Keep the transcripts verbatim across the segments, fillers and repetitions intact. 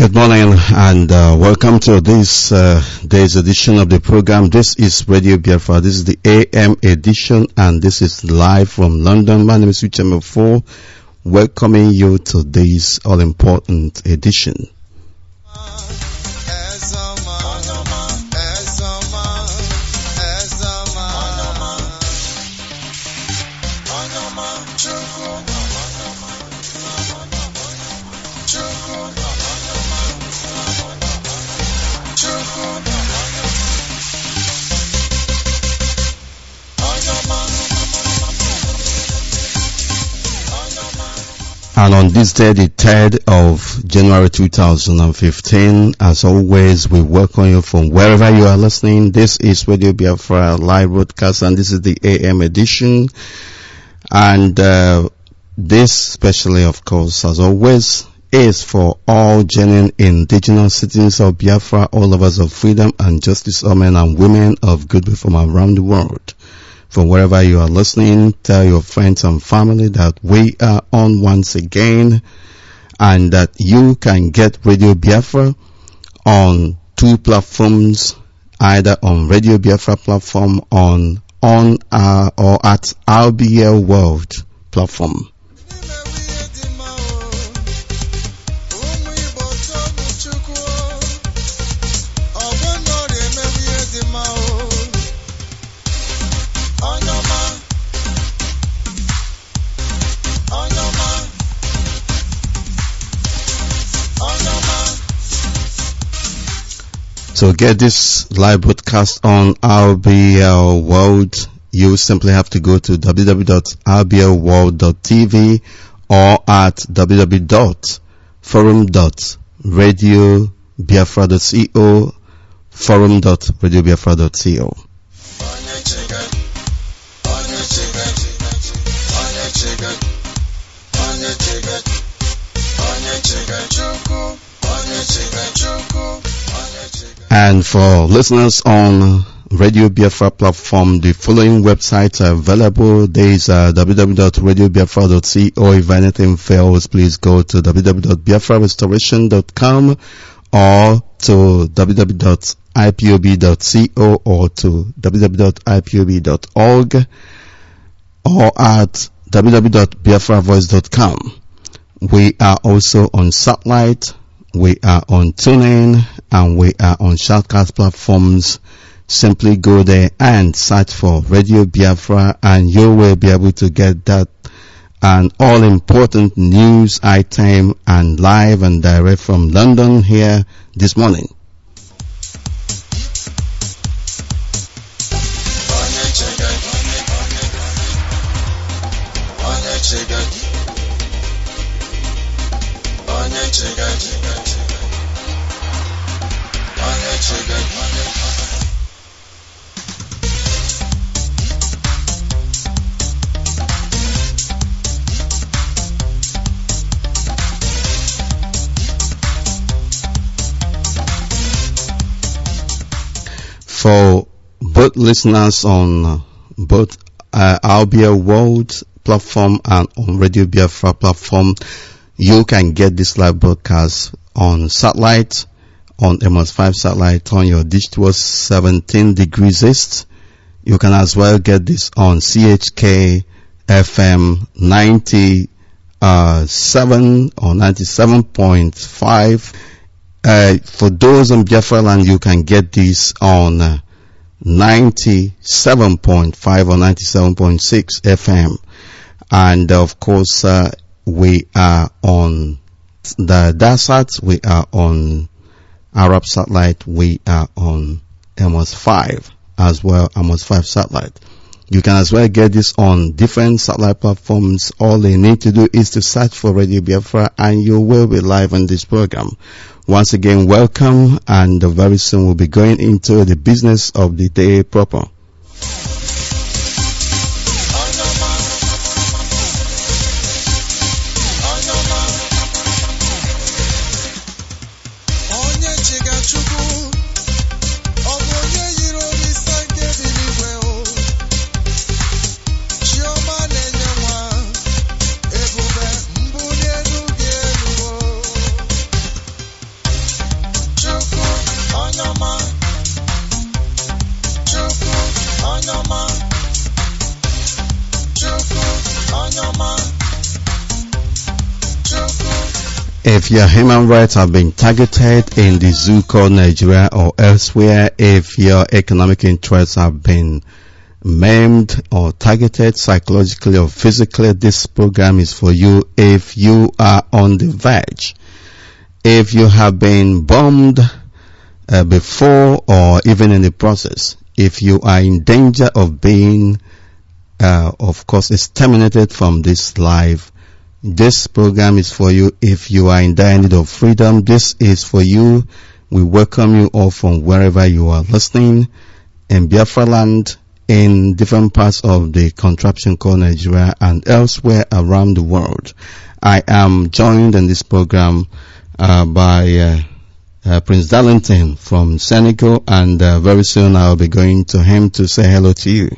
Good morning and uh, welcome to this uh, day's edition of the program. This is Radio Biafra. This is the A M edition and this is live from London. My name is Ucheme four, welcoming you to this all-important edition. And on this day, the third of January two thousand fifteen, as always, we welcome you from wherever you are listening. This is Radio Biafra live broadcast, and this is the A M edition. And uh, this, especially, of course, as always, is for all genuine indigenous citizens of Biafra, all lovers of freedom and justice, all men and women of goodwill from around the world. From wherever you are listening, tell your friends and family that we are on once again and that you can get Radio Biafra on two platforms, either on Radio Biafra platform on on our, or at R B L World platform. So get this live broadcast on R B L World. You simply have to go to w w w dot r b l world dot t v or at w w w dot forum dot radio biafra dot co, forum dot radio biafra dot co. And for listeners on Radio Biafra platform, the following websites are available. There is uh, w w w dot radio biafra dot co. If anything fails, please go to w w w dot biafra restoration dot com or to w w w dot i p o b dot co or to w w w dot i p o b dot org or at w w w dot biafra voice dot com. We are also on satellite. We are on TuneIn and we are on Shoutcast platforms. Simply go there and search for Radio Biafra and you will be able to get that an all-important news item and live and direct from London here this morning. For both listeners on uh, both uh, R B L World platform and on Radio Biafra platform, you can get this live broadcast on satellite, on M S five satellite, on your dish towards seventeen degrees east. You can as well get this on C H K F M ninety-seven or ninety-seven point five. Uh, for those on Biafra land, you can get this on uh, ninety-seven point five or ninety-seven point six F M. And of course, uh, we are on the Dasat, we are on Arab satellite, we are on M S five as well, M S five satellite. You can as well get this on different satellite platforms. All you need to do is to search for Radio Biafra and you will be live on this program. Once again, welcome, and very soon we'll be going into the business of the day proper. If your human rights have been targeted in the zoo called Nigeria or elsewhere, if your economic interests have been maimed or targeted psychologically or physically, this program is for you. If you are on the verge, if you have been bombed uh, before or even in the process, if you are in danger of being, uh, of course, exterminated from this life, this program is for you. If you are in dire need of freedom, this is for you. We welcome you all from wherever you are listening in Biafra land, in different parts of the contraption called Nigeria and elsewhere around the world. I am joined in this program uh, by uh, uh, Prince Darlington from Senegal, and uh, very soon I'll be going to him to say hello to you.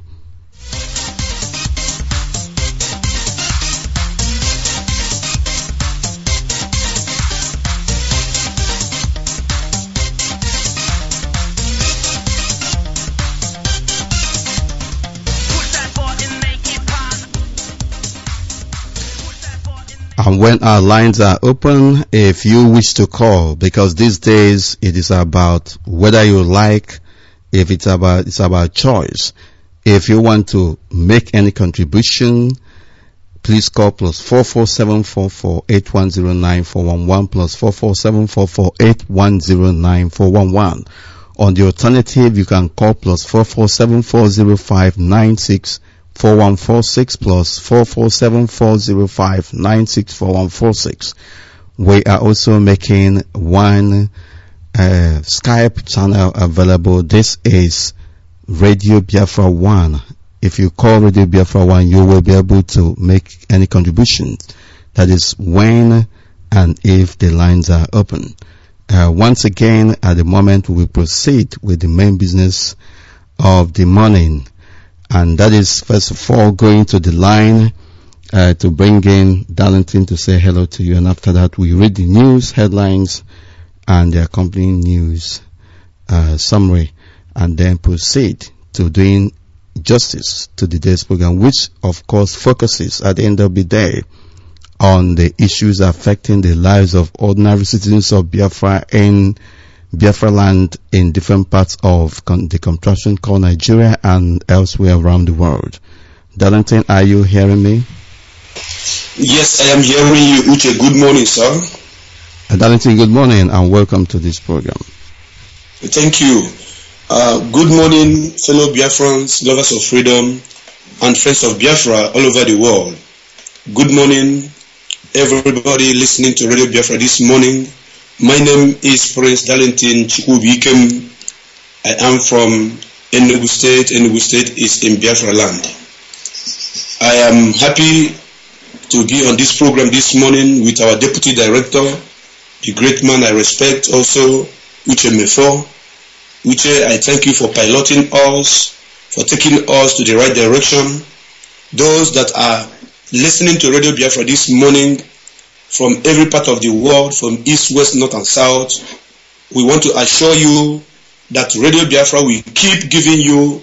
And when our lines are open, if you wish to call, because these days it is about whether you like, if it's about, it's about choice. If you want to make any contribution, please call plus four four seven four four eight one zero nine four one one plus four four seven four four eight one zero nine four one one. On the alternative, you can call plus four four seven four zero five nine six four one four six plus four four seven four zero five nine six four one four six. We are also making one uh, Skype channel available. This is Radio Biafra one. If you call Radio Biafra one, you will be able to make any contributions. That is when and if the lines are open. Uh, once again, at the moment, we will proceed with the main business of the morning. And that is, first of all, going to the line uh, to bring in Darlington to say hello to you. And after that, we read the news headlines and the accompanying news uh, summary, and then proceed to doing justice to the day's program, which, of course, focuses at the end of the day on the issues affecting the lives of ordinary citizens of Biafra in Biafra land, in different parts of con- the contraption called Nigeria and elsewhere around the world. Darlington, are you hearing me? Yes, I am hearing you, Uche. Good morning, sir. Uh, Darlington, good morning and welcome to this program. Thank you. Uh, good morning, fellow Biafrans, lovers of freedom, and friends of Biafra all over the world. Good morning, everybody listening to Radio Biafra this morning. My name is Prince Darlington Chikubikem. I am from Enugu State. Enugu State is in Biafra land. I am happy to be on this program this morning with our Deputy Director, the great man I respect also, Uche Mefo. Uche, I thank you for piloting us, for taking us to the right direction. Those that are listening to Radio Biafra this morning, from every part of the world, from east, west, north, and south, we want to assure you that Radio Biafra will keep giving you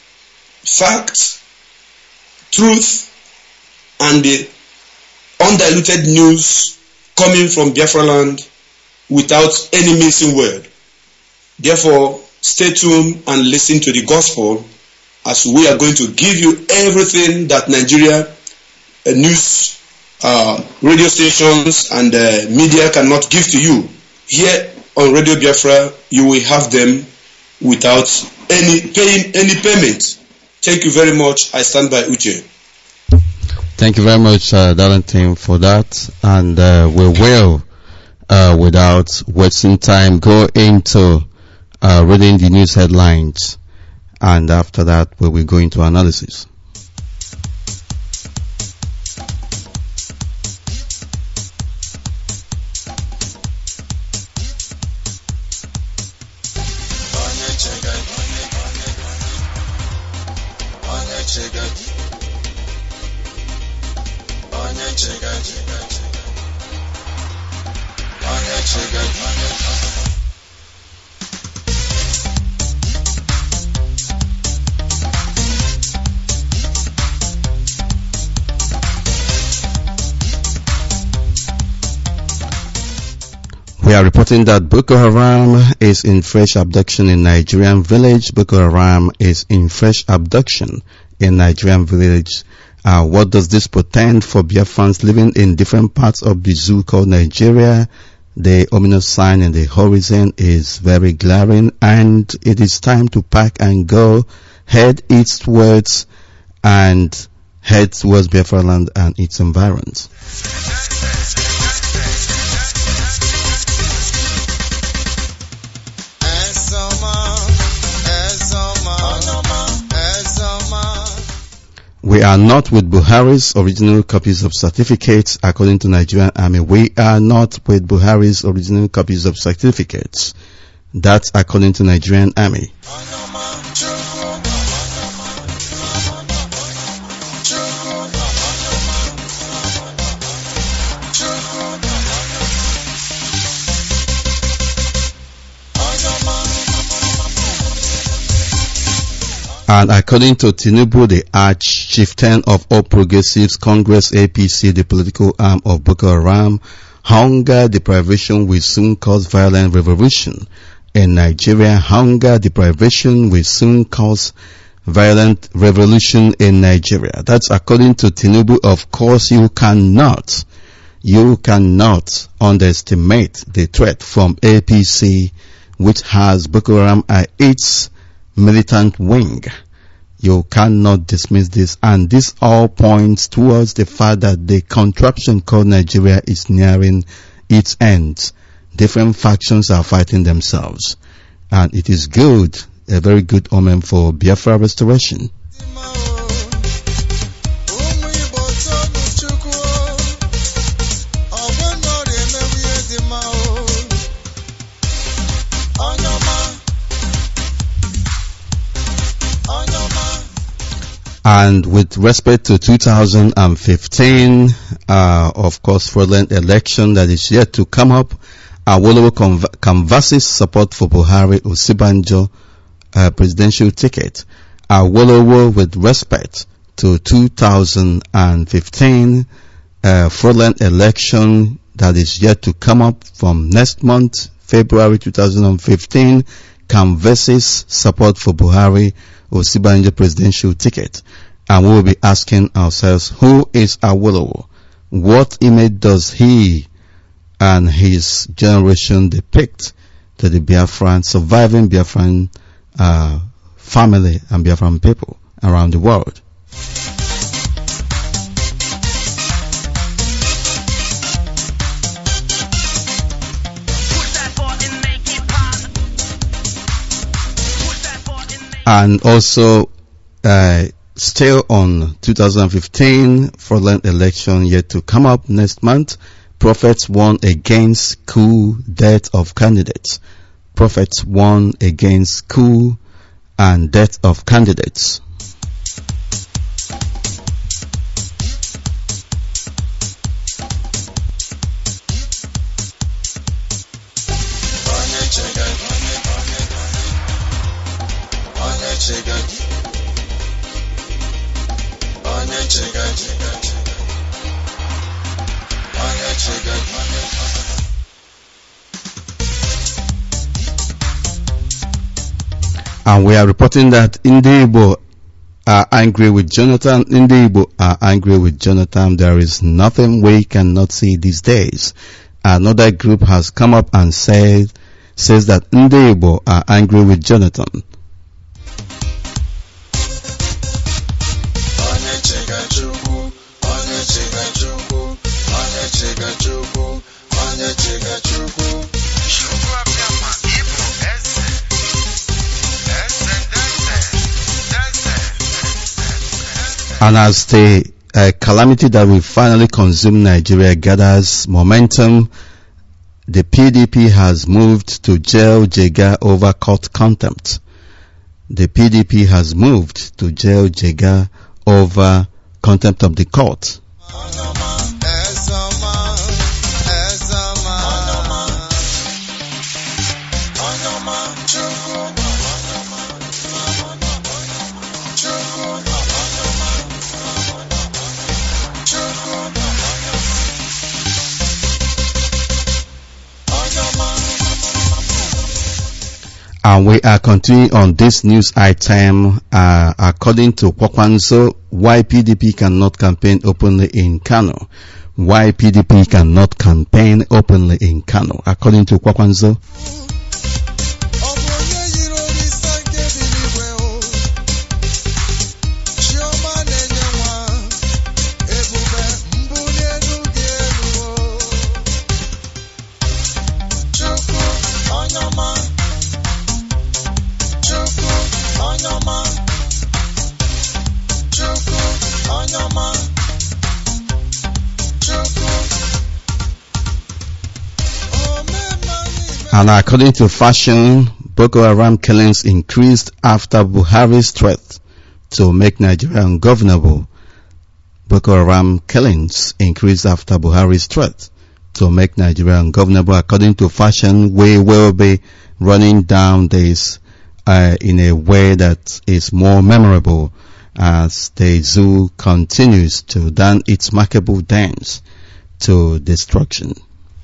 facts, truth, and the undiluted news coming from Biafra land without any missing word. Therefore, stay tuned and listen to the gospel, as we are going to give you everything that Nigeria uh, news Uh, radio stations and uh, media cannot give to you. Here on Radio Biafra, you will have them without any paying any payment. Thank you very much. I stand by Uche. Thank you very much, uh, Darlington, for that. And uh, we will, uh, without wasting time, go into uh, reading the news headlines. And after that, we will go into analysis. We are reporting that Boko Haram is in fresh abduction in Nigerian village. Boko Haram is in fresh abduction in Nigerian village. Uh, what does this portend for Biafrans living in different parts of the zoo called Nigeria? The ominous sign in the horizon is very glaring, and it is time to pack and go, head eastwards and head towards Biafra land and its environs. We are not with Buhari's original copies of certificates, according to Nigerian Army. We are not with Buhari's original copies of certificates. That's according to Nigerian Army. And according to Tinubu, the arch-chieftain of All Progressives Congress, A P C, the political arm of Boko Haram, hunger deprivation will soon cause violent revolution. In Nigeria, hunger deprivation will soon cause violent revolution in Nigeria. That's according to Tinubu. Of course, you cannot, you cannot underestimate the threat from A P C, which has Boko Haram at its militant wing. You cannot dismiss this, and this all points towards the fact that the contraption called Nigeria is nearing its end. Different factions are fighting themselves, and it is good, a very good omen for Biafra restoration. And with respect to two thousand fifteen, uh, of course, fraudulent election that is yet to come up, Awolowo conv- canvasses support for Buhari Osibanjo uh, presidential ticket. Awolowo, with respect to two thousand fifteen uh, fraudulent election that is yet to come up from next month, February two thousand fifteen, canvasses support for Buhari Osibanjo presidential ticket. And we will be asking ourselves, who is Awolowo? What image does he and his generation depict to the Biafran, surviving Biafran uh, family and Biafran people around the world? And also, uh, still on two thousand fifteen fraudulent election yet to come up next month, prophets warn against coup death of candidates. Prophets warn against coup and death of candidates. And we are reporting that Ndi-Igbo are angry with Jonathan. Ndi-Igbo are angry with Jonathan. There is nothing we cannot see these days. Another group has come up and said, says that Ndi-Igbo are angry with Jonathan. And as the uh, calamity that will finally consume Nigeria gathers momentum, the P D P has moved to jail Jega over court contempt. The P D P has moved to jail Jega over contempt of the court. Come on. And we are continuing on this news item. Uh, according to Kwakwanzo, why P D P cannot campaign openly in Kano. Why P D P cannot campaign openly in Kano. According to Kwakwanzo. And according to Fashion, Boko Haram killings increased after Buhari's threat to make Nigeria ungovernable. Boko Haram killings increased after Buhari's threat to make Nigeria ungovernable. According to Fashion, we will be running down this uh, in a way that is more memorable as the zoo continues to dance its markable dance to destruction.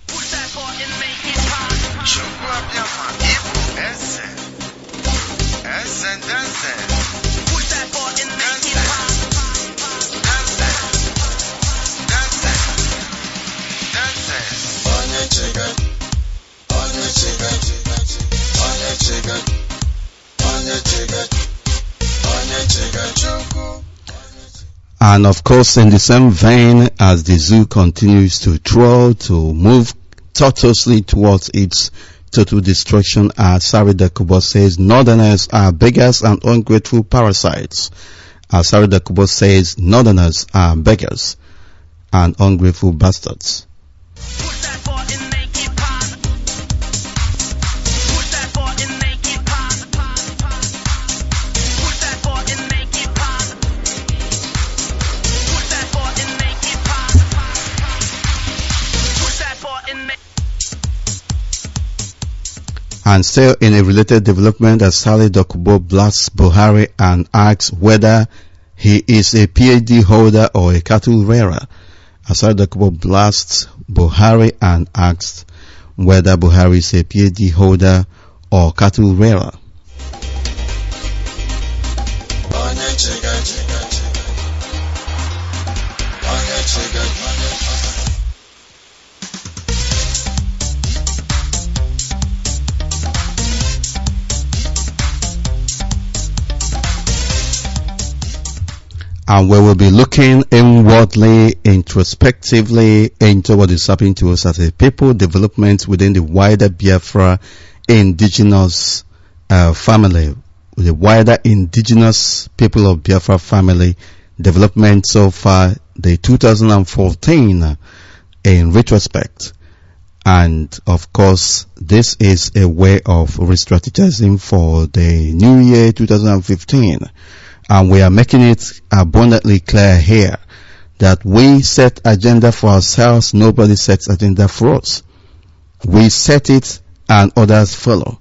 And of course, in the same vein as the zoo continues to troll, to move tortuously towards its total destruction, as Sarida Kubo says, Northerners are beggars and ungrateful parasites. As Sarida Kubo says, Northerners are beggars and ungrateful bastards. And still in a related development, as Saleh Dokubo blasts Buhari and asks whether he is a P H D holder or a cattle rearer. As Saleh Dokubo blasts Buhari and asks whether Buhari is a P H D holder or cattle rearer. And we will be looking inwardly, introspectively into what is happening to us as a people, development within the wider Biafra indigenous uh, family, the wider indigenous people of Biafra family, development so far, the two thousand fourteen in retrospect. And of course, this is a way of re-strategizing for the new year two thousand fifteen. And we are making it abundantly clear here that we set agenda for ourselves. Nobody sets agenda for us. We set it and others follow.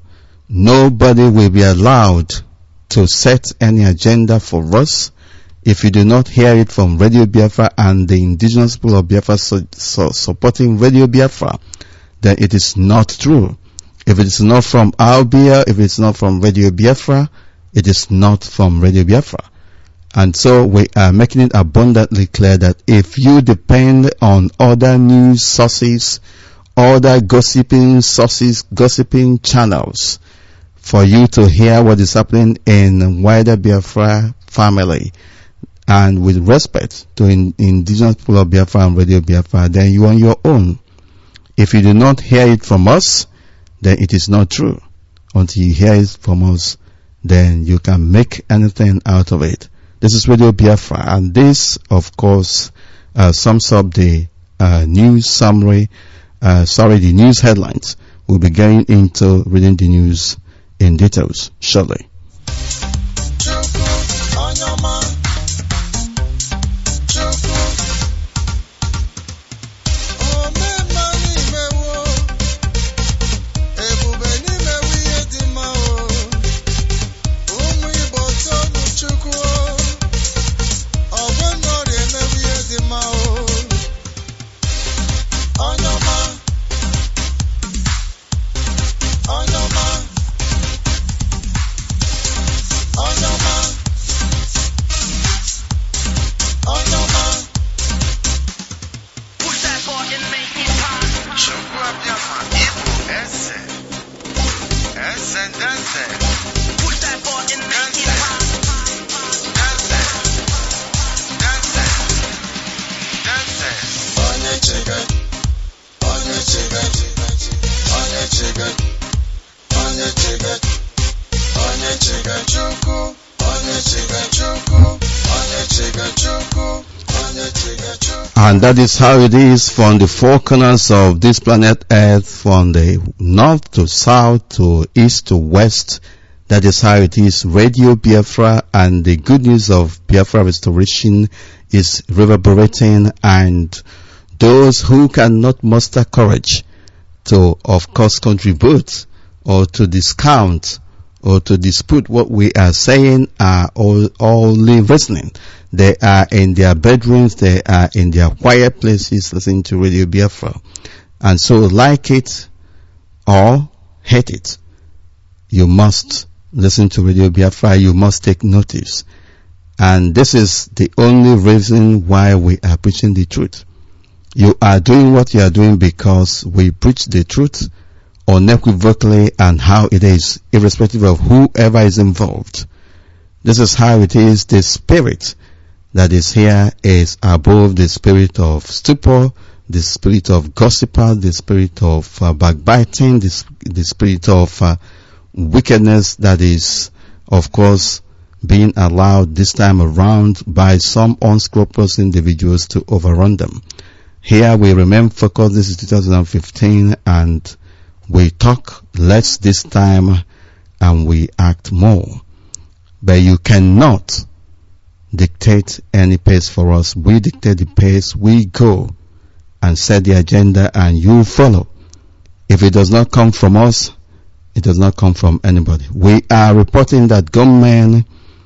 Nobody will be allowed to set any agenda for us. If you do not hear it from Radio Biafra and the indigenous people of Biafra so, so supporting Radio Biafra, then it is not true. If it is not from Albia, if it's not from Radio Biafra, it is not from Radio Biafra. And so we are making it abundantly clear that if you depend on other news sources, other gossiping sources, gossiping channels, for you to hear what is happening in wider Biafra family, and with respect to in, indigenous people of Biafra and Radio Biafra, then you are on your own. If you do not hear it from us, then it is not true. Until you hear it from us, then you can make anything out of it. This is Radio Biafra, and this, of course, uh, sums up the uh, news summary, uh, sorry, the news headlines. We'll be going into reading the news in details shortly. Chukwu Abiama, Igbo, Eze. Eze Ndeze. Push that button, make it pop. Ndeze. Ndeze. Ndeze. Onye chega, onye chega, onye chega, onye chega, onye chega Chukwu, onye chega Chukwu, onye chega Chukwu, onye chega Chukwu. And that is how it is from the four corners of this planet Earth, from the north to south to east to west. That is how it is. Radio Biafra, and the good news of Biafra restoration is reverberating, and those who cannot muster courage to, of course, contribute or to discount or to dispute what we are saying are all only listening. They are in their bedrooms, they are in their quiet places listening to Radio Biafra. And so, like it or hate it, you must listen to Radio Biafra, you must take notice. And this is the only reason why we are preaching the truth. You are doing what you are doing because we preach the truth unequivocally and how it is, irrespective of whoever is involved. This is how it is. The spirit that is here is above the spirit of stupor, the spirit of gossiper, the spirit of uh, backbiting, the, the spirit of uh, wickedness that is, of course, being allowed this time around by some unscrupulous individuals to overrun them. Here we remain focused. This is two thousand fifteen, and we talk less this time and we act more. But you cannot dictate any pace for us. We dictate the pace. We go and set the agenda and you follow. If it does not come from us, it does not come from anybody. We are reporting that gunmen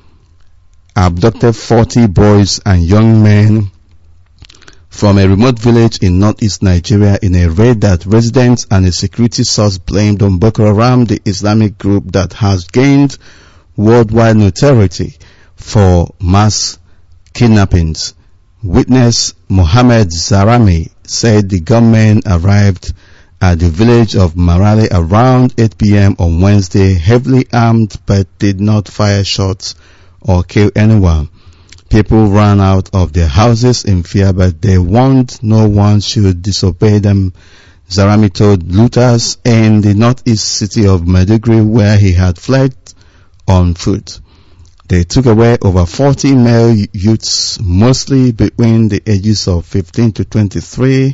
abducted forty boys and young men from a remote village in northeast Nigeria in a raid that residents and a security source blamed on Boko Haram, the Islamic group that has gained worldwide notoriety for mass kidnappings. Witness Mohammed Zarami said the gunmen arrived at the village of Marale around eight p.m. on Wednesday, heavily armed, but did not fire shots or kill anyone. People ran out of their houses in fear, but they warned no one should disobey them. Zarami told looters in the northeast city of Maiduguri, where he had fled on foot. They took away over forty male youths, mostly between the ages of fifteen to twenty-three.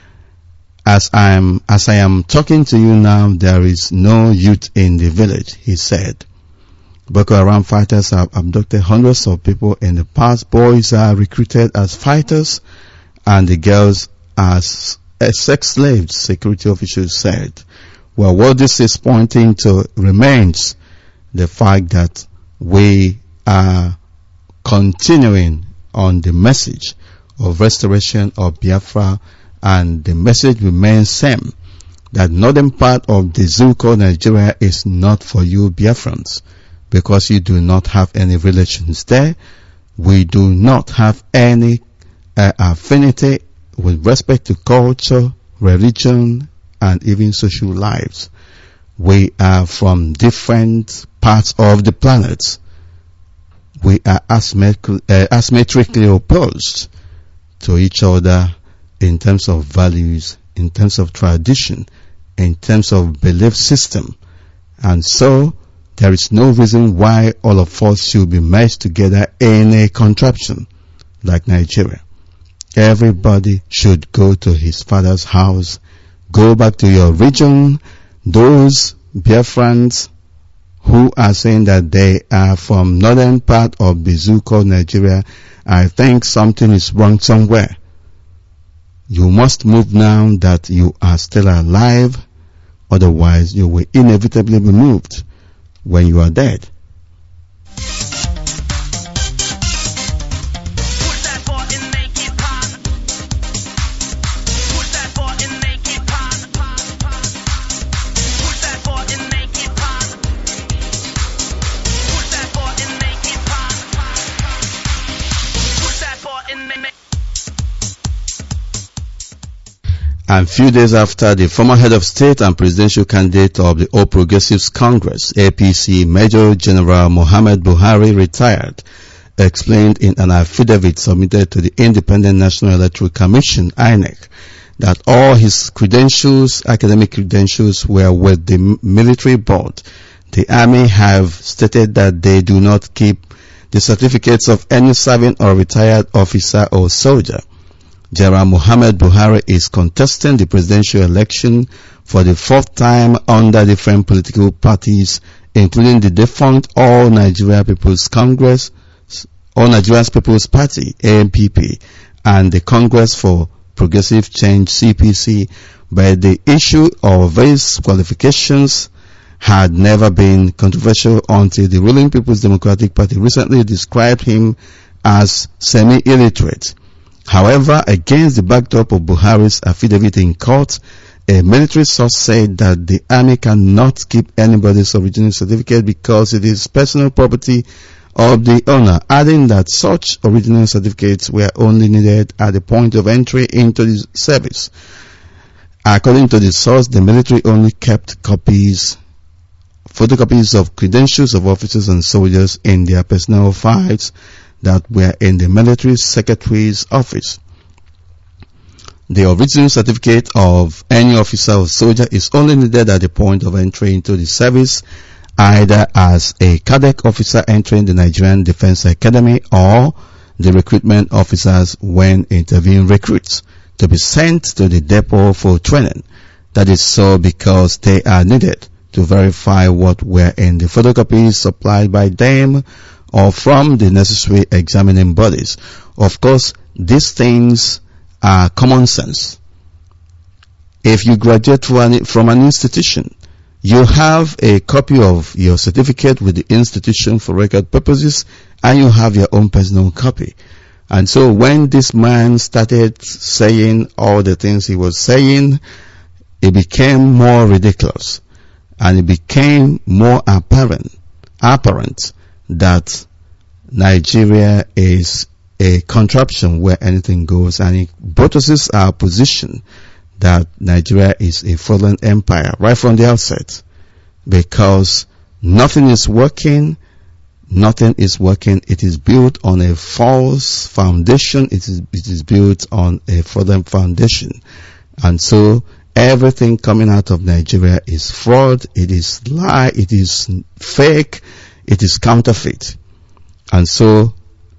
As I am, as I am talking to you now, there is no youth in the village, he said. Boko Haram fighters have abducted hundreds of people in the past. Boys are recruited as fighters and the girls as sex slaves, security officials said. Well, what this is pointing to remains the fact that we are continuing on the message of restoration of Biafra, and the message remains same, that northern part of the so-called Nigeria is not for you Biafrans, because you do not have any relations there. We do not have any uh, affinity with respect to culture, religion, and even social lives. We are from different parts of the planet. We are asymmetri- uh, asymmetrically opposed to each other in terms of values, in terms of tradition, in terms of belief system. And so, there is no reason why all of us should be merged together in a contraption like Nigeria. Everybody should go to his father's house, go back to your region. Those Biafrans who are saying that they are from northern part of the zoo called Nigeria, I think something is wrong somewhere. You must move now that you are still alive, otherwise you will inevitably be moved when you are dead. And few days after, the former head of state and presidential candidate of the All Progressives Congress, A P C, Major General Muhammad Buhari, retired, explained in an affidavit submitted to the Independent National Electoral Commission, I N E C, that all his credentials, academic credentials, were with the military board. The army have stated that they do not keep the certificates of any serving or retired officer or soldier. General Muhammad Buhari is contesting the presidential election for the fourth time under different political parties, including the defunct All Nigeria People's Congress, All Nigerian People's Party, A N P P, and the Congress for Progressive Change, C P C, but the issue of his qualifications had never been controversial until the ruling People's Democratic Party recently described him as semi-illiterate. However, against the backdrop of Buhari's affidavit in court, a military source said that the army cannot keep anybody's original certificate because it is personal property of the owner, adding that such original certificates were only needed at the point of entry into the service. According to the source, the military only kept copies, photocopies of credentials of officers and soldiers in their personnel files that were in the military secretary's office. The original certificate of any officer or soldier is only needed at the point of entry into the service, either as a cadet officer entering the Nigerian Defense Academy or the recruitment officers when interviewing recruits to be sent to the depot for training. That is so because they are needed to verify what were in the photocopies supplied by them or from the necessary examining bodies. Of course, these things are common sense. If you graduate from an institution, you have a copy of your certificate with the institution for record purposes, and you have your own personal copy. And so when this man started saying all the things he was saying, it became more ridiculous, and it became more apparent, apparent that Nigeria is a contraption where anything goes, and it buttresses our position that Nigeria is a fallen empire right from the outset, because nothing is working, nothing is working. It is built on a false foundation. It is, it is built on a fallen foundation. And so everything coming out of Nigeria is fraud, it is lie, it is fake, it is counterfeit. And so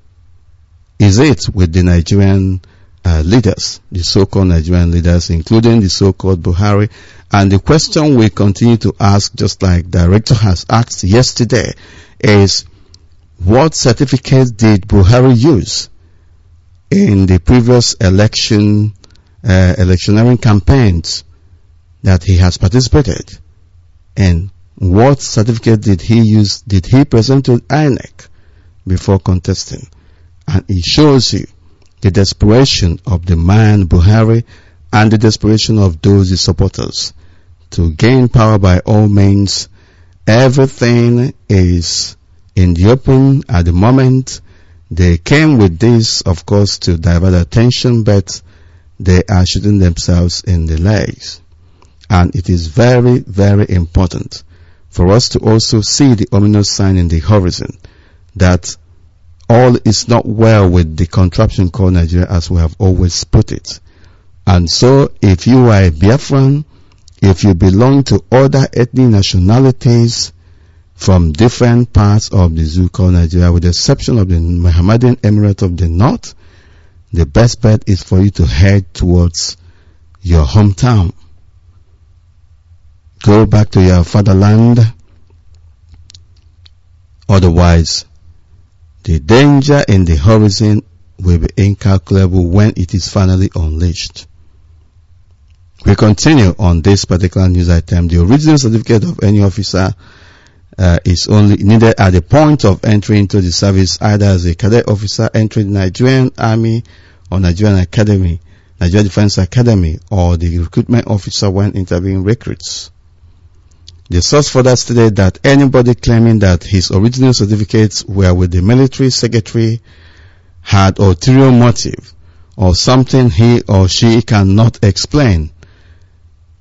is it with the Nigerian uh, leaders, the so-called Nigerian leaders, including the so-called Buhari. And the question we continue to ask, just like Director has asked yesterday, is what certificates did Buhari use in the previous election, uh, electioneering campaigns that he has participated in? What certificate did he use, did he present to I N E C before contesting? And it shows you the desperation of the man Buhari and the desperation of those his supporters to gain power by all means. Everything is in the open at the moment. They came with this, of course, to divert attention, but they are shooting themselves in the legs. And it is very, very important for us to also see the ominous sign in the horizon that all is not well with the contraption called Nigeria, as we have always put it. And so if you are a Biafran, if you belong to other ethnic nationalities from different parts of the zoo called Nigeria, with the exception of the Mohammedan Emirate of the North, the best bet is for you to head towards your hometown. Go back to your fatherland. Otherwise, the danger in the horizon will be incalculable when it is finally unleashed. We continue on this particular news item. The original certificate of any officer uh, is only needed at the point of entry into the service, either as a cadet officer entering the Nigerian Army or Nigerian Academy, Nigerian Defense Academy, or the recruitment officer when interviewing recruits. The source further stated that anybody claiming that his original certificates were with the military secretary had ulterior motive or something he or she cannot explain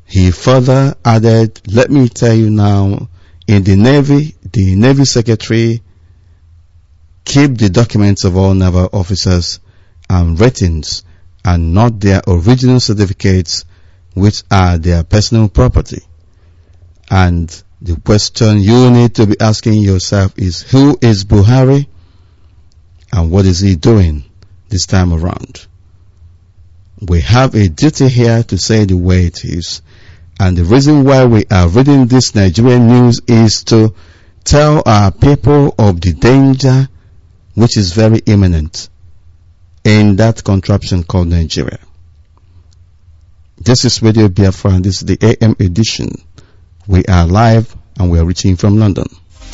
He further added, let me tell you now, in the Navy, the Navy Secretary keep the documents of all naval officers and ratings and not their original certificates, which are their personal property. And the question you need to be asking yourself is, who is Buhari and what is he doing this time around? We have a duty here to say the way it is. And the reason why we are reading this Nigerian news is to tell our people of the danger which is very imminent in that contraption called Nigeria. This is Radio Biafra and this is the A M edition. We are live and we are reaching from London.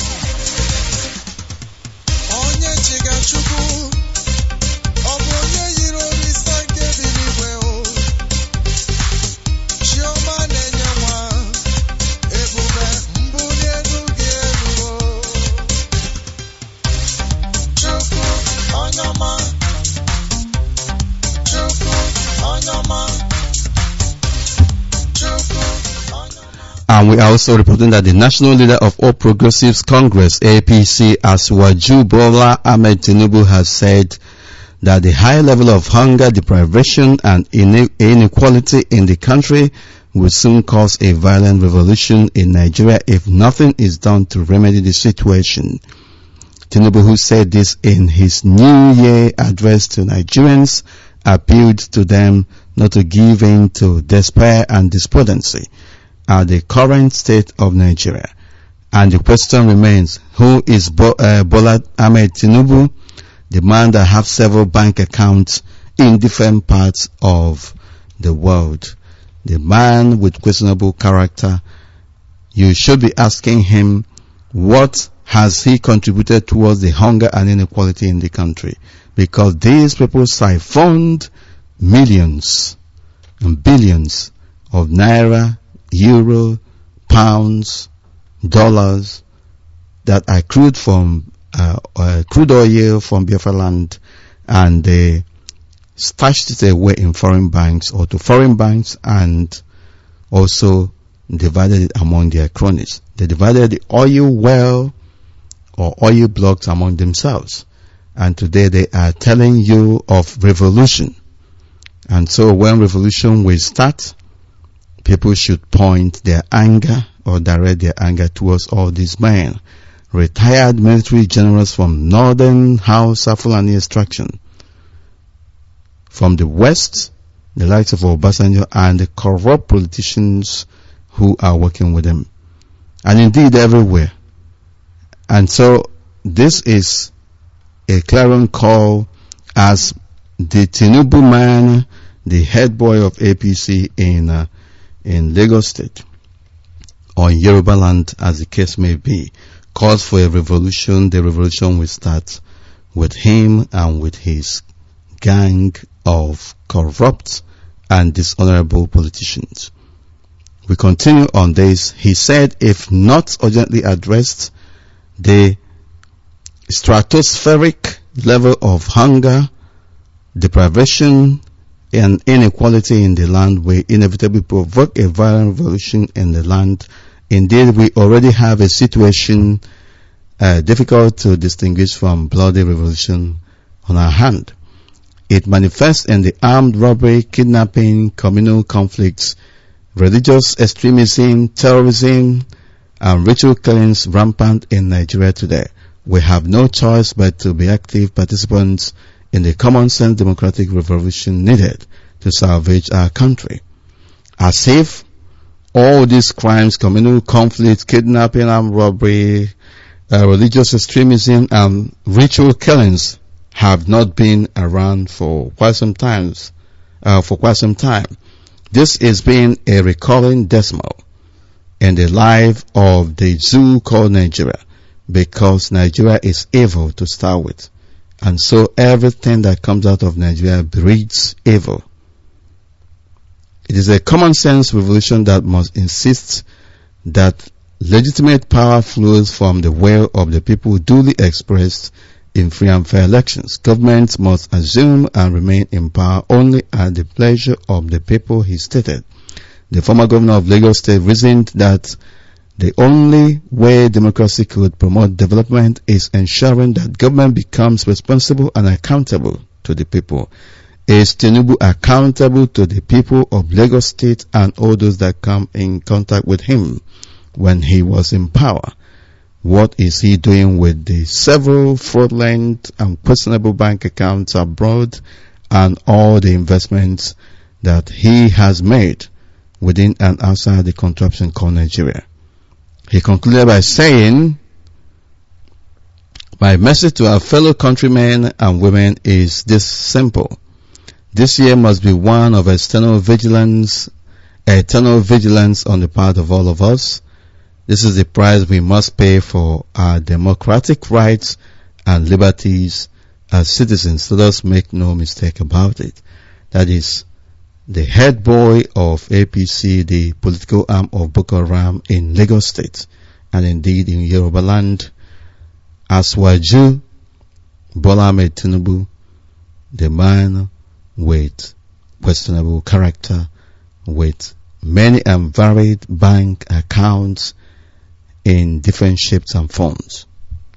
And we are also reporting that the national leader of All Progressives Congress, A P C, Asiwaju Bola Ahmed Tinubu, has said that the high level of hunger, deprivation and inequality in the country will soon cause a violent revolution in Nigeria if nothing is done to remedy the situation. Tinubu, who said this in his New Year address to Nigerians, appealed to them not to give in to despair and despondency at the current state of Nigeria. And the question remains, who is Bo- uh, Bola Ahmed Tinubu, the man that has several bank accounts in different parts of the world, the man with questionable character? You should be asking him, what has he contributed towards the hunger and inequality in the country? Because these people siphoned millions and billions of naira, euro, pounds, dollars that accrued from uh, uh, crude oil from Biafra land, and they stashed it away in foreign banks or to foreign banks, and also divided it among their cronies. They divided the oil well or oil blocks among themselves. And today they are telling you of revolution. And so when revolution will start, people should point their anger or direct their anger towards all these men, retired military generals from northern Hausa Fulani extraction, from the west, the likes of Obasanjo, and the corrupt politicians who are working with them, and indeed everywhere. And so this is a clarion call as the Tinubu man, the head boy of A P C in uh, in Lagos State, or in Yoruba land, as the case may be, calls for a revolution. The revolution will start with him and with his gang of corrupt and dishonorable politicians. We continue on this. He said, if not urgently addressed, the stratospheric level of hunger, deprivation, and inequality in the land will inevitably provoke a violent revolution in the land. Indeed, we already have a situation uh, difficult to distinguish from bloody revolution on our hand. It manifests in the armed robbery, kidnapping, communal conflicts, religious extremism, terrorism, and ritual killings rampant in Nigeria today. We have no choice but to be active participants in the common sense democratic revolution needed to salvage our country. As if all these crimes, communal conflict, kidnapping, armed robbery, uh, religious extremism, and ritual killings have not been around for quite some times, uh, for quite some time. This is being a recurring decimal in the life of the zoo called Nigeria, because Nigeria is evil to start with. And so everything that comes out of Nigeria breeds evil. It is a common sense revolution that must insist that legitimate power flows from the will of the people duly expressed in free and fair elections. Governments must assume and remain in power only at the pleasure of the people, he stated. The former governor of Lagos State reasoned that the only way democracy could promote development is ensuring that government becomes responsible and accountable to the people. Is Tinubu accountable to the people of Lagos State and all those that come in contact with him when he was in power? What is he doing with the several fraudulent and questionable bank accounts abroad and all the investments that he has made within and outside the contraption called Nigeria? He concluded by saying, "My message to our fellow countrymen and women is this simple. This year must be one of external vigilance, eternal vigilance on the part of all of us. This is the price we must pay for our democratic rights and liberties as citizens. Let us make no mistake about it." That is the head boy of A P C, the political arm of Boko Haram in Lagos State, and indeed in Yoruba land, Asiwaju Bola Ahmed Tinubu, the man with questionable character, with many and varied bank accounts in different shapes and forms.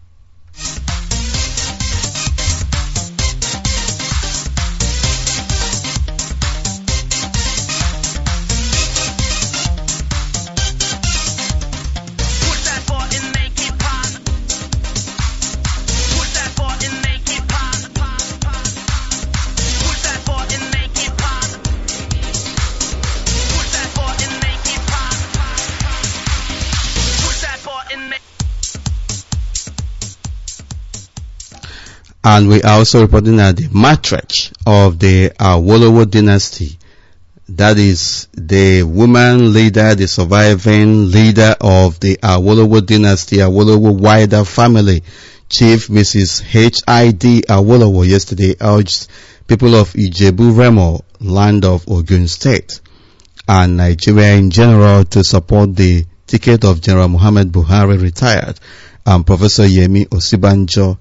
And we are also reporting that the matriarch of the Awolowo dynasty, that is the woman leader, the surviving leader of the Awolowo dynasty, Awolowo wider family, Chief Missus H I D Awolowo, yesterday urged people of Ijebu Remo, land of Ogun State, and Nigeria in general to support the ticket of General Muhammad Buhari, retired, and Professor Yemi Osibanjo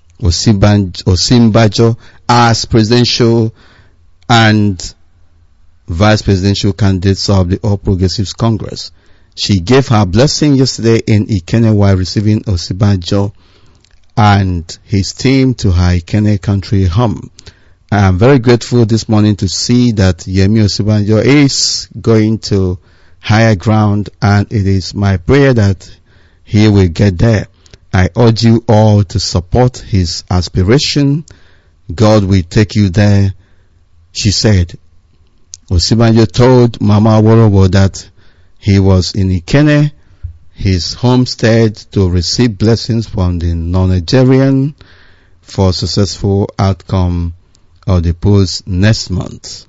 Osinbajo as presidential and vice presidential candidates of the All Progressives Congress. She gave her blessing yesterday in Ikenne while receiving Osinbajo and his team to her Ikenne country home. I am very grateful this morning to see that Yemi Osinbajo is going to higher ground, and it is my prayer that he will get there. I urge you all to support his aspiration. God will take you there, she said. Osinbajo told Mama Awolowo that he was in Ikenne, his homestead, to receive blessings from the non-Nigerian for successful outcome of the polls next month.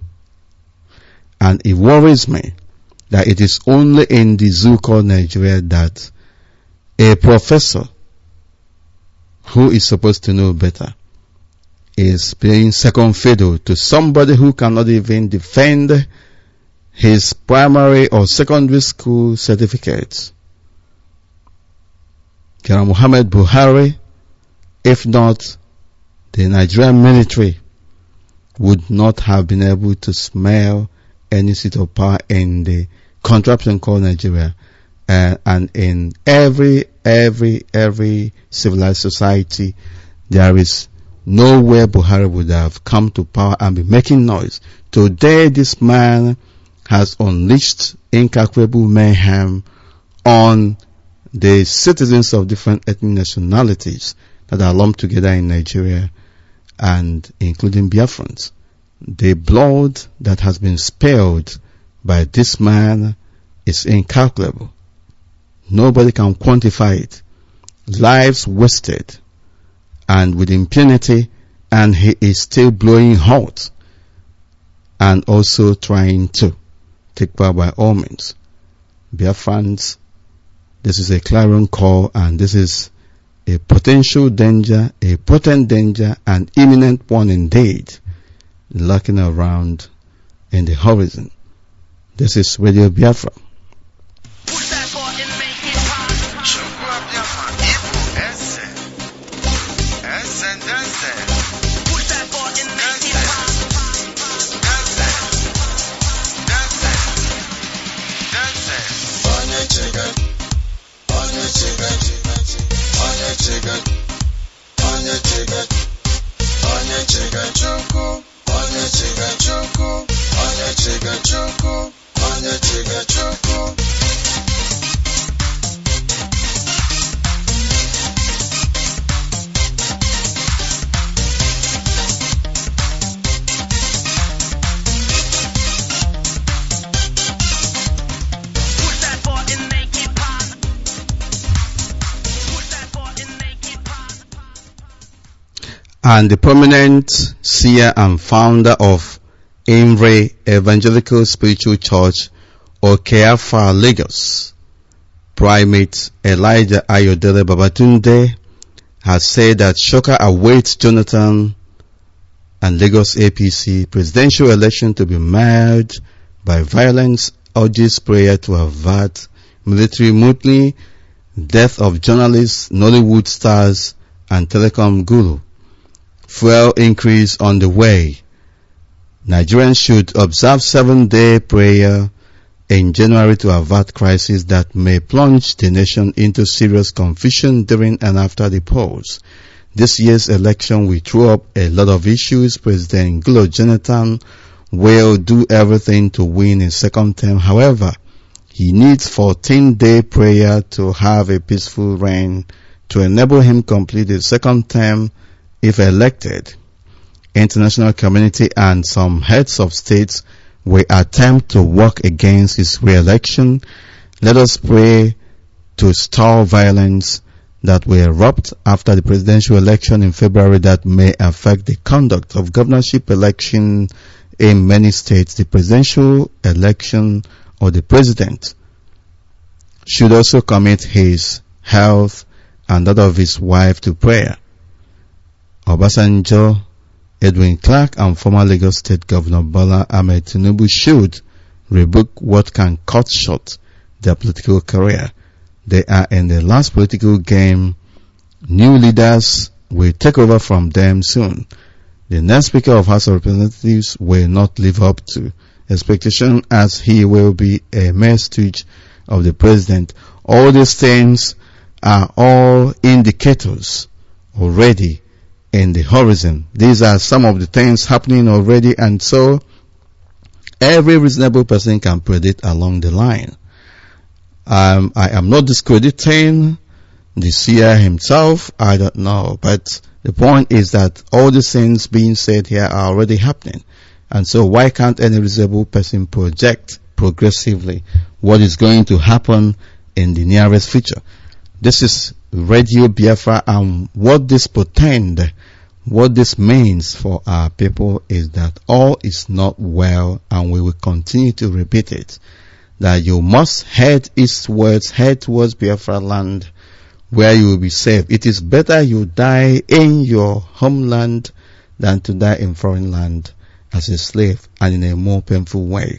And it worries me that it is only in the zoo called Nigeria that a professor who is supposed to know better is playing second fiddle to somebody who cannot even defend his primary or secondary school certificates. General Muhammad Buhari, if not the Nigerian military, would not have been able to smell any seat of power in the contraption called Nigeria. Uh, and in every, every, every civilized society, there is nowhere Buhari would have come to power and be making noise. Today, this man has unleashed incalculable mayhem on the citizens of different ethnic nationalities that are lumped together in Nigeria, and including Biafrans. The blood that has been spilled by this man is incalculable. Nobody can quantify it. Lives wasted, and with impunity, and he is still blowing hot and also trying to take power by all means. Biafrans, this is a clarion call, and this is a potential danger, a potent danger, an imminent one indeed, lurking around in the horizon. This is Radio Biafra. onye chega, onye chega, onye chega, onye chega, onye chega chukwu, onye chega chukwu, onye chega chukwu, onye chega chukwu. And the prominent seer and founder of Imre Evangelical Spiritual Church, Okeafa, Lagos, Primate Elijah Ayodele Babatunde, has said that shocker awaits Jonathan and Lagos A P C presidential election to be marred by violence, urges prayer to avert military mutiny, death of journalists, Nollywood stars, and telecom guru. Fuel increase on the way. Nigerians should observe seven-day prayer in January to avert crisis that may plunge the nation into serious confusion during and after the polls. This year's election will throw up a lot of issues. President Goodluck Jonathan will do everything to win his second term. However, he needs fourteen-day prayer to have a peaceful reign to enable him complete his second term if elected. International community and some heads of states will attempt to work against his re-election. Let us pray to stall violence that will erupt after the presidential election in February that may affect the conduct of governorship election in many states. The presidential election or the president should also commit his health and that of his wife to prayer. Obasanjo, Edwin Clark, and former Lagos State Governor Bola Ahmed Tinubu should rebook what can cut short their political career. They are in the last political game. New leaders will take over from them soon. The next Speaker of House of Representatives will not live up to expectation as he will be a mere stooge of the president. All these things are all indicators already in the horizon. These are some of the things happening already, and so every reasonable person can predict along the line. Um, I am not discrediting the seer himself. I don't know, but the point is that all the things being said here are already happening, and so why can't any reasonable person project progressively what is going to happen in the nearest future? This is Radio Biafra, and what this portend, what this means for our people is that all is not well, and we will continue to repeat it, that you must head eastwards, head towards Biafra land, where you will be safe. It is better you die in your homeland than to die in foreign land as a slave and in a more painful way.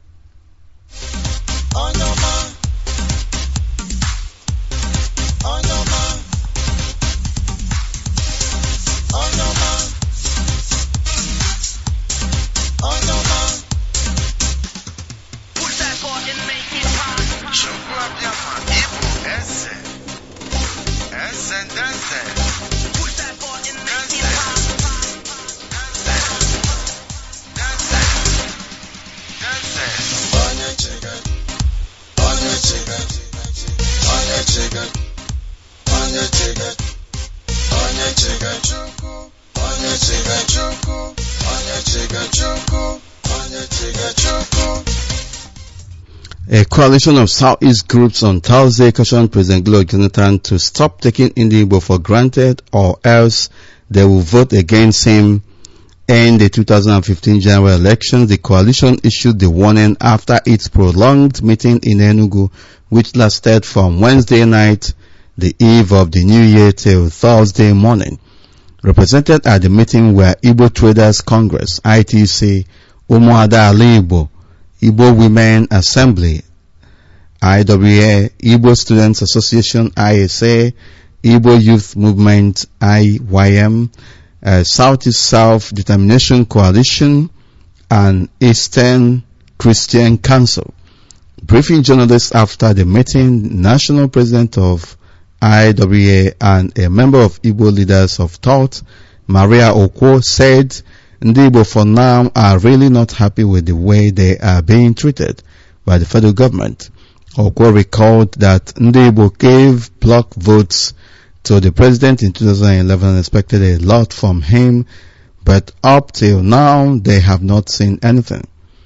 A coalition of Southeast groups on Thursday cautioned President Goodluck Jonathan to stop taking Igbo for granted, or else they will vote against him in the two thousand fifteen general elections. The coalition issued the warning after its prolonged meeting in Enugu, which lasted from Wednesday night, the eve of the New Year, till Thursday morning. Represented at the meeting were Igbo Traders Congress, I T C, Umuada Ali Igbo, Igbo Women Assembly, I W A, Igbo Students Association, I S A, Igbo Youth Movement, I Y M, uh, Southeast South Determination Coalition, and Eastern Christian Council. Briefing journalists after the meeting, National President of I W A and a member of Igbo Leaders of Thought, Maria Okwo, said Ndi Igbo for now are really not happy with the way they are being treated by the federal government. Okwo recalled that Ndi Igbo gave block votes to the president in two thousand eleven and expected a lot from him, but up till now they have not seen anything.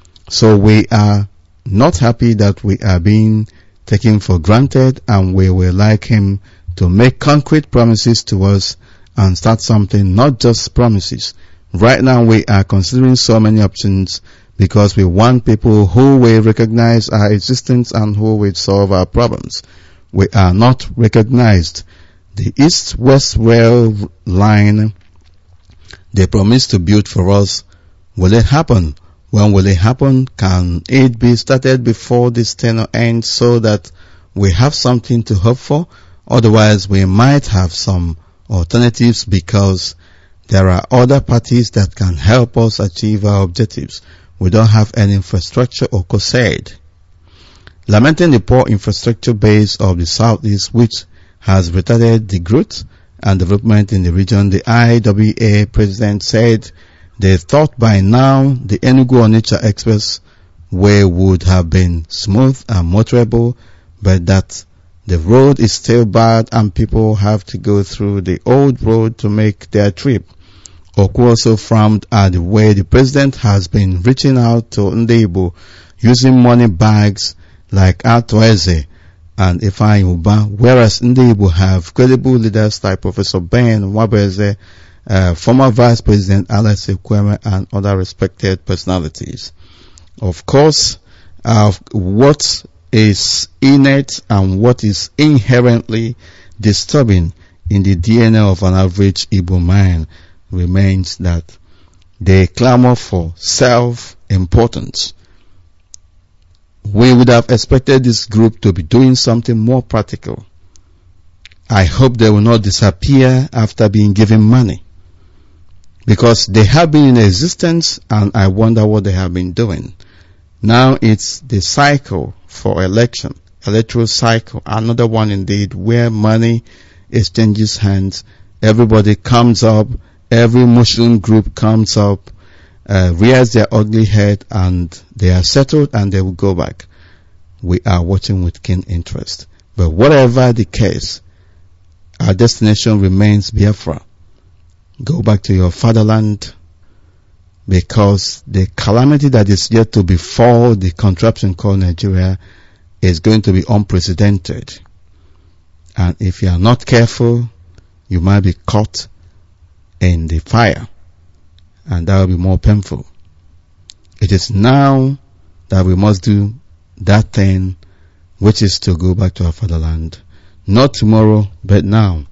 So we are not happy that we are being taken for granted, and we will like him to make concrete promises to us and start something, not just promises. Right now we are considering so many options because we want people who will recognize our existence and who will solve our problems. We are not recognized. The East-West Rail line they promised to build for us, will it happen? When will it happen? Can it be started before this tenure ends so that we have something to hope for? Otherwise, we might have some alternatives because there are other parties that can help us achieve our objectives. We don't have any infrastructure or crusade. Lamenting the poor infrastructure base of the Southeast, which has retarded the growth and development in the region, the I W A president said they thought by now the Enugu-Onitsha Expressway would have been smooth and motorable, but that the road is still bad and people have to go through the old road to make their trip. Okwo also frowned at the way the president has been reaching out to Ndi Igbo using money bags like Atueze and Ifeanyi Uba, whereas Ndi Igbo have credible leaders like Professor Ben Nwabeze, uh, former Vice President Alex Ekweme, and other respected personalities. Of course, uh, what is innate and what is inherently disturbing in the D N A of an average Igbo mind remains that they clamor for self-importance. We would have expected this group to be doing something more practical. I hope they will not disappear after being given money, because they have been in existence and I wonder what they have been doing. Now it's the cycle for election, electoral cycle, another one indeed, where money exchanges hands, everybody comes up, every Muslim group comes up, uh, rears their ugly head, and they are settled and they will go back. We are watching with keen interest. But whatever the case, our destination remains Biafra. Go back to your fatherland, because the calamity that is yet to befall the contraption called Nigeria is going to be unprecedented. And if you are not careful, you might be caught in the fire, and that will be more painful. It is now that we must do that thing, which is to go back to our fatherland. Not tomorrow, but now.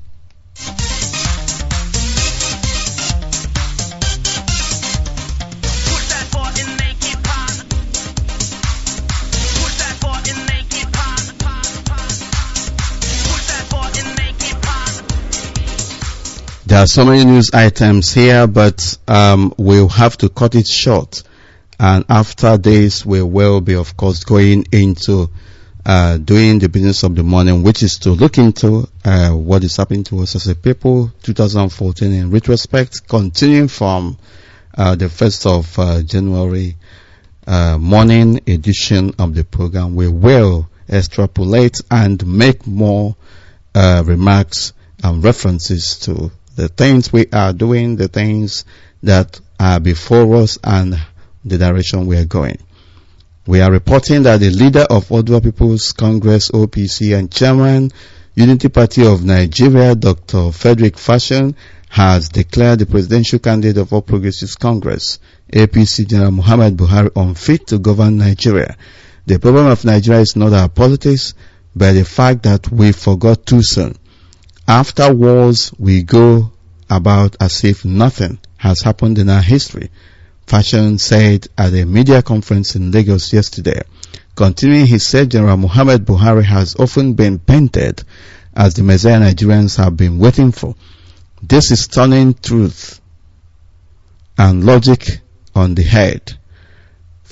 There are so many news items here, but um, we'll have to cut it short. And after this, we will be, of course, going into uh, doing the business of the morning, which is to look into uh, what is happening to us as a people, two thousand fourteen in retrospect, continuing from uh, the first of uh, January uh, morning edition of the program. We will extrapolate and make more uh, remarks and references to the things we are doing, the things that are before us, and the direction we are going. We are reporting that the leader of Odua People's Congress, O P C, and chairman, Unity Party of Nigeria, Doctor Frederick Fashion, has declared the presidential candidate of All Progressives Congress, A P C, General Muhammad Buhari, unfit to govern Nigeria. The problem of Nigeria is not our politics, but the fact that we forgot too soon. After wars, we go about as if nothing has happened in our history, Fashion said at a media conference in Lagos yesterday. Continuing, he said General Muhammad Buhari has often been painted as the Messiah Nigerians have been waiting for. This is turning truth and logic on the head.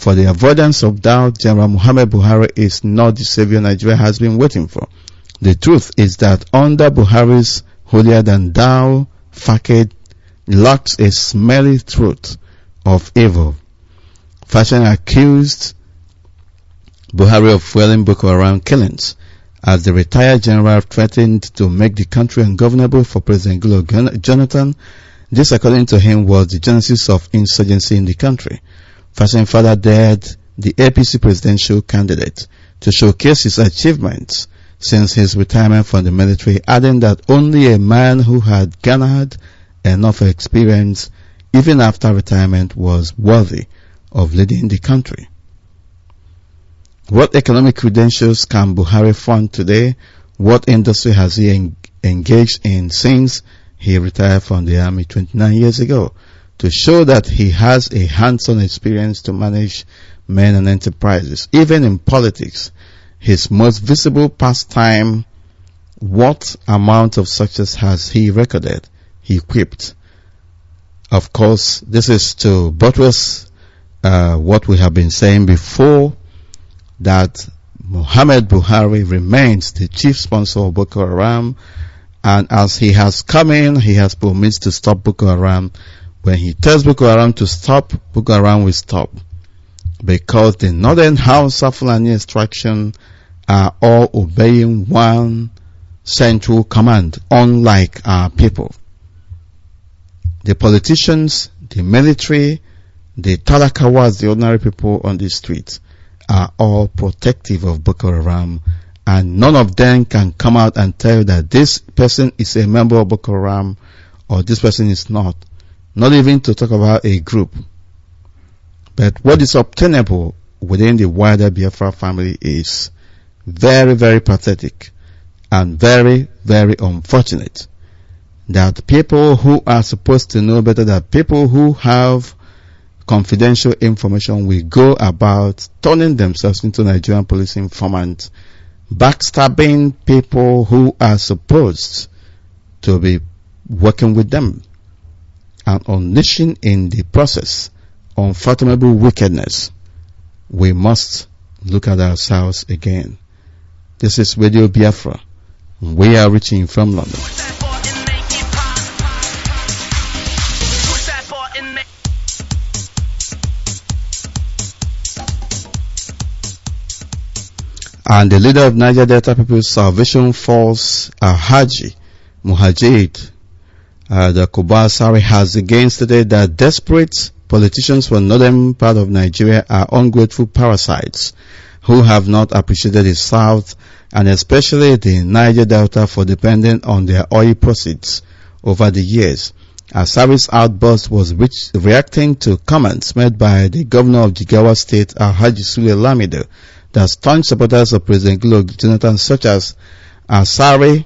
For the avoidance of doubt, General Muhammad Buhari is not the savior Nigeria has been waiting for. The truth is that under Buhari's holier-than-thou facade lurks a smelly truth of evil. Fashion accused Buhari of fueling Boko Haram killings, as the retired general threatened to make the country ungovernable for President Goodluck Jonathan. This, according to him, was the genesis of insurgency in the country. Fashion further dared the A P C presidential candidate to showcase his achievements since his retirement from the military, adding that only a man who had garnered enough experience even after retirement was worthy of leading the country. What economic credentials can Buhari fund today? What industry has he en- engaged in since he retired from the army twenty-nine years ago? To show that he has a hands-on experience to manage men and enterprises, even in politics. His most visible pastime, what amount of success has he recorded? He quipped. Of course, this is to buttress uh, what we have been saying before, that Muhammad Buhari remains the chief sponsor of Boko Haram, and as he has come in, he has promised to stop Boko Haram. When he tells Boko Haram to stop, Boko Haram will stop. Because the Northern Hausa Fulani extraction are all obeying one central command, unlike our people. The politicians, the military, the Talakawas, the ordinary people on the streets, are all protective of Boko Haram, and none of them can come out and tell you that this person is a member of Boko Haram or this person is not. Not even to talk about a group. But what is obtainable within the wider Biafra family is very, very pathetic and very, very unfortunate. That people who are supposed to know better, that people who have confidential information will go about turning themselves into Nigerian police informants, backstabbing people who are supposed to be working with them, and unleashing in the process unfathomable wickedness. We must look at ourselves again. This is Radio Biafra. We are reaching from London. And the leader of Niger Delta People's Salvation Force, Alhaji Muhajid uh, the Kuba Sari, has again stated that desperate politicians from northern part of Nigeria are ungrateful parasites who have not appreciated the South and especially the Niger Delta for depending on their oil proceeds over the years. Asari's outburst was which, reacting to comments made by the governor of Jigawa State, Alhaji Sule Lamido, that staunch supporters of President Goodluck Jonathan such as Asari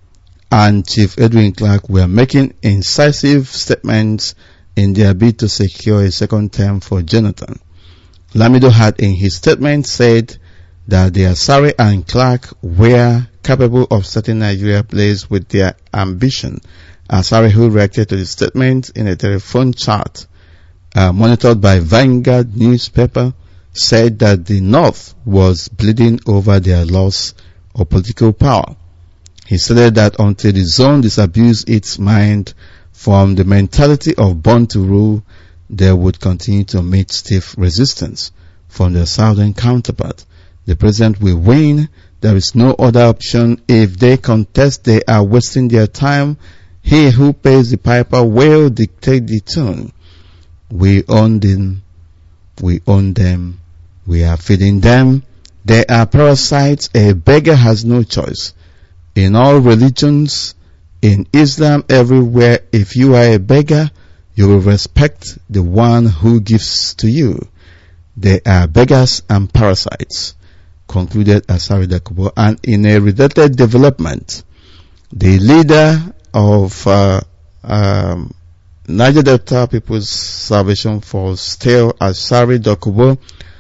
and Chief Edwin Clark were making incisive statements in their bid to secure a second term for Jonathan. Lamido had in his statement said that the Asari and Clark were capable of setting Nigeria ablaze with their ambition. Asari, who reacted to the statement in a telephone chat uh, monitored by Vanguard newspaper, said that the North was bleeding over their loss of political power. He said that until the zone disabused its mind from the mentality of born to rule, they would continue to meet stiff resistance from their southern counterpart. The president will win. There is no other option. If they contest, they are wasting their time. He who pays the piper will dictate the tune. We own them. We own them. We are feeding them. They are parasites. A beggar has no choice. In all religions, in Islam, everywhere, if you are a beggar, you will respect the one who gives to you. They are beggars and parasites, concluded Asari Dakubo. And in a related development, the leader of uh, um, Niger Delta People's Salvation Force, still Asari Dakubo,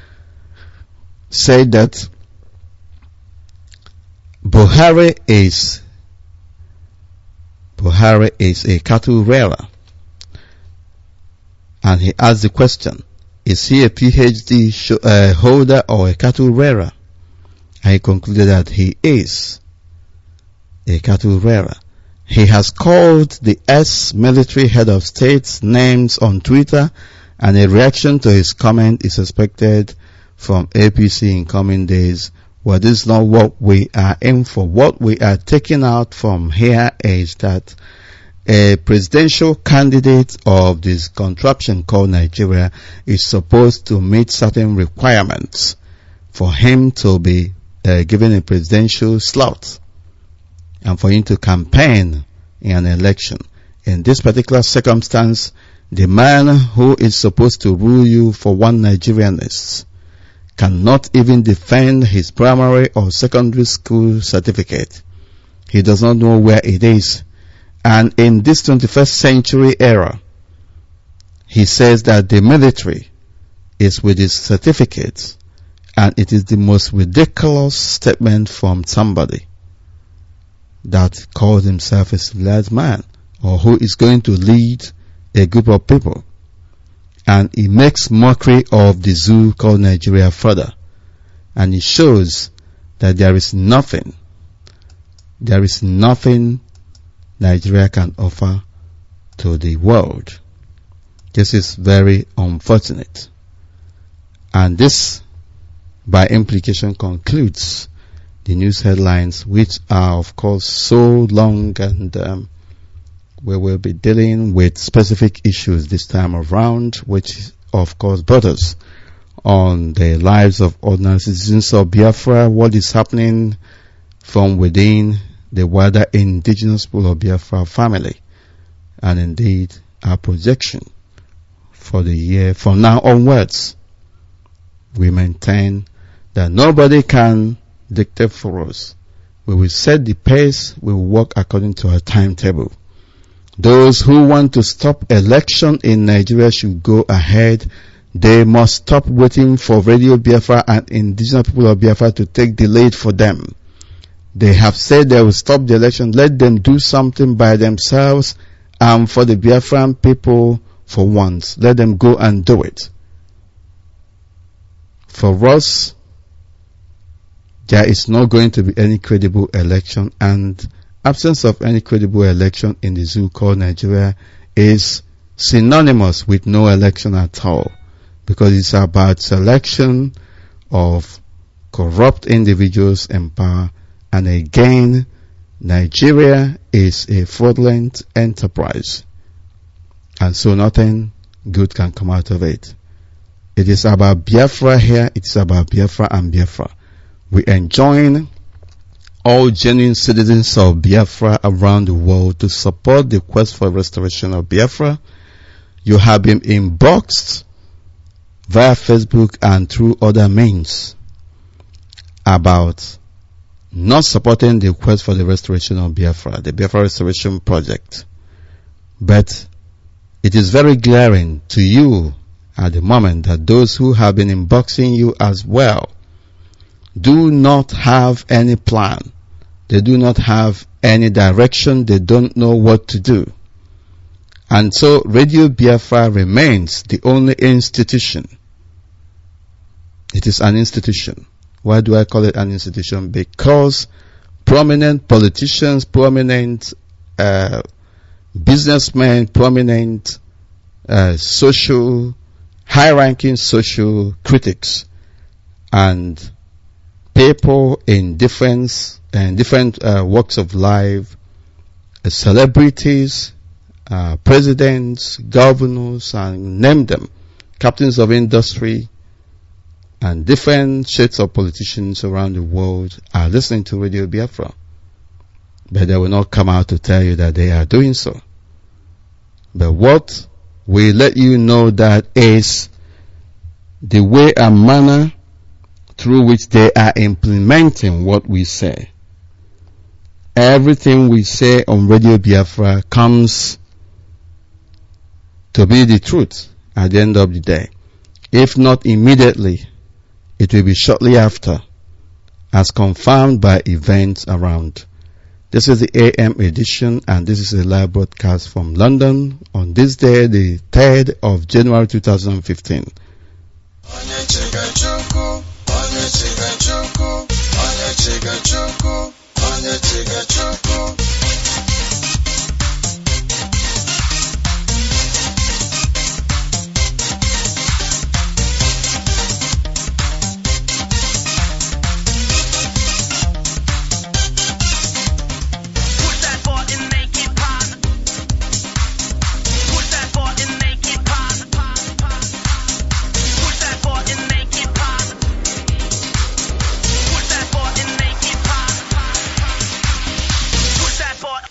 said that Buhari is Buhari is a cattle rearer, and he asked the question: is he a PhD sh- uh, holder or a cattle rearer? And he concluded that he is a cattle rearer. He has called the ex-military head of state's names on Twitter, and a reaction to his comment is expected from A P C in coming days. Well, this is not what we are in for. What we are taking out from here is that a presidential candidate of this contraption called Nigeria is supposed to meet certain requirements for him to be uh, given a presidential slot and for him to campaign in an election. In this particular circumstance, the man who is supposed to rule you for one Nigerianist cannot even defend his primary or secondary school certificate. He does not know where it is. And in this twenty-first century era, he says that the military is with his certificates, and it is the most ridiculous statement from somebody that calls himself a civilized man, or who is going to lead a group of people. And he makes mockery of the zoo called Nigeria further. And he shows that there is nothing, there is nothing Nigeria can offer to the world. This is very unfortunate. And this, by implication, concludes the news headlines, which are, of course, so long, and um, we will be dealing with specific issues this time around, which, of course, borders on the lives of ordinary citizens of Biafra, what is happening from within the wider indigenous people of Biafra family, and indeed our projection for the year from now onwards. We maintain that nobody can dictate for us. We will set the pace, we will work according to our timetable. Those who want to stop election in Nigeria should go ahead. They must stop waiting for Radio Biafra and indigenous people of Biafra to take the lead for them. They have said they will stop the election. Let them do something by themselves, and for the Biafran people for once, let them go and do it. For us, there is not going to be any credible election, and absence of any credible election in the zoo called Nigeria is synonymous with no election at all, because it's about selection of corrupt individuals in power. And again, Nigeria is a fraudulent enterprise, and so nothing good can come out of it. It is about Biafra here, it's about Biafra and Biafra. We enjoin all genuine citizens of Biafra around the world to support the quest for restoration of Biafra. You have been inboxed via Facebook and through other means about not supporting the quest for the restoration of Biafra, the Biafra Restoration Project. But it is very glaring to you at the moment that those who have been inboxing you as well do not have any plan. They do not have any direction. They don't know what to do. And so Radio Biafra remains the only institution. It is an institution. Why do I call it an institution? Because prominent politicians, prominent uh, businessmen, prominent uh, social, high-ranking social critics, and people in different in different uh, walks of life, uh, celebrities, uh, presidents, governors, and name them, captains of industry, and different shades of politicians around the world are listening to Radio Biafra. But they will not come out to tell you that they are doing so. But what we let you know that is the way and manner through which they are implementing what we say. Everything we say on Radio Biafra comes to be the truth at the end of the day. If not immediately, it will be shortly after, as confirmed by events around. This is the A M edition, and this is a live broadcast from London on this day, the third of January two thousand fifteen. onye Chigachukwu, onye Chigachukwu, onye Chigachukwu, onye Chigachukwu. Push that button, make it pop. Push that button, make it pop. Push that button, make it pop. Push that button, make it pop. Push that button.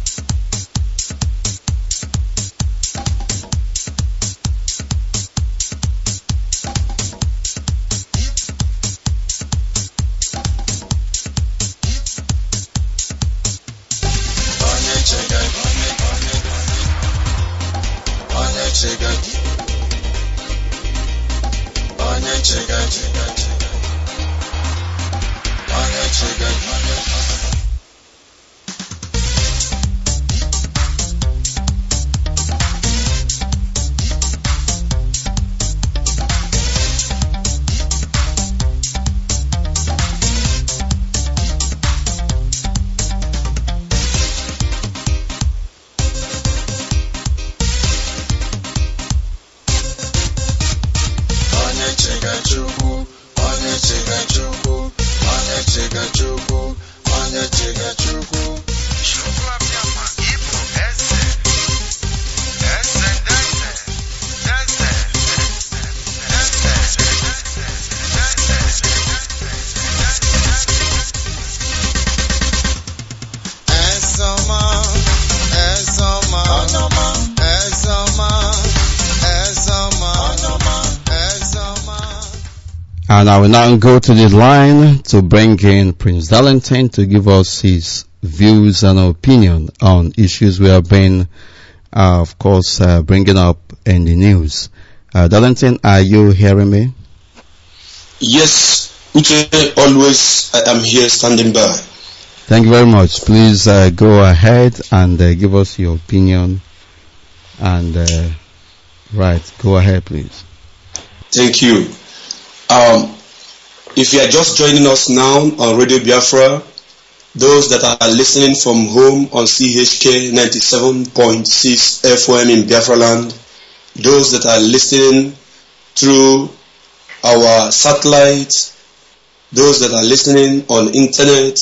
Onye Chiga- onye- onye- onye Chiga- onye Chiga- onye Chiga- onye Chigachukwu, onye Chigachukwu, onye Chigachukwu, onye Chigachukwu. Chukwu Biafra, Igbo, Eze. Eze, Deze. Deze. Deze. Ezoma, Ezoma, Ezoma, Ezoma, Ezoma. And I will now go to the line to bring in Prince Darlington to give us his views and opinion on issues we have been, uh, of course, uh, bringing up in the news. Uh, Darlington, are you hearing me? Yes, Uche, always I am here standing by. Thank you very much. Please uh, go ahead and uh, give us your opinion. And, uh, right, go ahead, please. Thank you. Um, if you are just joining us now on Radio Biafra, those that are listening from home on C H K ninety-seven point six F M in Biafra land, those that are listening through our satellite, those that are listening on internet,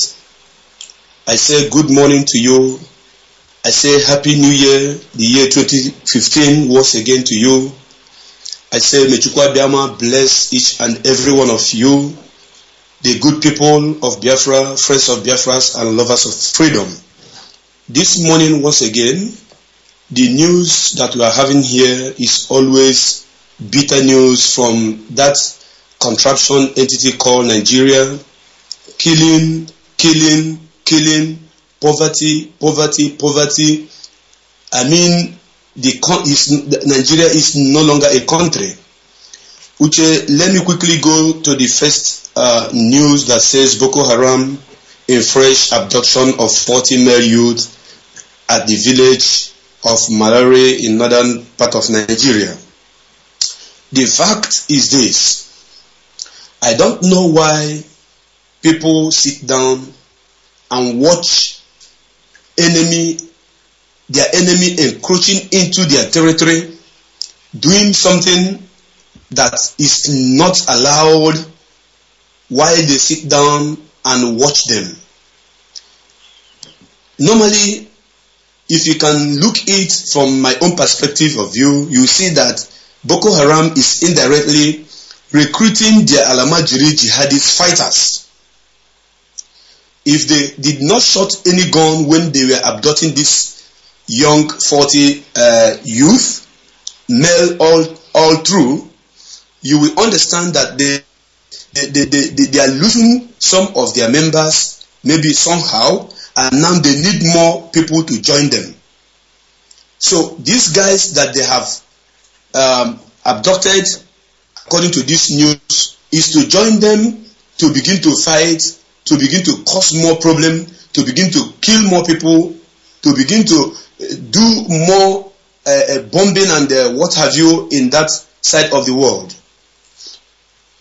I say good morning to you. I say Happy New Year, the year twenty fifteen once again to you. I say may Chukwu Abiyama bless each and every one of you, the good people of Biafra, friends of Biafras and lovers of freedom. This morning once again, the news that we are having here is always bitter news from that contraption entity called Nigeria, killing, killing, killing, poverty, poverty, poverty. I mean, the con- is, Nigeria is no longer a country. Uche, let me quickly go to the first uh, news that says Boko Haram in fresh abduction of forty male youth at the village of Malare in northern part of Nigeria. The fact is this: I don't know why people sit down and watch enemy, their enemy encroaching into their territory, doing something that is not allowed, while they sit down and watch them. Normally, if you can look it from my own perspective of view, you see that Boko Haram is indirectly recruiting their Alamajiri jihadist fighters. If they did not shoot any gun when they were abducting this young forty uh, youth, male all all through, you will understand that they they, they, they they are losing some of their members, maybe somehow, and now they need more people to join them. So these guys that they have um, abducted, according to this news, is to join them to begin to fight, to begin to cause more problem, to begin to kill more people, to begin to do more uh, bombing and uh, what have you in that side of the world.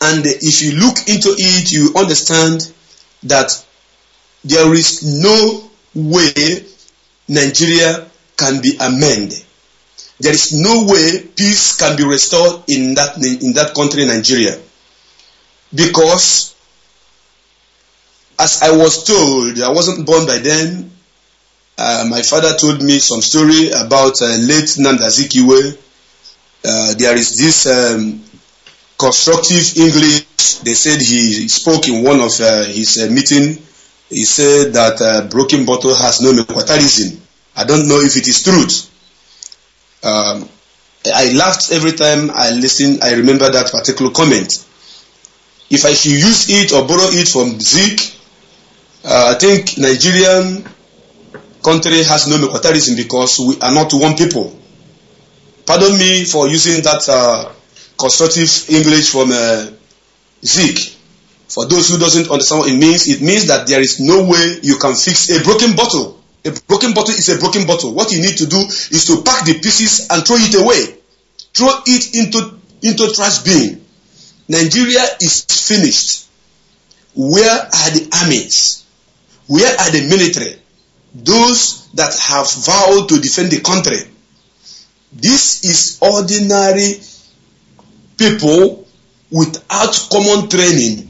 And if you look into it, you understand that there is no way Nigeria can be amended. There is no way peace can be restored in that in that country, Nigeria. Because, as I was told, I wasn't born by then. Uh, my father told me some story about uh, late Nnamdi Azikiwe. Uh, there is this um, constructive English. They said he spoke in one of uh, his uh, meeting. He said that uh, broken bottle has no mequatarism. I don't know if it is truth. Um, I laughed every time I listened. I remember that particular comment. If I should use it or borrow it from Zik, uh, I think Nigerian country has no mequatarism because we are not one people. Pardon me for using that uh, constructive English from uh, Zik. For those who doesn't understand what it means, it means that there is no way you can fix a broken bottle. A broken bottle is a broken bottle. What you need to do is to pack the pieces and throw it away. Throw it into, into trash bin. Nigeria is finished. Where are the armies? Where are the military? Those that have vowed to defend the country. This is ordinary people without common training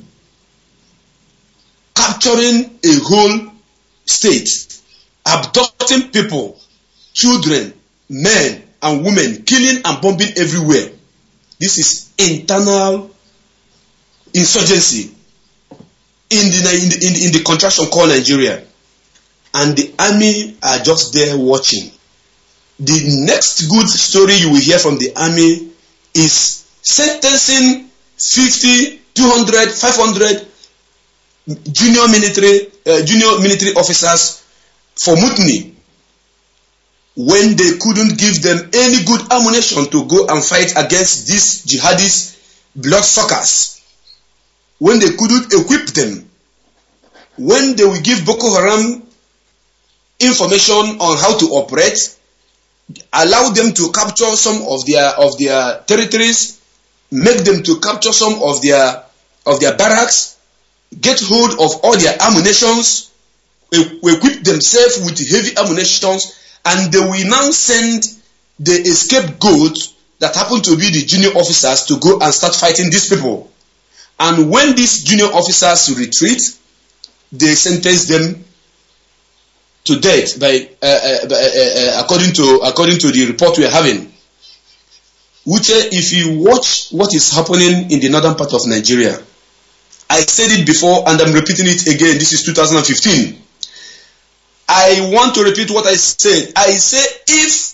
capturing a whole state, abducting people, children, men and women, killing and bombing everywhere. This is internal insurgency in the, in the, in the, in the contraction called Nigeria. And the army are just there watching. The next good story you will hear from the army is sentencing fifty, two hundred, five hundred junior military uh, junior military officers for mutiny when they couldn't give them any good ammunition to go and fight against these jihadist bloodsuckers, when they couldn't equip them, when they will give Boko Haram information on how to operate, allow them to capture some of their of their territories, make them to capture some of their of their barracks, get hold of all their ammunitions, equip themselves with heavy ammunitions, and they will now send the scapegoat that happen to be the junior officers to go and start fighting these people. And when these junior officers retreat, they sentence them to death by, uh, uh, by uh, uh, according to according to the report we are having. Which, if you watch what is happening in the northern part of Nigeria, I said it before and I'm repeating it again. This is two thousand fifteen. I want to repeat what I said. I say if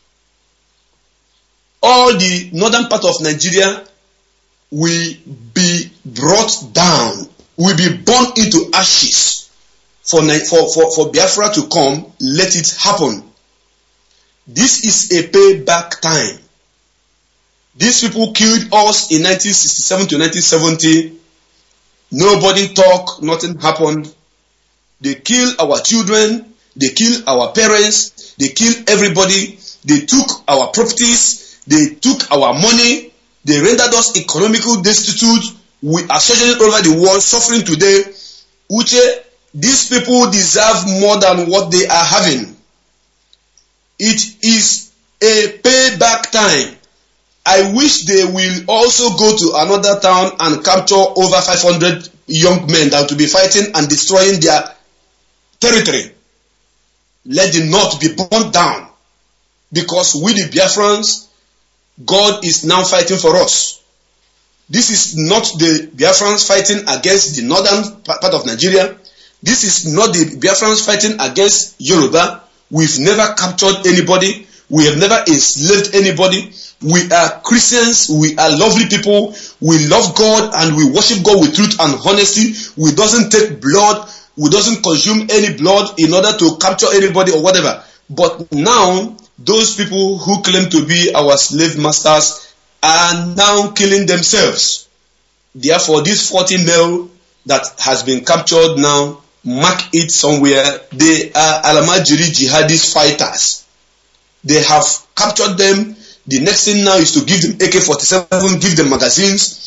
all the northern part of Nigeria will be brought down, will be burned into ashes for, for, for, for Biafra to come, let it happen. This is a payback time. These people killed us in nineteen sixty-seven to nineteen seventy. Nobody talked, nothing happened. They killed our children, they killed our parents, they killed everybody, they took our properties, they took our money, they rendered us economically destitute. We are suffering all over the world, suffering today. Uche, these people deserve more than what they are having. It is a payback time. I wish they will also go to another town and capture over five hundred young men that will be fighting and destroying their territory. Let the north be burnt down. Because we the Biafrans, God is now fighting for us. This is not the Biafrans fighting against the northern part of Nigeria. This is not the Biafrans fighting against Yoruba. We've never captured anybody. We have never enslaved anybody. We are Christians. We are lovely people. We love God and we worship God with truth and honesty. We doesn't take blood. We doesn't consume any blood in order to capture anybody or whatever. But now, those people who claim to be our slave masters are now killing themselves. Therefore, this forty male that has been captured now, mark it somewhere. They are Alamajiri jihadist fighters. They have captured them. The next thing now is to give them A K forty-seven, give them magazines,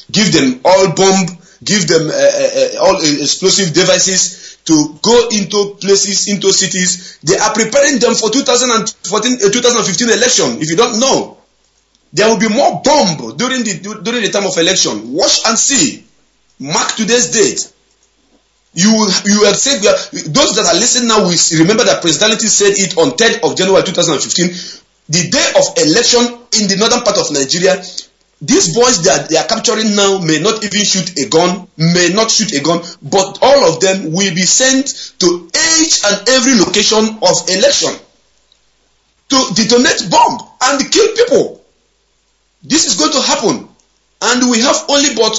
give them all bomb, give them uh, uh, uh, all explosive devices to go into places, into cities. They are preparing them for two thousand fourteen, uh, two thousand fifteen election. If you don't know, there will be more bomb during the during the time of election. Watch and see. Mark today's date. You will you will say, those that are listening now will remember that President said it on third of January two thousand fifteen, the day of election in the northern part of Nigeria. These boys that they are capturing now may not even shoot a gun, may not shoot a gun, but all of them will be sent to each and every location of election to detonate bomb and kill people. This is going to happen, and we have only but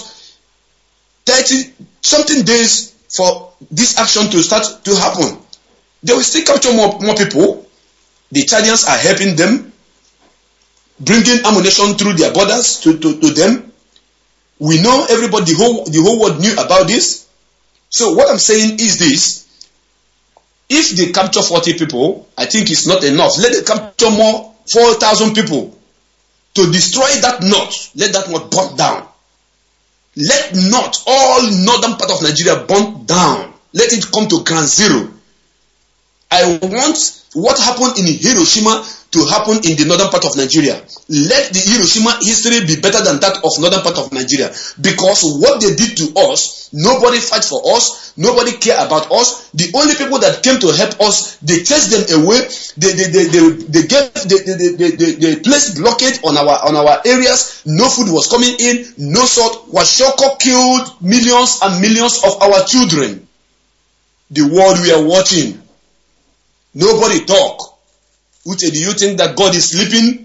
thirty something days for this action to start to happen. They will still capture more, more people. The Chadians are helping them, bringing ammunition through their borders to, to, to them. We know everybody, the whole, the whole world knew about this. So what I'm saying is this: if they capture forty people, I think it's not enough. Let them capture more, four thousand people to destroy that knot. Let that knot burn down. Let not all northern part of Nigeria burn down. Let it come to ground zero. I want what happened in Hiroshima to happen in the northern part of Nigeria. Let the Hiroshima history be better than that of northern part of Nigeria. Because what they did to us, nobody fight for us, nobody care about us. The only people that came to help us, they chased them away. They they they they, they gave they, they, they, they, they placed blockade on our on our areas. No food was coming in, no salt. Washoko killed millions and millions of our children. The world we are watching. Nobody talk. Uche, do you think that God is sleeping?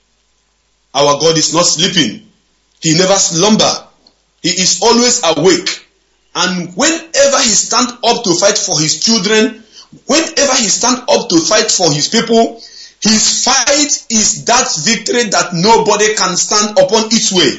Our God is not sleeping. He never slumber. He is always awake. And whenever he stand up to fight for his children, whenever he stand up to fight for his people, his fight is that victory that nobody can stand upon its way.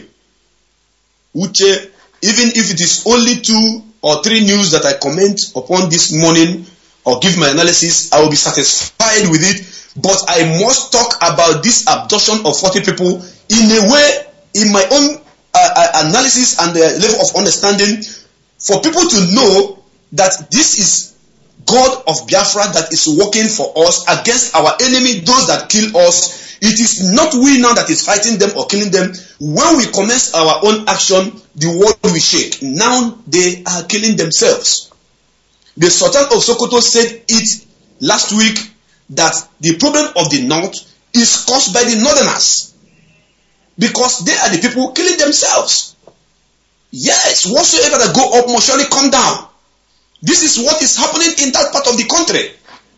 Uche, even if it is only two or three news that I comment upon this morning or give my analysis, I will be satisfied with it. But I must talk about this abduction of forty people in a way, in my own uh, analysis and the level of understanding, for people to know that this is God of Biafra that is working for us against our enemy, those that kill us. It is not we now that is fighting them or killing them. When we commence our own action, the world will shake. Now they are killing themselves. The Sultan of Sokoto said it last week that the problem of the north is caused by the northerners because they are the people killing themselves. Yes, whatsoever that go up must surely come down. This is what is happening in that part of the country.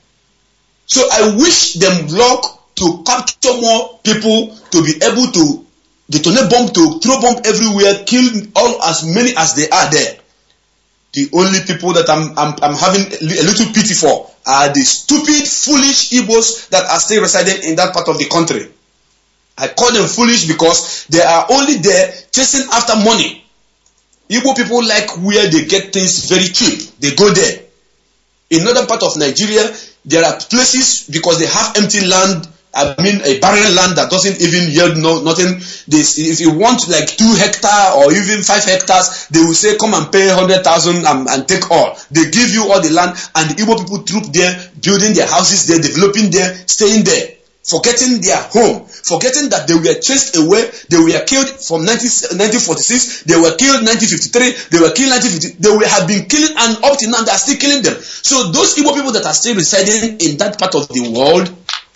So I wish them luck to capture more people, to be able to detonate bomb, to throw bomb everywhere, kill all as many as they are there. The only people that I'm, I'm, I'm having a little pity for are the stupid, foolish Igbos that are still residing in that part of the country. I call them foolish because they are only there chasing after money. Igbo people like where they get things very cheap. They go there. In northern part of Nigeria, there are places because they have empty land. I mean, a barren land that doesn't even yield no, nothing. They, if you want like two hectares or even five hectares, they will say, come and pay one hundred thousand and, and take all. They give you all the land, and the Igbo people troop there, building their houses there, developing there, staying there, forgetting their home, forgetting that they were chased away, they were killed from nineteen forty-six, they were killed nineteen fifty-three, they were killed nineteen fifty, they were, have been killing, and up till now they are still killing them. So those Igbo people that are still residing in that part of the world,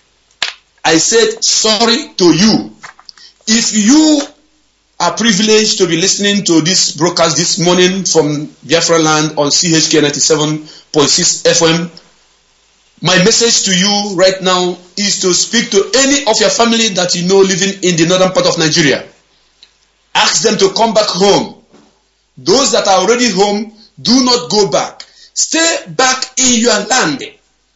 I said sorry to you. If you are privileged to be listening to this broadcast this morning from Biafra land on C H K ninety-seven point six F M, my message to you right now is to speak to any of your family that you know living in the northern part of Nigeria. Ask them to come back home. Those that are already home, do not go back. Stay back in your land.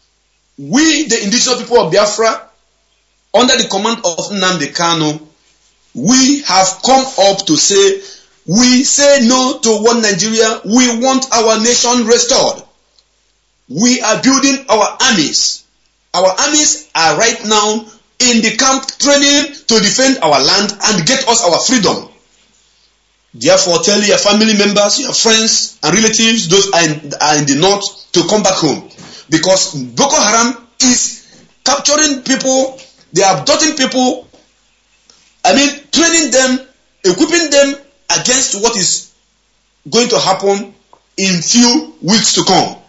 We, the indigenous people of Biafra, under the command of Nnamdi Kanu, we have come up to say, we say no to one Nigeria. We want our nation restored. We are building our armies. Our armies are right now in the camp training to defend our land and get us our freedom. Therefore, tell your family members, your friends and relatives, those are in, are in the north, to come back home. Because Boko Haram is capturing people, they are abducting people, I mean, training them, equipping them against what is going to happen in few weeks to come.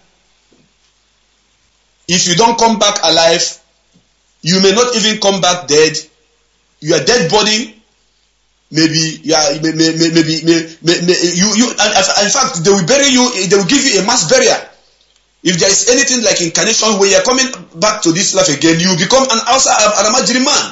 If you don't come back alive, you may not even come back dead. Your dead body, maybe, yeah, maybe, maybe, maybe, maybe you, you. In fact, they will bury you. They will give you a mass burial. If there is anything like incarnation where you are coming back to this life again, you become an Hausa Aramajiri man.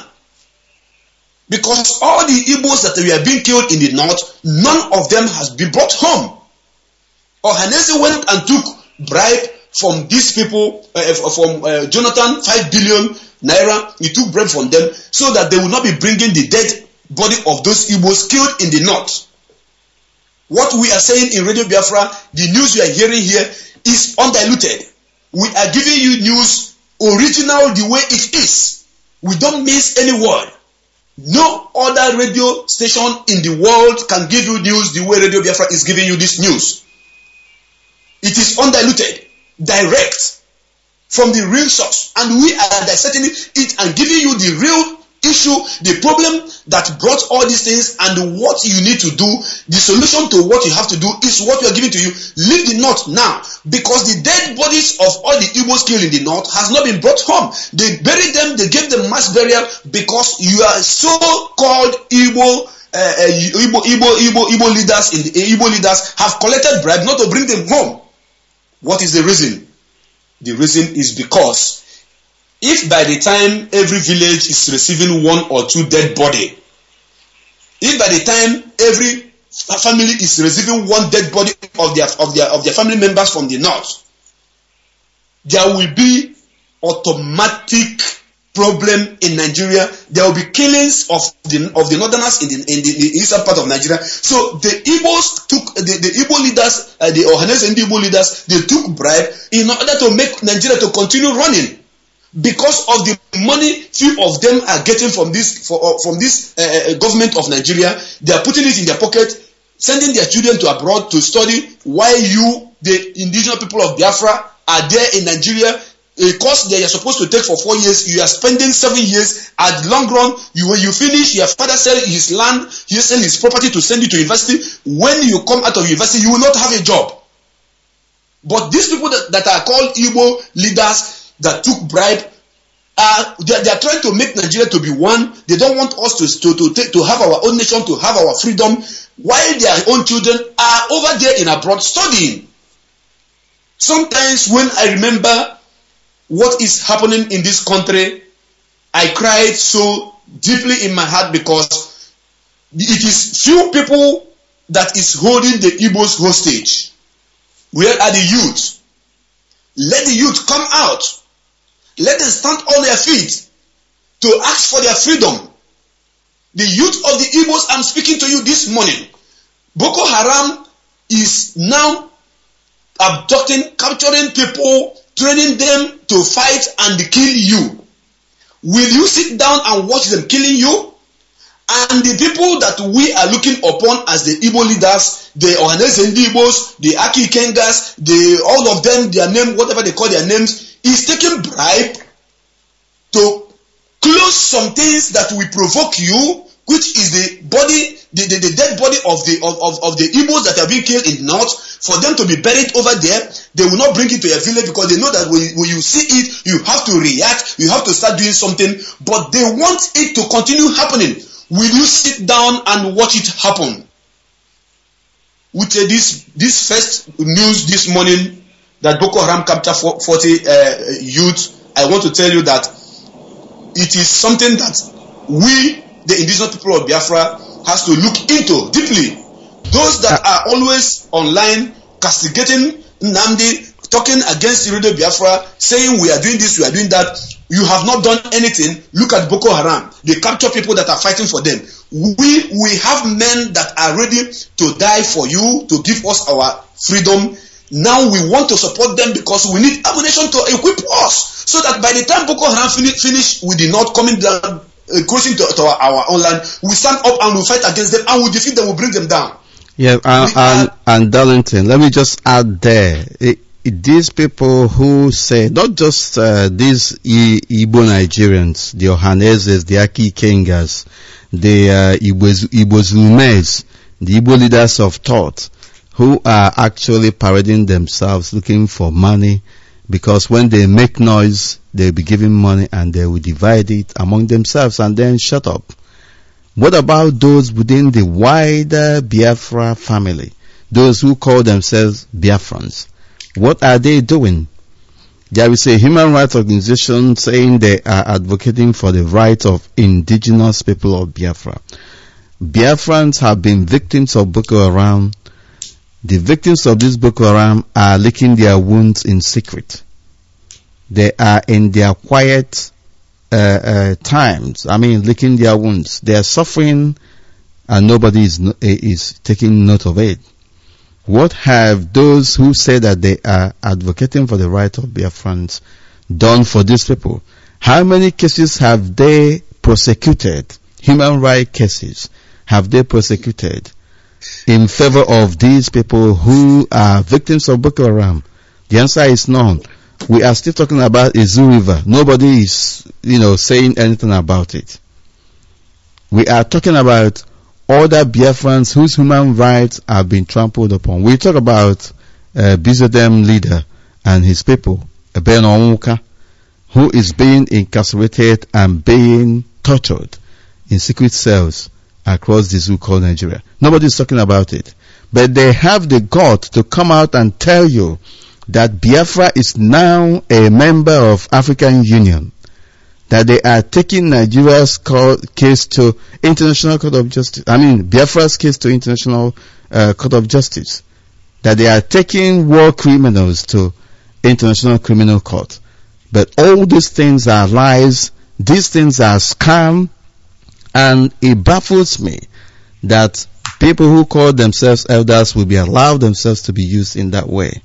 Because all the Igbos that were being killed in the north, none of them has been brought home. Ohaneze went and took bribe from these people, uh, from uh, Jonathan, five billion naira. He took bribe from them so that they will not be bringing the dead body of those Igbos killed in the north. What we are saying in Radio Biafra, the news you are hearing here is undiluted. We are giving you news original the way it is. We don't miss any word. No other radio station in the world can give you news the way Radio Biafra is giving you this news. It is undiluted, direct, from the real source. And we are dissecting it and giving you the real issue, the problem that brought all these things and what you need to do. The solution to what you have to do is what we are giving to you. Leave the north now, because the dead bodies of all the Igbos killed in the north has not been brought home. They buried them, they gave them mass burial because you are so-called Igbo, uh, uh, Igbo, Igbo, Igbo, Igbo leaders in the uh, Igbo leaders have collected bribe not to bring them home. What is the reason? The reason is because if by the time every village is receiving one or two dead body, if by the time every family is receiving one dead body of their of their of their family members from the north, there will be automatic problem in Nigeria. There will be killings of the of the northerners in the in the, the eastern part of Nigeria. So the Igbos took the, the Igbo leaders, uh, the Ohanese and the Igbo leaders, they took bribe in order to make Nigeria to continue running. Because of the money few of them are getting from this for, uh, from this uh, government of Nigeria, they are putting it in their pocket, sending their children to abroad to study, while you, the indigenous people of Biafra, are there in Nigeria. A course that you're supposed to take for four years, you are spending seven years. At the long run, you when you finish, your father sell his land, he sell his property to send you to university. When you come out of university, you will not have a job. But these people that, that are called Igbo leaders that took bribe, uh, they, they are trying to make Nigeria to be one. They don't want us to to to, take, to have our own nation, to have our freedom, while their own children are over there in abroad studying. Sometimes when I remember what is happening in this country, I cried so deeply in my heart, because it is few people that is holding the Igbos hostage. Where are the youth? Let the youth come out. Let them stand on their feet to ask for their freedom. The youth of the Igbos, I'm speaking to you this morning. Boko Haram is now abducting, capturing people, training them to fight and kill you. Will you sit down and watch them killing you? And the people that we are looking upon as the Igbo leaders, the Ohanese Igbos, the Aki Kengas, the all of them, their name, whatever they call their names, is taking bribe to close some things that will provoke you, which is the body, the, the, the dead body of the of, of, of the Igbos that are being killed in the north, for them to be buried over there. They will not bring it to your village because they know that when, when you see it, you have to react, you have to start doing something, but they want it to continue happening. Will you sit down and watch it happen? With uh, this this first news this morning that Boko Haram captured forty uh, youth, I want to tell you that it is something that we, the indigenous people of Biafra, has to look into deeply. Those that are always online castigating Nnamdi, talking against Radio Biafra, saying we are doing this, we are doing that, you have not done anything. Look at Boko Haram. They capture people that are fighting for them. We we have men that are ready to die for you, to give us our freedom. Now we want to support them because we need ammunition to equip us, so that by the time Boko Haram finish, finish with the north coming down, uh, crossing to, to our, our own land, we stand up and we fight against them and we defeat them, we bring them down. Yeah, and, We and, are- and Darlington, let me just add there, it, it, these people who say, not just uh, these I, Igbo Nigerians, the Ohaneses, the Aki Kengas, the uh, Igbo Igbo Zumes, the Igbo leaders of thought, who are actually parading themselves looking for money, because when they make noise, they'll be giving money and they will divide it among themselves and then shut up. What about those within the wider Biafra family? Those who call themselves Biafrans? What are they doing? There is a human rights organization saying they are advocating for the rights of indigenous people of Biafra. Biafrans have been victims of Boko Haram. The victims of this Boko Haram are licking their wounds in secret. They are in their quiet uh, uh, times. I mean, licking their wounds. They are suffering, and nobody is no, is taking note of it. What have those who say that they are advocating for the right of Biafrans done for these people? How many cases have they prosecuted? Human rights cases have they prosecuted in favor of these people who are victims of Boko Haram? The answer is none. We are still talking about Izu River. Nobody is, you know, saying anything about it. We are talking about other Biafrans whose human rights have been trampled upon. We talk about uh, B Z M leader and his people, Ben Onwuka, who is being incarcerated and being tortured in secret cells across the zoo called Nigeria. Nobody is talking about it. But they have the guts to come out and tell you that Biafra is now a member of African Union, that they are taking Nigeria's case to International Court of Justice, I mean Biafra's case to International uh, Court of Justice, that they are taking war criminals to International Criminal Court. But all these things are lies, these things are scam, and it baffles me that people who call themselves elders will be allowed themselves to be used in that way.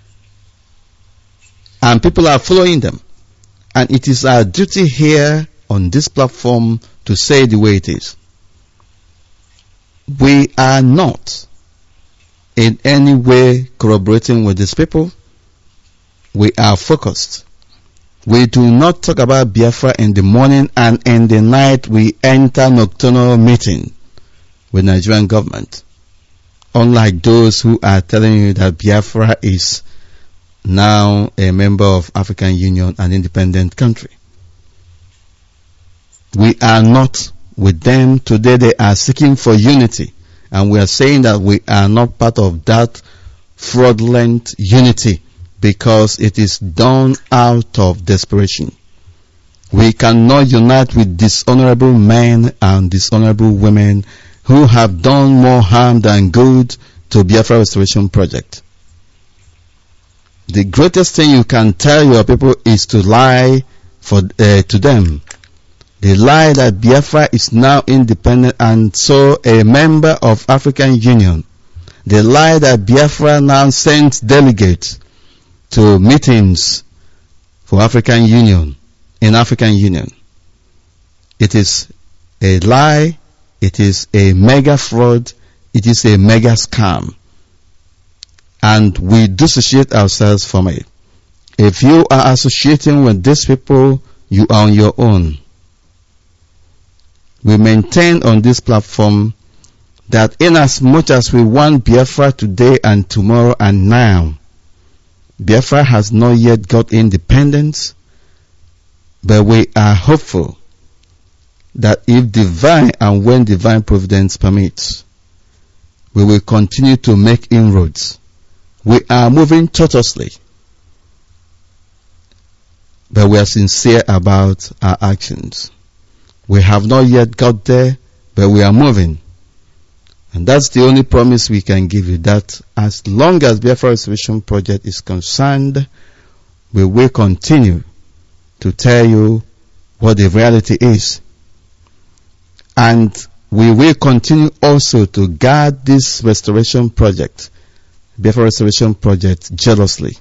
And people are following them. And it is our duty here on this platform to say the way it is. We are not in any way corroborating with these people. We are focused. We do not talk about Biafra in the morning, and in the night we enter nocturnal meeting with Nigerian government. Unlike those who are telling you that Biafra is now a member of African Union, an independent country. We are not with them. Today they are seeking for unity, and we are saying that we are not part of that fraudulent unity because it is done out of desperation. We cannot unite with dishonorable men and dishonorable women who have done more harm than good to Biafra Restoration Project. The greatest thing you can tell your people is to lie for uh, to them. They lie that Biafra is now independent and so a member of African Union. They lie that Biafra now sends delegates to meetings for African Union, in African Union. It is a lie. It is a mega fraud. It is a mega scam. And we dissociate ourselves from it. If you are associating with these people, you are on your own. We maintain on this platform that in as much as we want Biafra today and tomorrow and now, Biafra has not yet got independence, but we are hopeful that if divine and when divine providence permits, we will continue to make inroads. We are moving tortuously, but we are sincere about our actions. We have not yet got there, but we are moving. And that's the only promise we can give you, that as long as Biafra Restoration Project is concerned, we will continue to tell you what the reality is. And we will continue also to guard this restoration project, Biafra Restoration Project, jealously.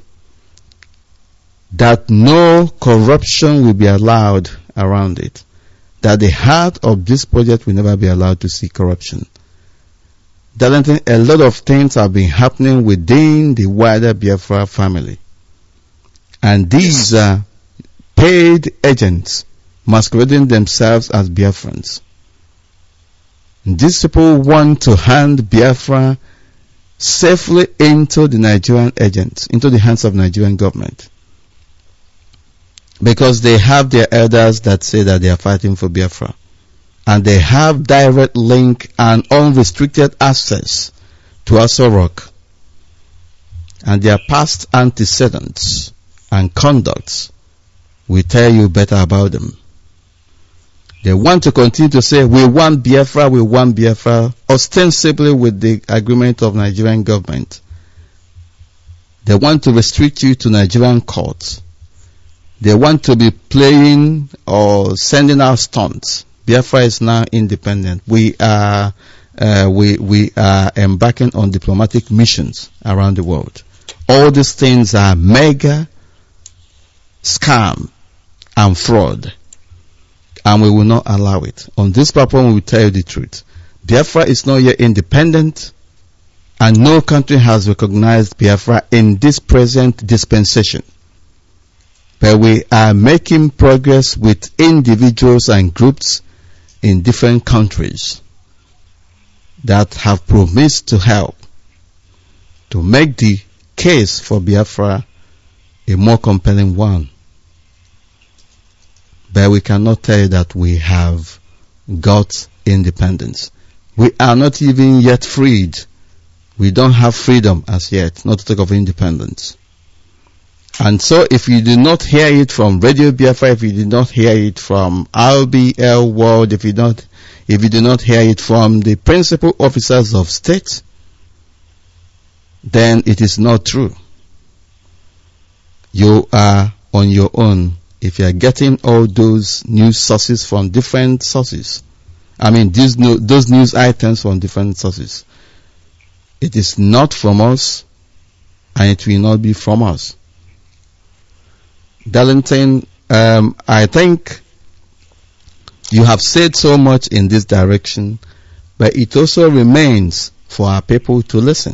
That no corruption will be allowed around it. That the heart of this project will never be allowed to see corruption. Darlington, a lot of things have been happening within the wider Biafra family. And these are paid agents masquerading themselves as Biafrans. These people want to hand Biafra safely into the Nigerian agents, into the hands of Nigerian government. Because they have their elders that say that they are fighting for Biafra. And they have direct link and unrestricted access to Aso Rock. And their past antecedents and conducts will tell you better about them. They want to continue to say, we want Biafra, we want Biafra, ostensibly with the agreement of Nigerian government. They want to restrict you to Nigerian courts. They want to be playing or sending out stunts. Biafra is now independent. We are, uh, we, we are embarking on diplomatic missions around the world. All these things are mega scam and fraud. And we will not allow it. On this platform, we will tell you the truth. Biafra is not yet independent, and no country has recognized Biafra in this present dispensation. But we are making progress with individuals and groups in different countries that have promised to help to make the case for Biafra a more compelling one. But we cannot tell you that we have got independence. We are not even yet freed. We don't have freedom as yet, not to talk of independence. And so if you do not hear it from Radio Biafra, if you did not hear it from R B L World, if you don't, if you do not hear it from the principal officers of state, then it is not true. You are on your own. If you are getting all those news sources from different sources, I mean these new, those news items from different sources, it is not from us, and it will not be from us. Darlington, um, I think you have said so much in this direction, but it also remains for our people to listen.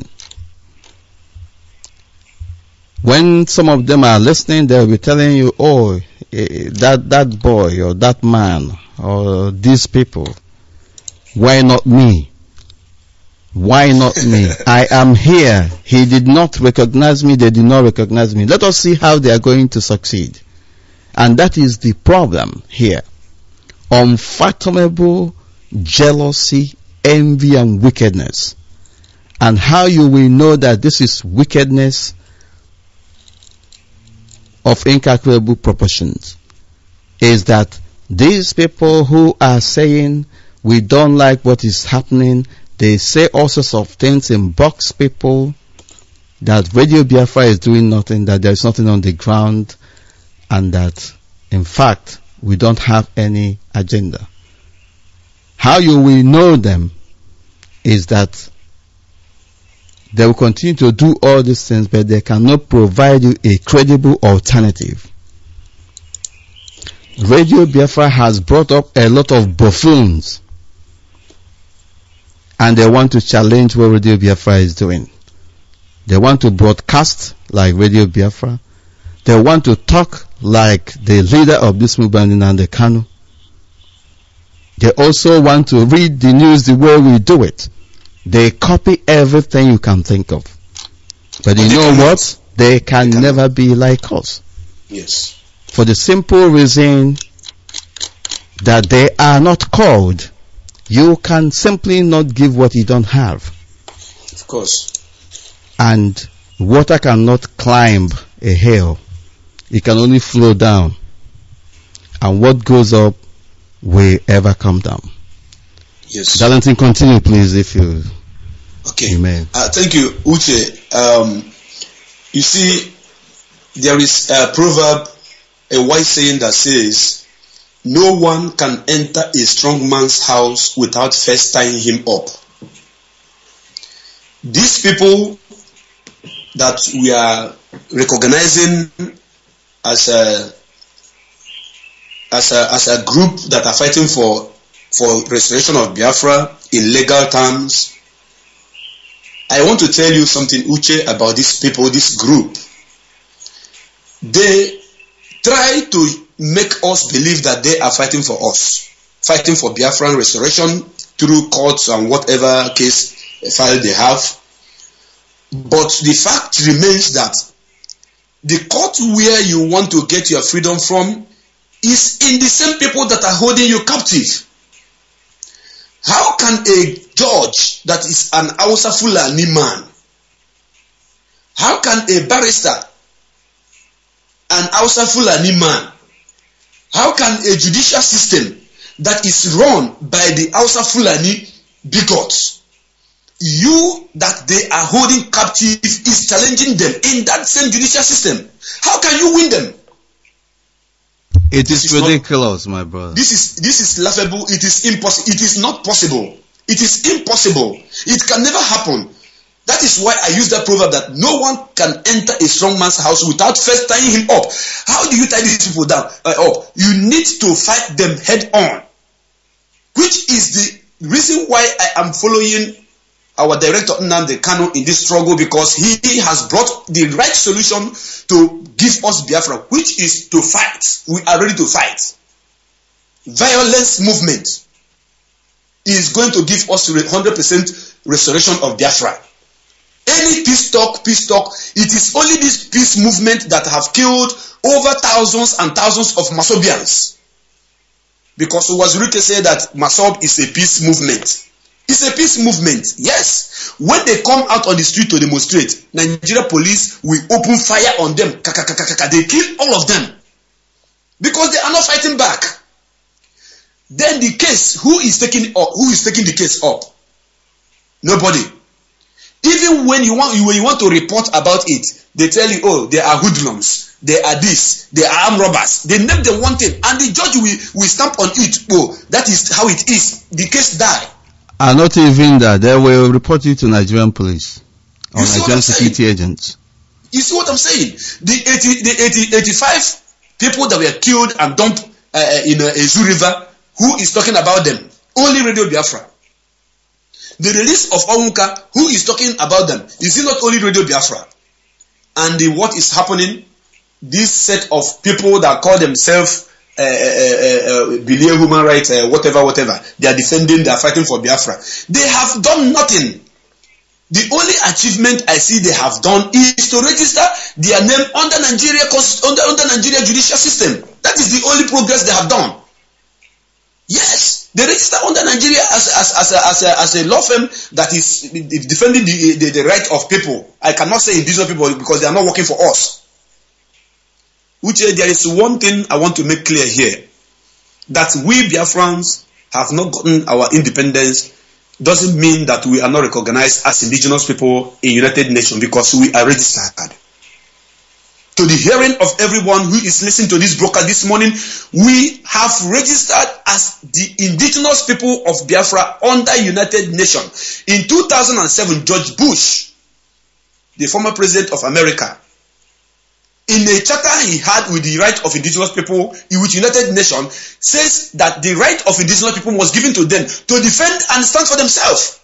When some of them are listening, they'll be telling you, oh, eh, that, that boy or that man or these people, why not me? Why not me? I am here. He did not recognize me. They did not recognize me. Let us see how they are going to succeed. And that is the problem here. Unfathomable jealousy, envy, and wickedness. And how you will know that this is wickedness of incalculable proportions is that these people who are saying we don't like what is happening, they say all sorts of things in box people, that Radio Biafra is doing nothing, that there is nothing on the ground, and that in fact we don't have any agenda. How you will know them is that they will continue to do all these things, but they cannot provide you a credible alternative. Radio Biafra has brought up a lot of buffoons, and they want to challenge what Radio Biafra is doing. They want to broadcast like Radio Biafra. They want to talk like the leader of this movement, Nnamdi Kanu. They also want to read the news the way we do it. They copy everything you can think of. But you know what? They can never be like us. Yes. For the simple reason that they are not called. You can simply not give what you don't have. Of course. And water cannot climb a hill. It can only flow down. And what goes up will ever come down. Yes. Darlington, continue please if you... Okay. Amen. Uh, thank you, Uche. Um, you see, there is a proverb, a wise saying that says, no one can enter a strong man's house without first tying him up. These people that we are recognizing as a as a as a group that are fighting for for restoration of Biafra in legal terms, I want to tell you something, Uche, about these people, this group. They try to make us believe that they are fighting for us, fighting for Biafran restoration through courts and whatever case file they have. But the fact remains that the court where you want to get your freedom from is in the same people that are holding you captive. How can a judge that is an Hausa Fulani man, how can a barrister, an Hausa Fulani man, how can a judicial system that is run by the Hausa Fulani bigots, you that they are holding captive is challenging them in that same judicial system? How can you win them? It is, This is ridiculous, my brother. This is this is laughable. It is impossible. It is not possible. It is impossible. It can never happen. That is why I use that proverb that no one can enter a strong man's house without first tying him up. How do you tie these people down? Uh, up? You need to fight them head on, which is the reason why I am following our director Nnamdi Kanu in this struggle, because he, he has brought the right solution to give us Biafra, which is to fight. We are ready to fight. Violence movement is going to give us one hundred percent restoration of Biafra. Any peace talk, peace talk, it is only this peace movement that have killed over thousands and thousands of Masobians. Because Wazirike said that Masob is a peace movement. It's a peace movement, yes. When they come out on the street to demonstrate, Nigeria police will open fire on them. They kill all of them because they are not fighting back. Then the case, who is taking up? Who is taking the case up? Nobody. Even when you want, when you want to report about it, they tell you, oh, they are hoodlums, they are this, they are armed robbers. They name the one thing, and the judge will, will stamp on it. Oh, that is how it is. The case die. And not even that, they will report you to Nigerian police or You see what Nigerian I'm security agents. You see what I'm saying? The eighty, the eighty, eighty-five people that were killed and dumped uh, in uh, Ezu River, who is talking about them? Only Radio Biafra. The release of Onwuka, who is talking about them? Is it not only Radio Biafra? And the, what is happening? This set of people that call themselves uh, uh, uh, uh, human rights, uh, whatever, whatever, they are defending, they are fighting for Biafra. They have done nothing. The only achievement I see they have done is to register their name under Nigeria under, under Nigeria judicial system. That is the only progress they have done. Yes, they register under Nigeria as as as a, as a, as a law firm that is defending the, the the right of people. I cannot say indigenous people because they are not working for us. Which uh, there is one thing I want to make clear here, that we Biafrans have not gotten our independence doesn't mean that we are not recognized as indigenous people in United Nations, because we are registered. To the hearing of everyone who is listening to this broadcast this morning, we have registered as the indigenous people of Biafra under United Nations. In two thousand seven, George Bush, the former president of America, in a charter he had with the right of indigenous people, in which United Nations says that the right of indigenous people was given to them to defend and stand for themselves.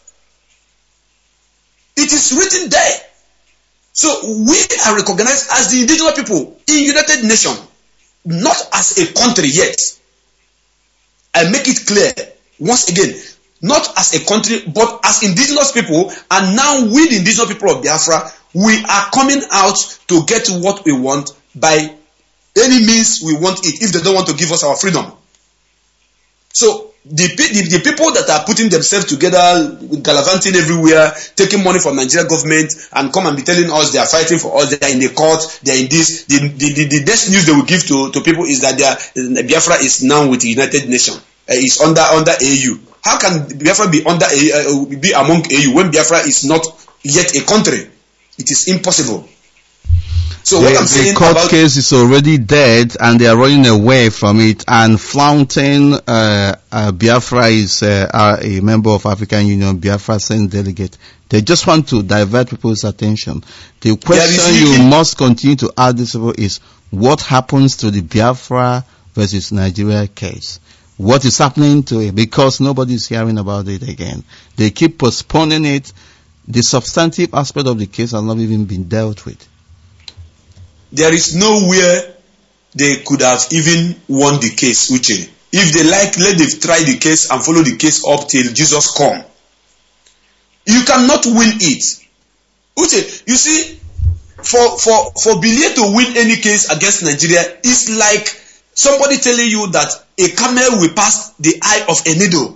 It is written there. So we are recognized as the indigenous people in United Nations, not as a country yet. I make it clear once again, not as a country, but as indigenous people. And now we, the indigenous people of Biafra, we are coming out to get what we want by any means we want it, if they don't want to give us our freedom. So the, the, the people that are putting themselves together, gallivanting everywhere, taking money from Nigeria government, and come and be telling us they are fighting for us, they are in the court, they are in this. The, the, the, the next news they will give to, to people is that they are, Biafra is now with the United Nations. Uh, it's under under A U. How can Biafra be under a, uh, be among A U when Biafra is not yet a country? It is impossible. So the, what I'm the saying court about case is already dead, and they are running away from it and flaunting. Uh, uh, Biafra is uh, a member of African Union. Biafra sent delegate. They just want to divert people's attention. The question you must continue to ask this is: what happens to the Biafra versus Nigeria case? What is happening to it? Because nobody is hearing about it again. They keep postponing it. The substantive aspect of the case has not even been dealt with. There is nowhere they could have even won the case, Uche. If they like, let them try the case and follow the case up till Jesus come. You cannot win it. Uche, you see, for for for Bilie to win any case against Nigeria is like somebody telling you that a camel will pass the eye of a needle,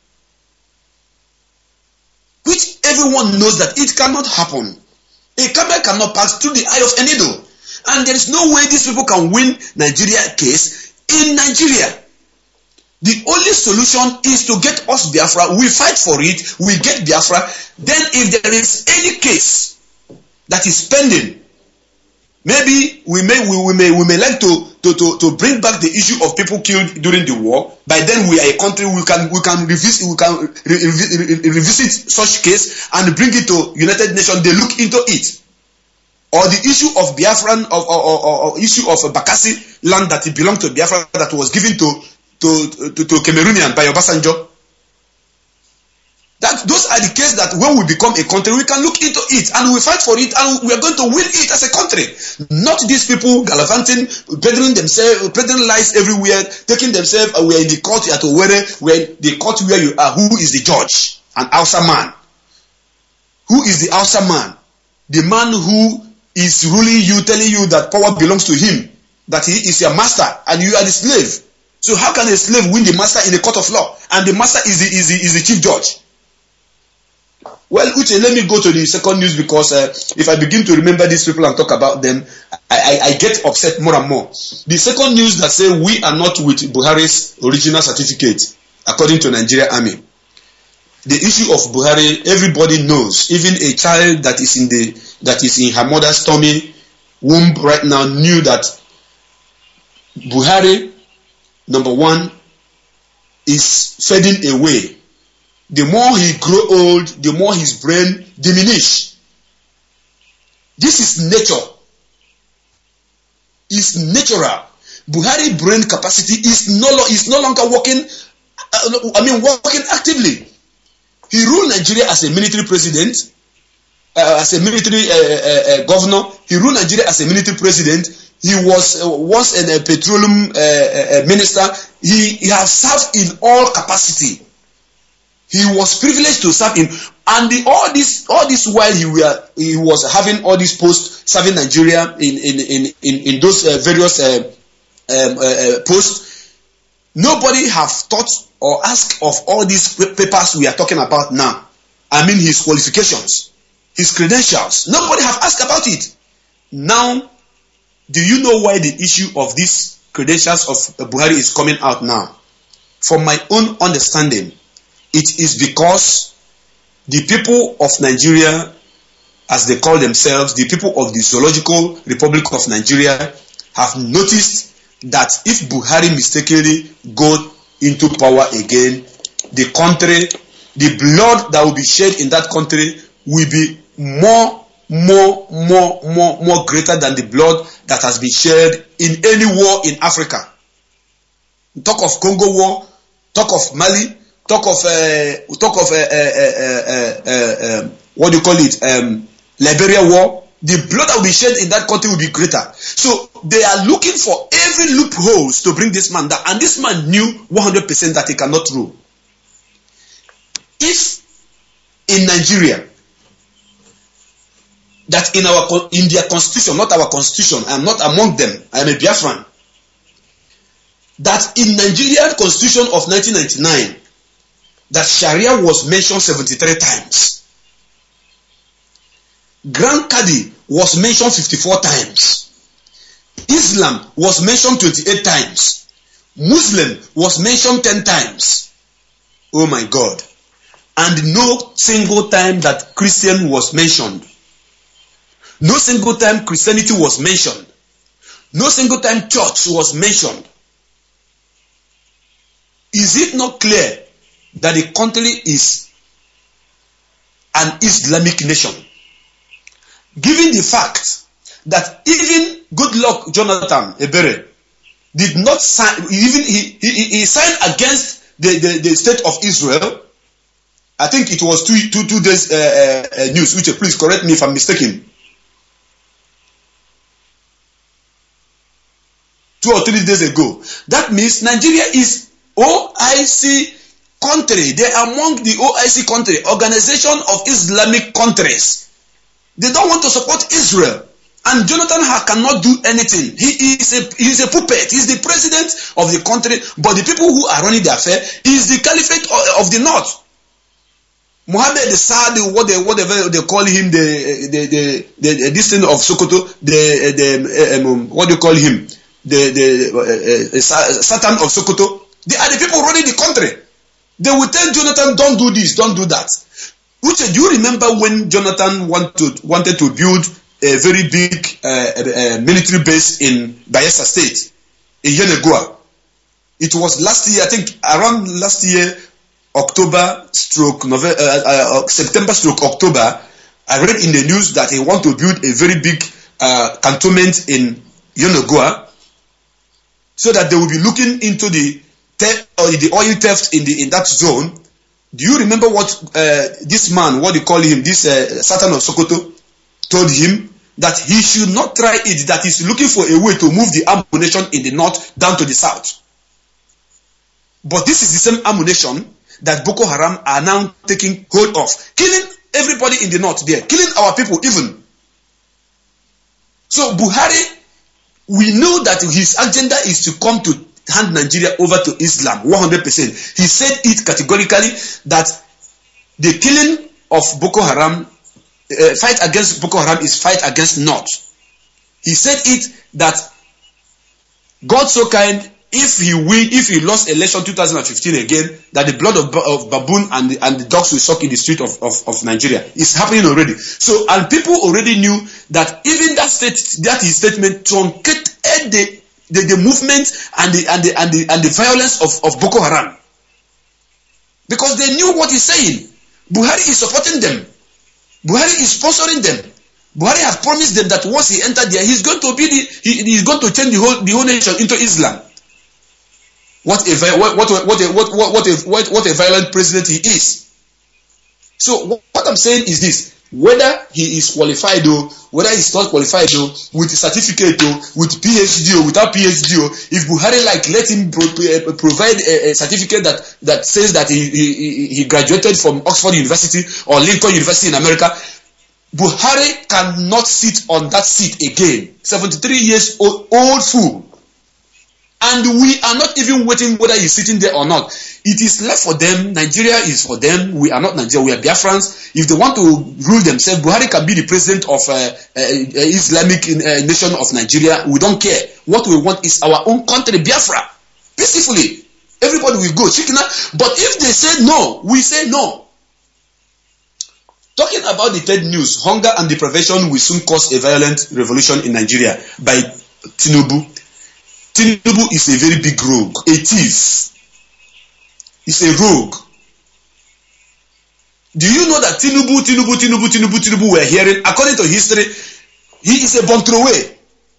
which everyone knows that it cannot happen. A camel cannot pass through the eye of a needle, and there is no way these people can win Nigeria case in Nigeria. The only solution is to get us Biafra. We fight for it. We get Biafra. Then if there is any case that is pending, maybe we may we, we may we may like to, to, to, to bring back the issue of people killed during the war. By then we are a country, we can we can revisit we can re, re, re, revisit such case and bring it to United Nations. They look into it. Or the issue of Biafran of or, or, or issue of Bakassi land that it belonged to Biafra that was given to To, to, to Cameroonian by Obasanjo. That those are the cases that when we become a country, we can look into it and we fight for it and we are going to win it as a country. Not these people gallivanting, peddling themselves, peddling lies everywhere, taking themselves. Uh, we are in the court at Owerri, we are in the court where you are. Who is the judge? An Hausa man. Who is the Hausa man? The man who is ruling you, telling you that power belongs to him, that he is your master and you are the slave. So how can a slave win the master in a court of law? And the master is the, is the, is the chief judge. Well, Uche, let me go to the second news because uh, if I begin to remember these people and talk about them, I, I, I get upset more and more. The second news that say we are not with Buhari's original certificate, according to Nigeria Army. The issue of Buhari, everybody knows. Even a child that is in the that is in her mother's tummy womb right now knew that Buhari, number one, is fading away. The more he grow old, the more his brain diminish. This is nature. It's natural. Buhari brain capacity is no is no longer working. Uh, I mean, working actively. He ruled Nigeria as a military president, uh, as a military uh, uh, uh, governor. He ruled Nigeria as a military president. He was uh, once a uh, petroleum uh, uh, minister. He, he has served in all capacity. He was privileged to serve in, and the, all this all this while he were he was having all these posts serving Nigeria in in in in, in those uh, various uh, um, uh, uh, posts. Nobody have thought or asked of all these papers we are talking about now. I mean his qualifications, his credentials. Nobody have asked about it. Now, do you know why the issue of these credentials of Buhari is coming out now? From my own understanding, it is because the people of Nigeria, as they call themselves, the people of the Zoological Republic of Nigeria, have noticed that if Buhari mistakenly go into power again, the country, the blood that will be shed in that country will be more, more, more, more, more greater than the blood that has been shed in any war in Africa. Talk of Congo war, talk of Mali, talk of uh, talk of uh, uh, uh, uh, uh, what do you call it? Um, Liberia war. The blood that will be shed in that country will be greater. So they are looking for every loopholes to bring this man down, and this man knew one hundred percent that he cannot rule. If in Nigeria, that in our in their constitution, not our constitution, I am not among them, I am a Biafran, that in Nigerian constitution of nineteen ninety-nine, that Sharia was mentioned seventy-three times. Grand Qadi was mentioned fifty-four times. Islam was mentioned twenty-eight times. Muslim was mentioned ten times. Oh my God. And no single time that Christian was mentioned. No single time Christianity was mentioned. No single time church was mentioned. Is it not clear that the country is an Islamic nation? Given the fact that even Goodluck Jonathan Ebere did not sign, even he, he, he signed against the, the, the state of Israel, I think it was two two two days uh, uh, uh, news. Which please correct me if I'm mistaken. Two or three days ago. That means Nigeria is O I C country. They are among the O I C country, Organization of Islamic Countries. They don't want to support Israel. And Jonathan cannot do anything. He is a he is a puppet. He is the president of the country, but the people who are running the affair is the caliphate of, of the north. Mohammed the Saad, what they, whatever they call him, the the the, the, the this thing of Sokoto, the the um, what do you call him, the the uh, uh, Satan of Sokoto. They are the people running the country. They will tell Jonathan, don't do this, don't do that. Uche, do you remember when Jonathan want to, wanted to build a very big uh, uh, military base in Bayelsa State, in Yenagoa? It was last year, I think around last year, October stroke November, uh, uh, September stroke October. I read in the news that he want to build a very big uh, cantonment in Yenagoa, so that they will be looking into the theft or the oil theft in the in that zone. Do you remember what uh, this man, what they call him, this uh, Satan of Sokoto, told him? That he should not try it, that he's looking for a way to move the ammunition in the north down to the south. But this is the same ammunition that Boko Haram are now taking hold of, killing everybody in the north there, killing our people even. So Buhari, we know that his agenda is to come to hand Nigeria over to Islam, one hundred percent. He said it categorically that the killing of Boko Haram, uh, fight against Boko Haram is fight against North. He said it that God so kind, if he win, if he lost election two thousand fifteen again, that the blood of, of baboon and the, and the dogs will suck in the street of, of, of Nigeria. It's happening already. So, and people already knew that even that state, that his statement truncated the The, the movement and the and the and the and the violence of, of Boko Haram, because they knew what he's saying. Buhari is supporting them. Buhari is sponsoring them. Buhari has promised them that once he entered there, he's going to be the he, he's going to change the whole the whole nation into Islam. What a what what what a, what what what a what, what a violent president he is. So what I'm saying is this: whether he is qualified or whether he's not qualified or with a certificate or with PhD or without PhD, or if Buhari like let him pro provide a, a certificate that that says that he, he he graduated from Oxford University or Lincoln University in America, Buhari cannot sit on that seat again. seventy-three years old, old fool. And we are not even waiting whether he's sitting there or not. It is left for them. Nigeria is for them. We are not Nigeria. We are Biafrans. If they want to rule themselves, Buhari can be the president of uh, uh, Islamic uh, nation of Nigeria. We don't care. What we want is our own country, Biafra. Peacefully. Everybody will go. But if they say no, we say no. Talking about the third news, hunger and deprivation will soon cause a violent revolution in Nigeria by Tinubu. Tinubu is a very big rogue, a thief. He's a rogue. Do you know that Tinubu, Tinubu, Tinubu, Tinubu, Tinubu we're hearing, according to history, he is a Bontrowe.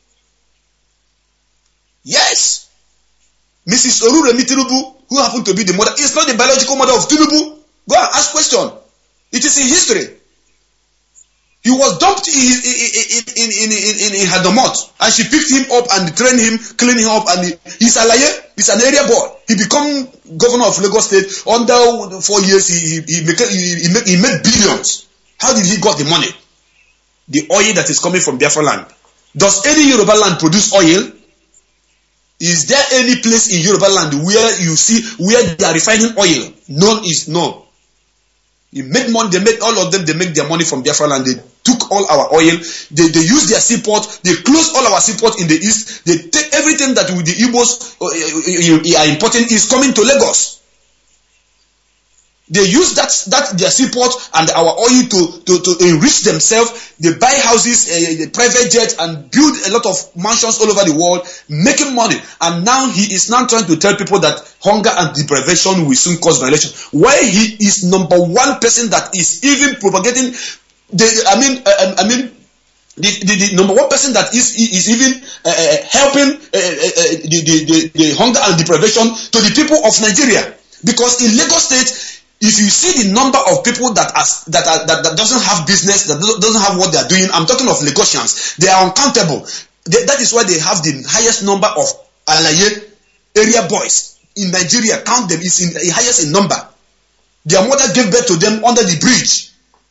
Yes. Missus Oruremi Tinubu, who happened to be the mother, is not the biological mother of Tinubu. Go and ask question. It is in history. He was dumped in in in in in, in, in Hadomot, and she picked him up and trained him, cleaned him up, and he, he's a liar. He's an area boy. He become governor of Lagos State. Under four years, he he he, make, he, he, make, he made billions. How did he got the money? The oil that is coming from Biafra land. Does any Yoruba land produce oil? Is there any place in Yoruba land where you see where they are refining oil? None is no. They made money. They made all of them. They make their money from Biafra land. They took all our oil. They they use their seaport. They close all our seaport in the east. They take everything that with the Igbos uh, are importing is coming to Lagos. They use that that their seaport and our oil to to to enrich themselves. They buy houses, uh, private jets, and build a lot of mansions all over the world, making money. And now he is now trying to tell people that hunger and deprivation will soon cause violation. Why he is number one person that is even propagating the, I mean, uh, I mean, the, the, the number one person that is is even uh, helping uh, uh, the, the, the, the hunger and deprivation to the people of Nigeria. Because in Lagos State, If you see the number of people that are, that, are, that that doesn't have business, that doesn't have what they are doing, I'm talking of Lagosians, they are uncountable. They, that is why they have the highest number of Alaye area boys in Nigeria. Count them, is in the highest in number. Their mother gave birth to them under the bridge.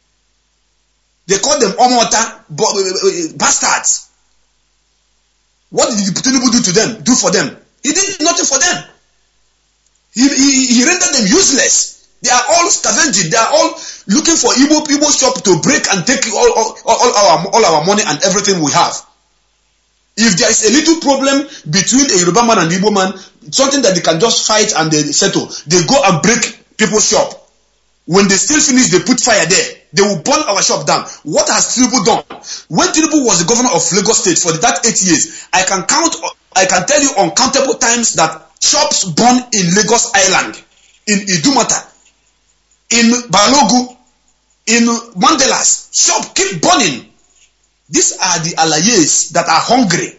They call them Omota bastards. What did Tinubu do to them? Do for them? He did nothing for them. He, he, he rendered them useless. They are all scavenging. They are all looking for Igbo Igbo shop to break and take all, all, all, our, all our money and everything we have. If there is a little problem between a Yoruba man and Igbo man, something that they can just fight and they settle, they go and break people's shop. When they still finish, they put fire there. They will burn our shop down. What has Tinubu done? When Tinubu was the governor of Lagos State for that eight years, I can count, I can tell you uncountable times that shops burn in Lagos Island, in Idumata, in Balogu, in Mandelas. Shop keep burning. These are the Alayes that are hungry.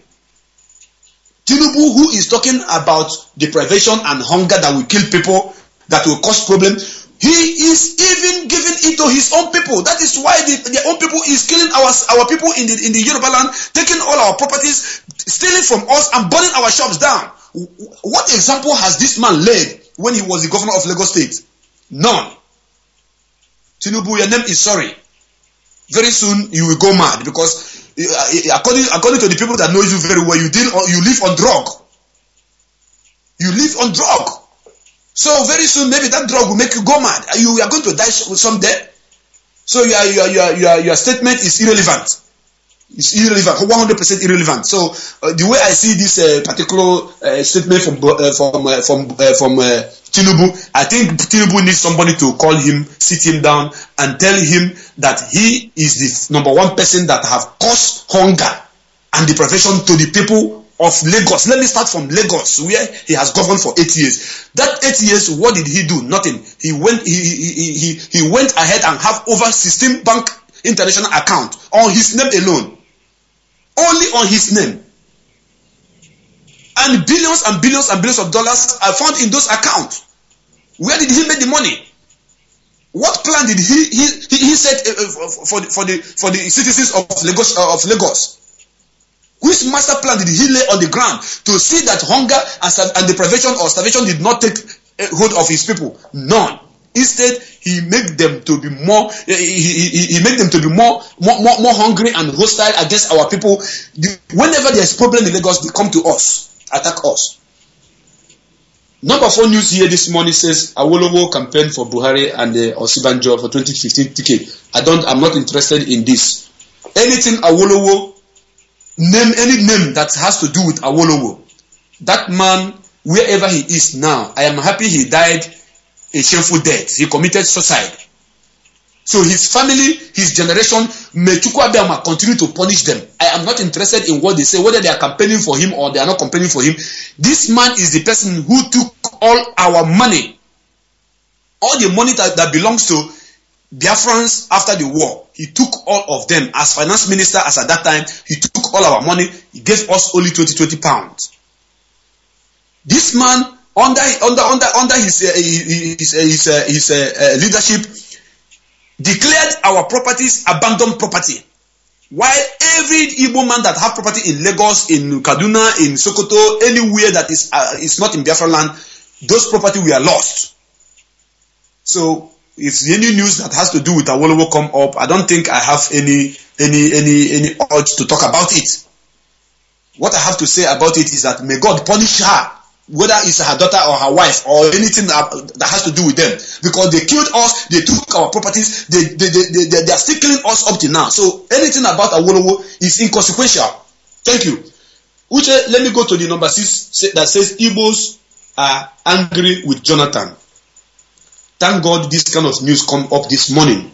Tinubu, who is talking about deprivation and hunger that will kill people, that will cause problems, he is even giving it to his own people. That is why the, their own people is killing our, our people in the, in the Yoruba land, taking all our properties, stealing from us and burning our shops down. What example has this man laid when he was the governor of Lagos State? None. Tinubu, your name is sorry. Very soon you will go mad because uh, according, according to the people that know you very well, you deal you live on drug. You live on drug. So very soon, maybe that drug will make you go mad. You are going to die someday. So your your your your your statement is irrelevant. It's irrelevant, one hundred percent irrelevant. So uh, the way I see this uh, particular uh, statement from uh, from uh, from uh, from uh, Tinubu, I think Tinubu needs somebody to call him, sit him down, and tell him that he is the number one person that have caused hunger and deprivation to the people of Lagos. Let me start from Lagos, where he has governed for eight years. That eight years, what did he do? Nothing. He went. He he he he went ahead and have over sixteen bank international account on his name alone, only on his name, and billions and billions and billions of dollars are found in those accounts. Where did he make the money? What plan did he he he, he set uh, for the for the for the citizens of Lagos uh, of Lagos? Which master plan did he lay on the ground to see that hunger and, and deprivation or starvation did not take hold of his people? None. Instead, he made them to be more. He, he, he made them to be more, more, more, more hungry and hostile against our people. The, whenever there's problem in Lagos, they come to us, attack us. Number four news here this morning says Awolowo campaign for Buhari and uh, Osibanjo for twenty fifteen ticket. I don't. I'm not interested in this. Anything Awolowo. Name any name that has to do with Awolowo. That man, wherever he is now, I am happy he died a shameful death. He committed suicide. So his family, his generation, may Chukwuabiyama continue to punish them. I am not interested in what they say, whether they are campaigning for him or they are not campaigning for him. This man is the person who took all our money. All the money that, that belongs to Biafrans after the war. He took all of them as finance minister. As at that time, he took all our money. He gave us only twenty, twenty pounds. This man, under under under under his uh, his his, uh, his uh, uh, leadership, declared our properties abandoned property. While every Igbo man that have property in Lagos, in Kaduna, in Sokoto, anywhere that is uh, is not in Biafra land, those property were lost. So, if any news that has to do with Awolowo come up, I don't think I have any any any any urge to talk about it. What I have to say about it is that may God punish her, whether it's her daughter or her wife or anything that has to do with them, because they killed us, they took our properties, they they they they, they are still killing us up to now. So anything about Awolowo is inconsequential. Thank you. Uche, let me go to the number six that says Igbos are angry with Jonathan. Thank God this kind of news come up this morning.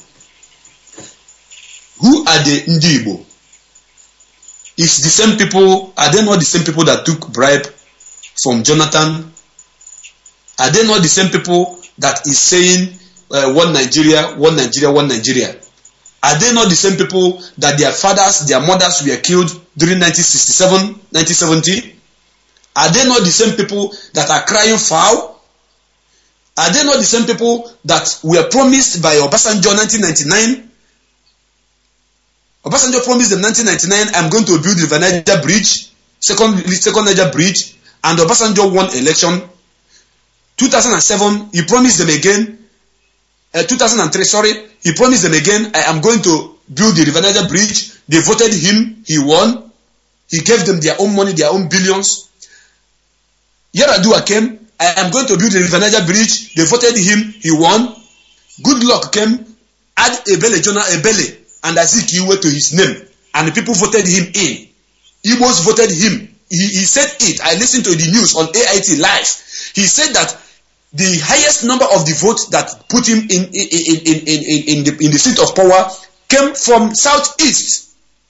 Who are the Ndi-Igbo? Is the same people, are they not the same people that took bribe from Jonathan? Are they not the same people that is saying uh, one Nigeria, one Nigeria, one Nigeria? Are they not the same people that their fathers, their mothers were killed during nineteen sixty-seven, nineteen seventy? Are they not the same people that are crying foul? Are they not the same people that were promised by Obasanjo in nineteen ninety-nine? Obasanjo promised in nineteen ninety-nine, I'm going to build the River Niger Bridge, second, second Niger Bridge, and Obasanjo won election. two thousand seven, he promised them again. Uh, two thousand three, sorry, he promised them again, I am going to build the River Niger Bridge. They voted him, he won. He gave them their own money, their own billions. Yaradua came, I am going to build the River Niger Bridge. They voted him, he won. Good Luck came, add Ebele, Jonah Ebele, and Azikiwe to his name, and the people voted him in. Igbos voted him. He, he said it. I listened to the news on A I T live. He said that the highest number of the votes that put him in in in in in, in, the, in the seat of power came from Southeast.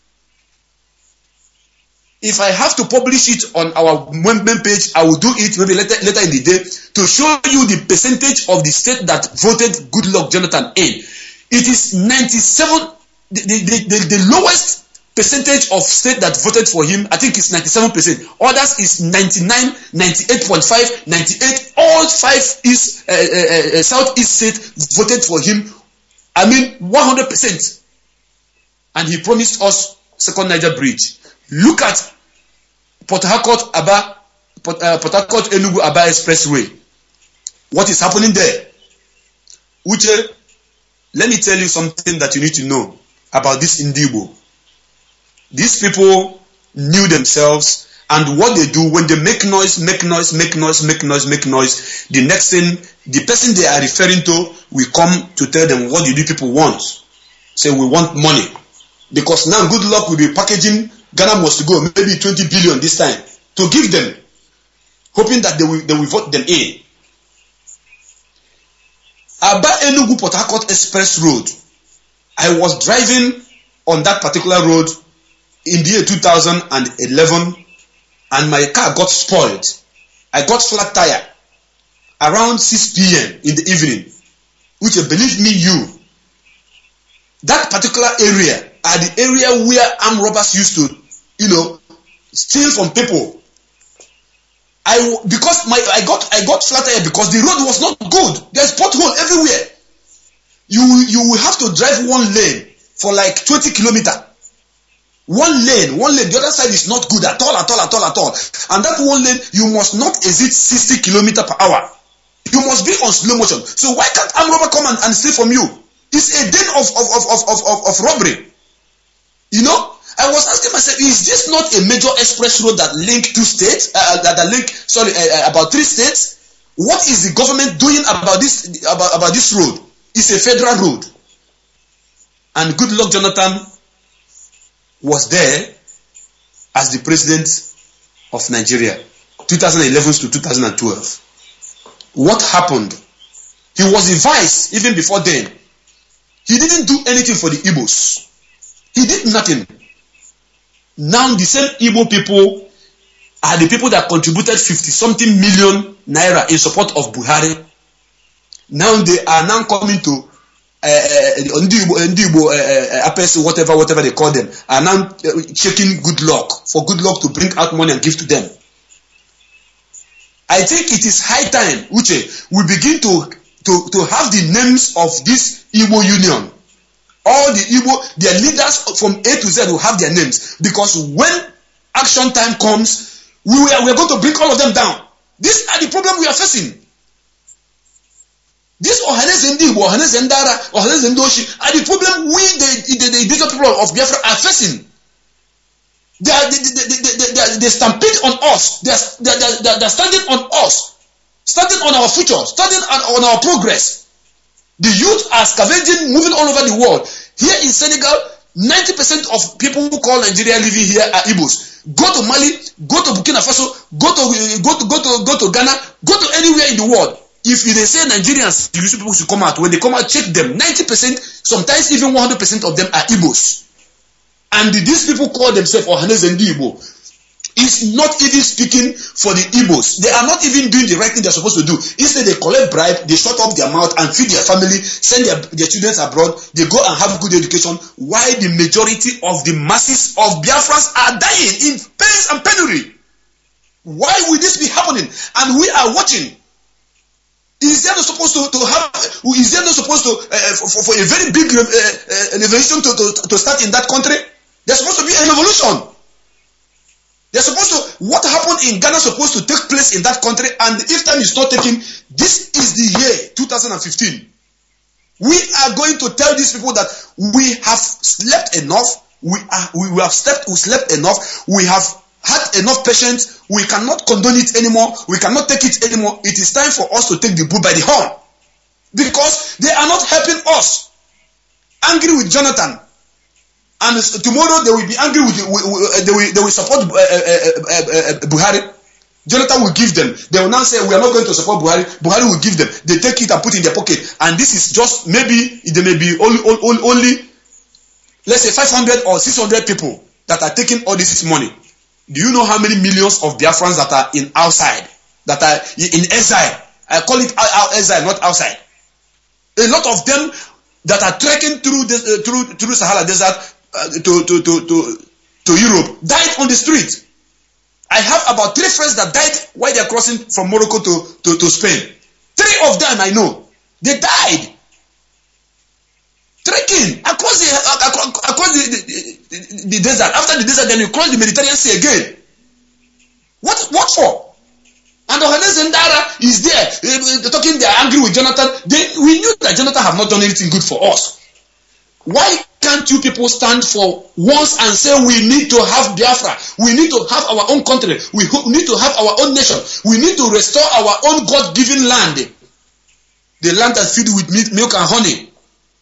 If I have to publish it on our main page, I will do it maybe later later in the day to show you the percentage of the state that voted Goodluck Jonathan in. It is ninety-seven. The, the, the, the lowest percentage of state that voted for him, I think it's ninety-seven percent. Others is ninety-nine, ninety-eight point five, ninety-eight. All five is uh, uh, uh, Southeast state voted for him. I mean, one hundred percent. And he promised us second Niger Bridge. Look at Port Harcourt Aba, Port, uh, Port Harcourt Enugu Aba Expressway. What is happening there? Uche, let me tell you something that you need to know about this Ndigbo. These people knew themselves, and what they do when they make noise, make noise, make noise, make noise, make noise, the next thing, the person they are referring to will come to tell them, what do you people want? Say, we want money. Because now Goodluck will be packaging, Ghana must go, maybe twenty billion this time, to give them, hoping that they will, they will vote them in. Aba Enugu Port Harcourt Express Road. I was driving on that particular road in the year two thousand eleven, and my car got spoiled. I got flat tire around six p m in the evening, which, believe me, you, that particular area are the area where armed robbers used to, you know, steal from people. I because my I got I got flat tire because the road was not good. There's pothole everywhere. You you will have to drive one lane for like twenty kilometers. One lane, one lane. The other side is not good at all, at all, at all, at all. And that one lane, you must not exceed sixty kilometers per hour. You must be on slow motion. So why can't armed robber come and, and steal from you? It's a den of of of of of, of robbery. You know, I was asking myself, is this not a major express road that link two states? Uh, that, that link, sorry, uh, about three states? What is the government doing about this about, about this road? It's a federal road. And Goodluck Jonathan was there as the president of Nigeria, two thousand eleven to two thousand twelve. What happened? He was the vice even before then. He didn't do anything for the Igbos. He did nothing. Now the same Igbo people are the people that contributed fifty something million naira in support of Buhari. Now they are now coming to uh, Ndigbo, uh, uh, whatever, whatever they call them, are now uh, checking Goodluck for Goodluck to bring out money and give to them. I think it is high time, Uche, we begin to to to have the names of this Igbo Union. All the Igbo, their leaders from A to Z will have their names, because when action time comes, we are, we are going to bring all of them down. These are the problem we are facing. This Ohaneze Ndigbo, Ohaneze Ndara, Ohaneze Ndoshi are the problem we, the, the, the indigenous people of Biafra, are facing. They are they, they, they, they, they, they stampede on us. They are, they, are, they are standing on us, standing on our future, standing on, on our progress. The youth are scavenging, moving all over the world. Here in Senegal, ninety percent of people who call Nigeria living here are Igbos. Go to Mali, go to Burkina Faso, go to go to go to go to Ghana, go to anywhere in the world. If they say Nigerians, the people should come out. When they come out, check them. ninety percent, sometimes even one hundred percent of them are Igbos. And these people call themselves Ohaneze Ndigbo. It's not even speaking for the Igbos. They are not even doing the right thing they're supposed to do. Instead, they collect bribe, they shut up their mouth and feed their family, send their, their children abroad, they go and have good education, while the majority of the masses of Biafrans are dying in pain and penury. Why will this be happening? And we are watching. Is there not supposed to, to have, is there not supposed to, uh, for, for a very big uh, uh, revolution to, to, to start in that country? There's supposed to be a revolution. They're supposed to, what happened in Ghana is supposed to take place in that country, and if time is not taken, this is the year two thousand fifteen. We are going to tell these people that we have slept enough, we are, we, we have slept, we slept enough, we have had enough patience, we cannot condone it anymore, we cannot take it anymore. It is time for us to take the bull by the horn. Because they are not helping us. Angry with Jonathan. And tomorrow they will be angry with, with, with they will they will support uh, uh, uh, uh, Buhari. Jonathan will give them. They will now say we are not going to support Buhari. Buhari will give them. They take it and put it in their pocket. And this is just maybe there may be only only, only let's say five hundred or six hundred people that are taking all this money. Do you know how many millions of Biafrans that are in outside, that are in exile? I call it exile, not outside. A lot of them that are trekking through the, uh, through through Sahara Desert. Uh, to, to, to, to, to Europe, died on the street. I have about three friends that died while they are crossing from Morocco to, to, to Spain. Three of them I know. They died. Trekking across the across, across the, the, the, the desert. After the desert, then you cross the Mediterranean Sea again. What what for? And Ohanes Ndara is there uh, talking, they are angry with Jonathan. They, we knew that Jonathan have not done anything good for us. Why can't you people stand for once and say we need to have Biafra? We need to have our own country. We need to have our own nation. We need to restore our own God-given land. The land that's filled with milk and honey.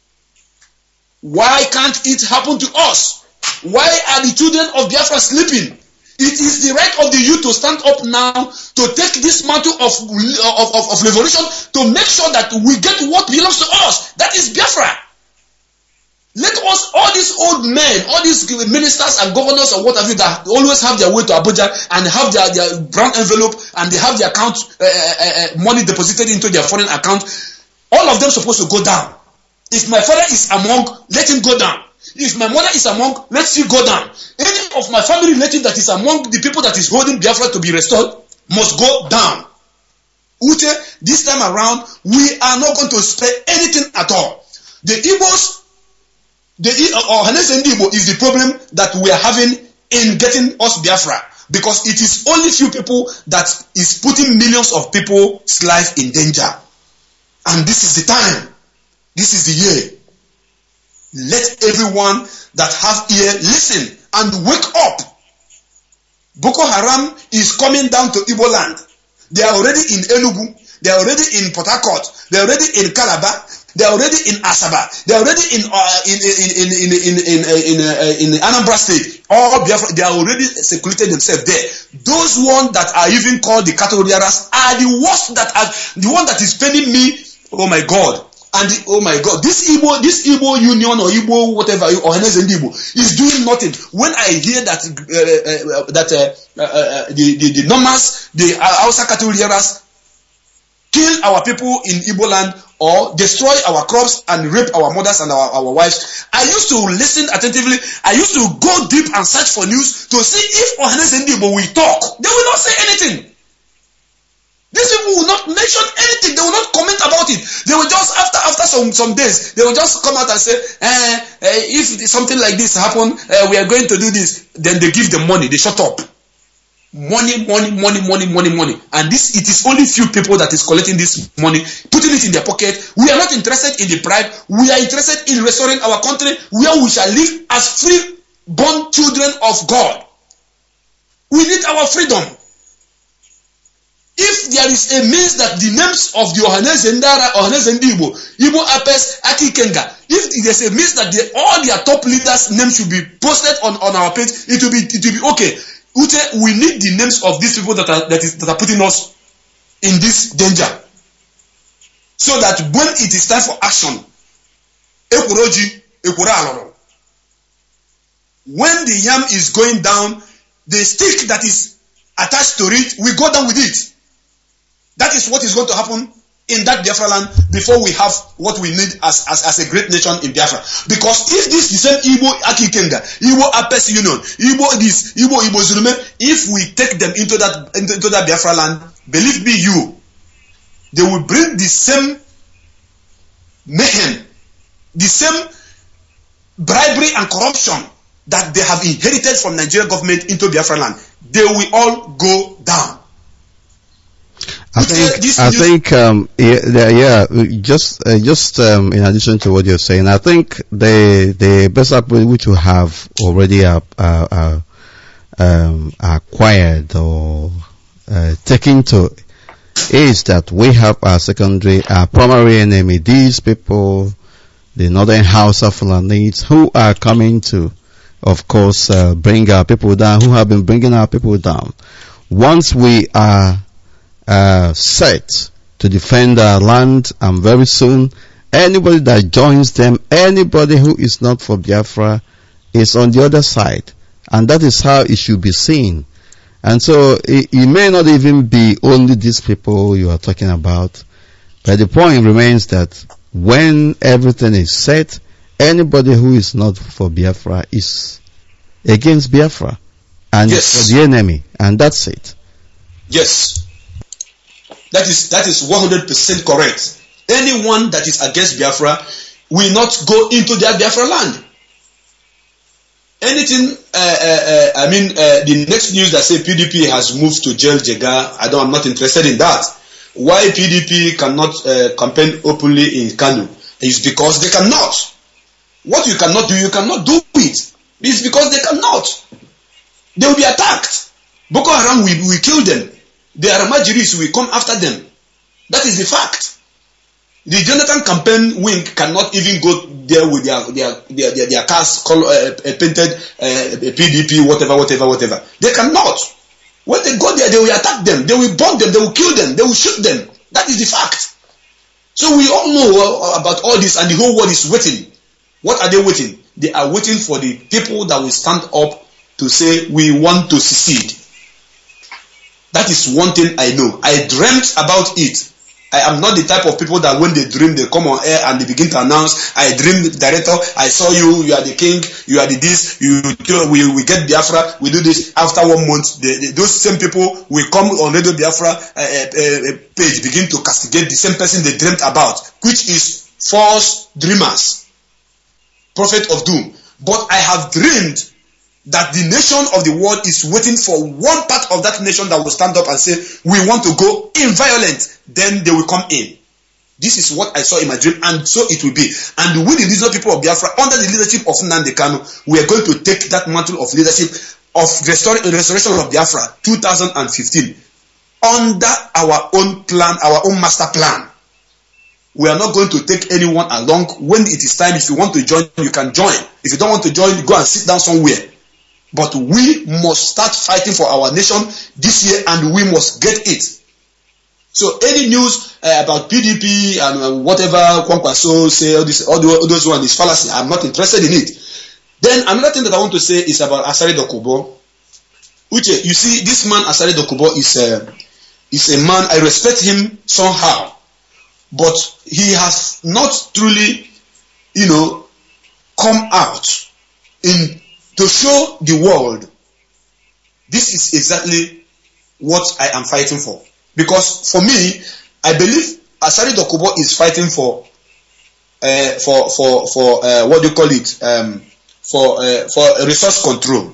Why can't it happen to us? Why are the children of Biafra sleeping? It is the right of the youth to stand up now to take this mantle of, of, of, of revolution to make sure that we get what belongs to us. That is Biafra. Let us, all these old men, all these ministers and governors or what have you that always have their way to Abuja and have their, their brown envelope and they have their account, uh, uh, uh, money deposited into their foreign account, all of them supposed to go down. If my father is among, let him go down. If my mother is among, let she go down. Any of my family relative that is among the people that is holding Biafra to be restored must go down. Uche, this time around, we are not going to spare anything at all. The Igbos, the Ohanes Ndibo is the problem that we are having in getting us Biafra, because it is only few people that is putting millions of people's life in danger. And this is the time. This is the year. Let everyone that have ear listen and wake up. Boko Haram is coming down to Igbo land. They are already in Enugu. They are already in Port Harcourt. They are already in Calabar. They are already in Asaba. They are already in uh, in in in in in in in, uh, in Anambra State. All Biafra, they are already secluded themselves there. Those ones that are even called the cattle rearers are the worst that are the one that is paining me. Oh my God! And the, oh my God, this Igbo, this Igbo Union or Igbo whatever or Hanes and Igbo is doing nothing. When I hear that uh, uh, that uh, uh, uh, the the the Nomas, the Hausa cattle rearers kill our people in Igbo land or destroy our crops and rape our mothers and our, our wives. I used to listen attentively. I used to go deep and search for news to see if Ohanes and Igbo will talk. They will not say anything. These people will not mention anything. They will not comment about it. They will just, after after some, some days, they will just come out and say, eh, eh, if something like this happen, eh, we are going to do this. Then they give them money. They shut up. Money, money, money, money, money, money. And this, it is only few people that is collecting this money, putting it in their pocket. We are not interested in the bribe. We are interested in restoring our country where we shall live as free-born children of God. We need our freedom. If there is a means that the names of the Ohanes Ndara, Ohanes Ndibo, Igbo Apes, Aki Kenga, if there is a means that the, all their top leaders' names should be posted on, on our page, it will be it will be okay. Ute, we need the names of these people that are that is that are putting us in this danger, so that when it is time for action, Ekuroji, Ekura Aloro. When the yam is going down, the stick that is attached to it, we go down with it. That is what is going to happen in that Biafra land before we have what we need as, as, as a great nation in Biafra. Because if this the same Igbo Aki Kenga, Igbo Apes Union, Igbo this, Igbo Igbo Zulume, if we take them into that into, into that Biafra land, believe me, you, they will bring the same mayhem, the same bribery and corruption that they have inherited from Nigerian government into Biafra land. They will all go down. I think, I think, um, yeah, yeah, just, uh, just, um, in addition to what you're saying, I think the, the best approach which we have already, uh, uh, um, acquired or, uh, taken to is that we have our secondary, our primary enemy, these people, the Northern House of Fulanis, who are coming to, of course, uh, bring our people down, who have been bringing our people down. Once we are Uh, set to defend our land, and very soon anybody that joins them, anybody who is not for Biafra, is on the other side, and that is how it should be seen. And so it, it may not even be only these people you are talking about, but the point remains that when everything is set, anybody who is not for Biafra is against Biafra and yes. for the enemy, and that's it. Yes. That is that is one hundred percent correct. Anyone that is against Biafra will not go into their Biafra land. Anything, uh, uh, uh, I mean, uh, the next news that say P D P has moved to jail Jega, I don't, I'm not interested in that. Why P D P cannot uh, campaign openly in Kano is because they cannot. What you cannot do, you cannot do it. It's because they cannot. They will be attacked. Boko Haram will, will kill them. The Aramajiris will come after them. That is the fact. The Jonathan campaign wing cannot even go there with their their their, their, their cars color, uh, painted uh, P D P, whatever, whatever, whatever. They cannot. When they go there, they will attack them. They will burn them. They will kill them. They will shoot them. That is the fact. So we all know uh, about all this, and the whole world is waiting. What are they waiting? They are waiting for the people that will stand up to say, we want to secede. That is one thing I know. I dreamt about it. I am not the type of people that when they dream, they come on air and they begin to announce, I dreamed, director, I saw you, you are the king, you are the this, you, we, we get Biafra, we do this. After one month, they, they, those same people will come on Radio Biafra uh, uh, page, begin to castigate the same person they dreamt about, which is false dreamers, prophet of doom. But I have dreamed that the nation of the world is waiting for one part of that nation that will stand up and say, we want to go in violent. Then they will come in. This is what I saw in my dream, and so it will be. And we, the reasonable people of Biafra, under the leadership of Nnamdi Kanu, we are going to take that mantle of leadership of restoring, restoration of Biafra two thousand fifteen under our own plan, our own master plan. We are not going to take anyone along. When it is time, if you want to join, you can join. If you don't want to join, go and sit down somewhere. But we must start fighting for our nation this year, and we must get it. So any news uh, about P D P and uh, whatever Kwankwaso say, all, this, all, the, all those one is fallacy. I'm not interested in it. Then another thing that I want to say is about Asare Dokubo. Which, you see, this man Asare Dokubo is a, is a man, I respect him somehow. But he has not truly, you know, come out in to show the world, this is exactly what I am fighting for. Because for me, I believe Asare Dokubo is fighting for, uh, for for for uh, what do you call it, um, for uh, for resource control.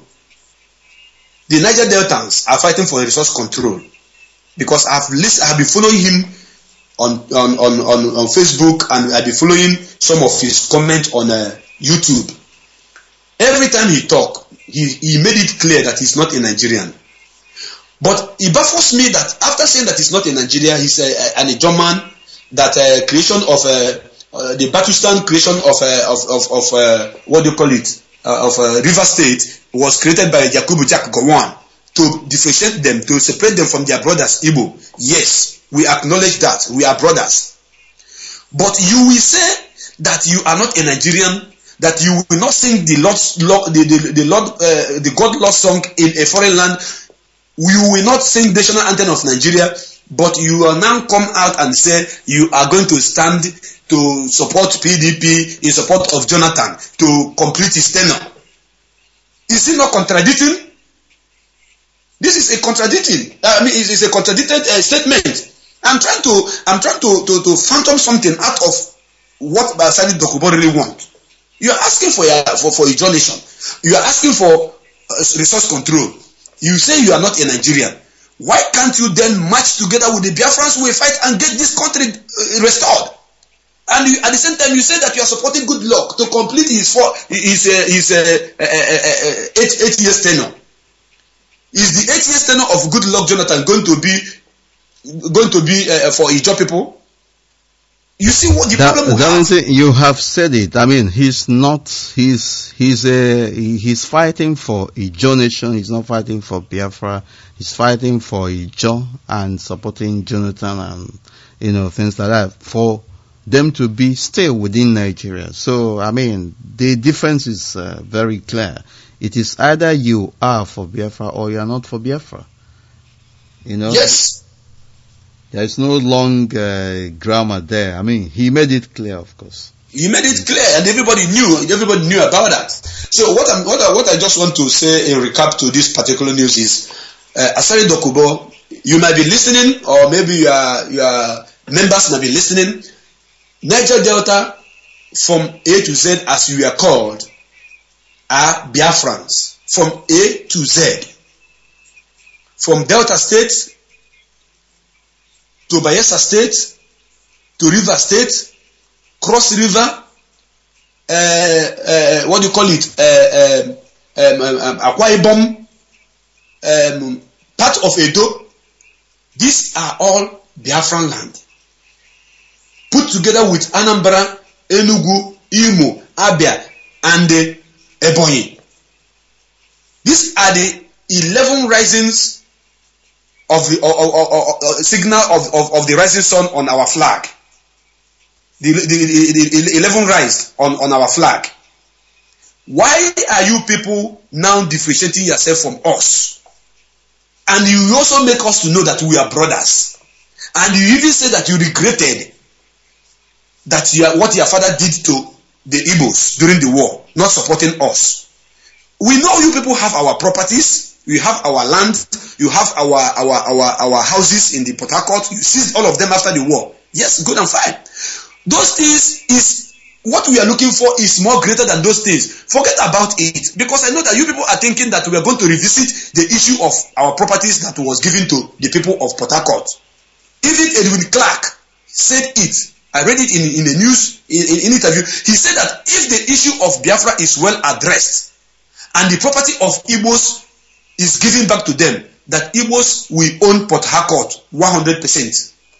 The Niger Deltans are fighting for resource control, because I've listened, I've been following him on on on on, on Facebook, and I've been following some of his comments on uh, YouTube. Every time he talk, he, he made it clear that he's not a Nigerian. But it baffles me that after saying that he's not a Nigerian, he's a, a, an a German, that uh, creation of uh, uh, the Batustan creation of uh, of of, of uh, what do you call it uh, of uh, River State was created by Yakubu Jack Gowon to differentiate them, to separate them from their brothers Igbo. Yes, we acknowledge that we are brothers. But you will say that you are not a Nigerian, that you will not sing the Lord's Lord, the the, the Lord uh, the God Lord song in a foreign land. You will not sing the national anthem of Nigeria, but you will now come out and say you are going to stand to support P D P in support of Jonathan to complete his tenure. Is it not contradicting? This is a contradicting. I mean, it is a contradicted uh, statement. I'm trying to I'm trying to, to, to phantom something out of what Sani Dokubo really want. You are asking for a, for, for a Ijaw nation. You are asking for uh, resource control. You say you are not a Nigerian. Why can't you then march together with the Biafrans who will fight and get this country uh, restored? And you, at the same time, you say that you are supporting Good Luck to complete his four, his uh, his uh, uh, uh, uh, eight eight years tenure. Is the eight years tenure of Good Luck Jonathan going to be going to be uh, for Ijaw people? You see what the That, problem we that have? means you have said it. I mean, he's not, he's, he's a, he's fighting for Ijaw nation. He's not fighting for Biafra. He's fighting for Ijaw and supporting Jonathan and, you know, things like that for them to be still within Nigeria. So, I mean, the difference is uh, very clear. It is either you are for Biafra or you are not for Biafra. You know? Yes. There is no long uh, grammar there. I mean, he made it clear, of course. He made it clear, and everybody knew. Everybody knew about that. So what I'm, what I, what I just want to say in recap to this particular news is, uh, Asari Dokubo, you might be listening, or maybe your your members might be listening. Niger Delta, from A to Z, as you are called, are Biafrans from A to Z. From Delta State to Bayelsa State, to River State, Cross River, uh, uh, what do you call it, uh, um, um, um, Akwa Ibom, um, part of Edo. These are all Biafran land. Put together with Anambra, Enugu, Imo, Abia, and uh, Ebonyi. These are the eleven risings of the or, or, or, or, signal of, of, of the rising sun on our flag. The, the, the, the eleven rise on, on our flag. Why are you people now differentiating yourself from us? And you also make us to know that we are brothers. And you even say that you regretted that you are, what your father did to the Igbos during the war, not supporting us. We know you people have our properties. We have our land, you have our our our our houses in the Port Harcourt. You seized all of them after the war. Yes, good and fine. Those things is what we are looking for is more greater than those things. Forget about it, because I know that you people are thinking that we are going to revisit the issue of our properties that was given to the people of Port Harcourt. Even Edwin Clark said it. I read it in in the news in, in, in interview. He said that if the issue of Biafra is well addressed and the property of Igbos is given back to them, that Igbos will own Port Harcourt one hundred percent.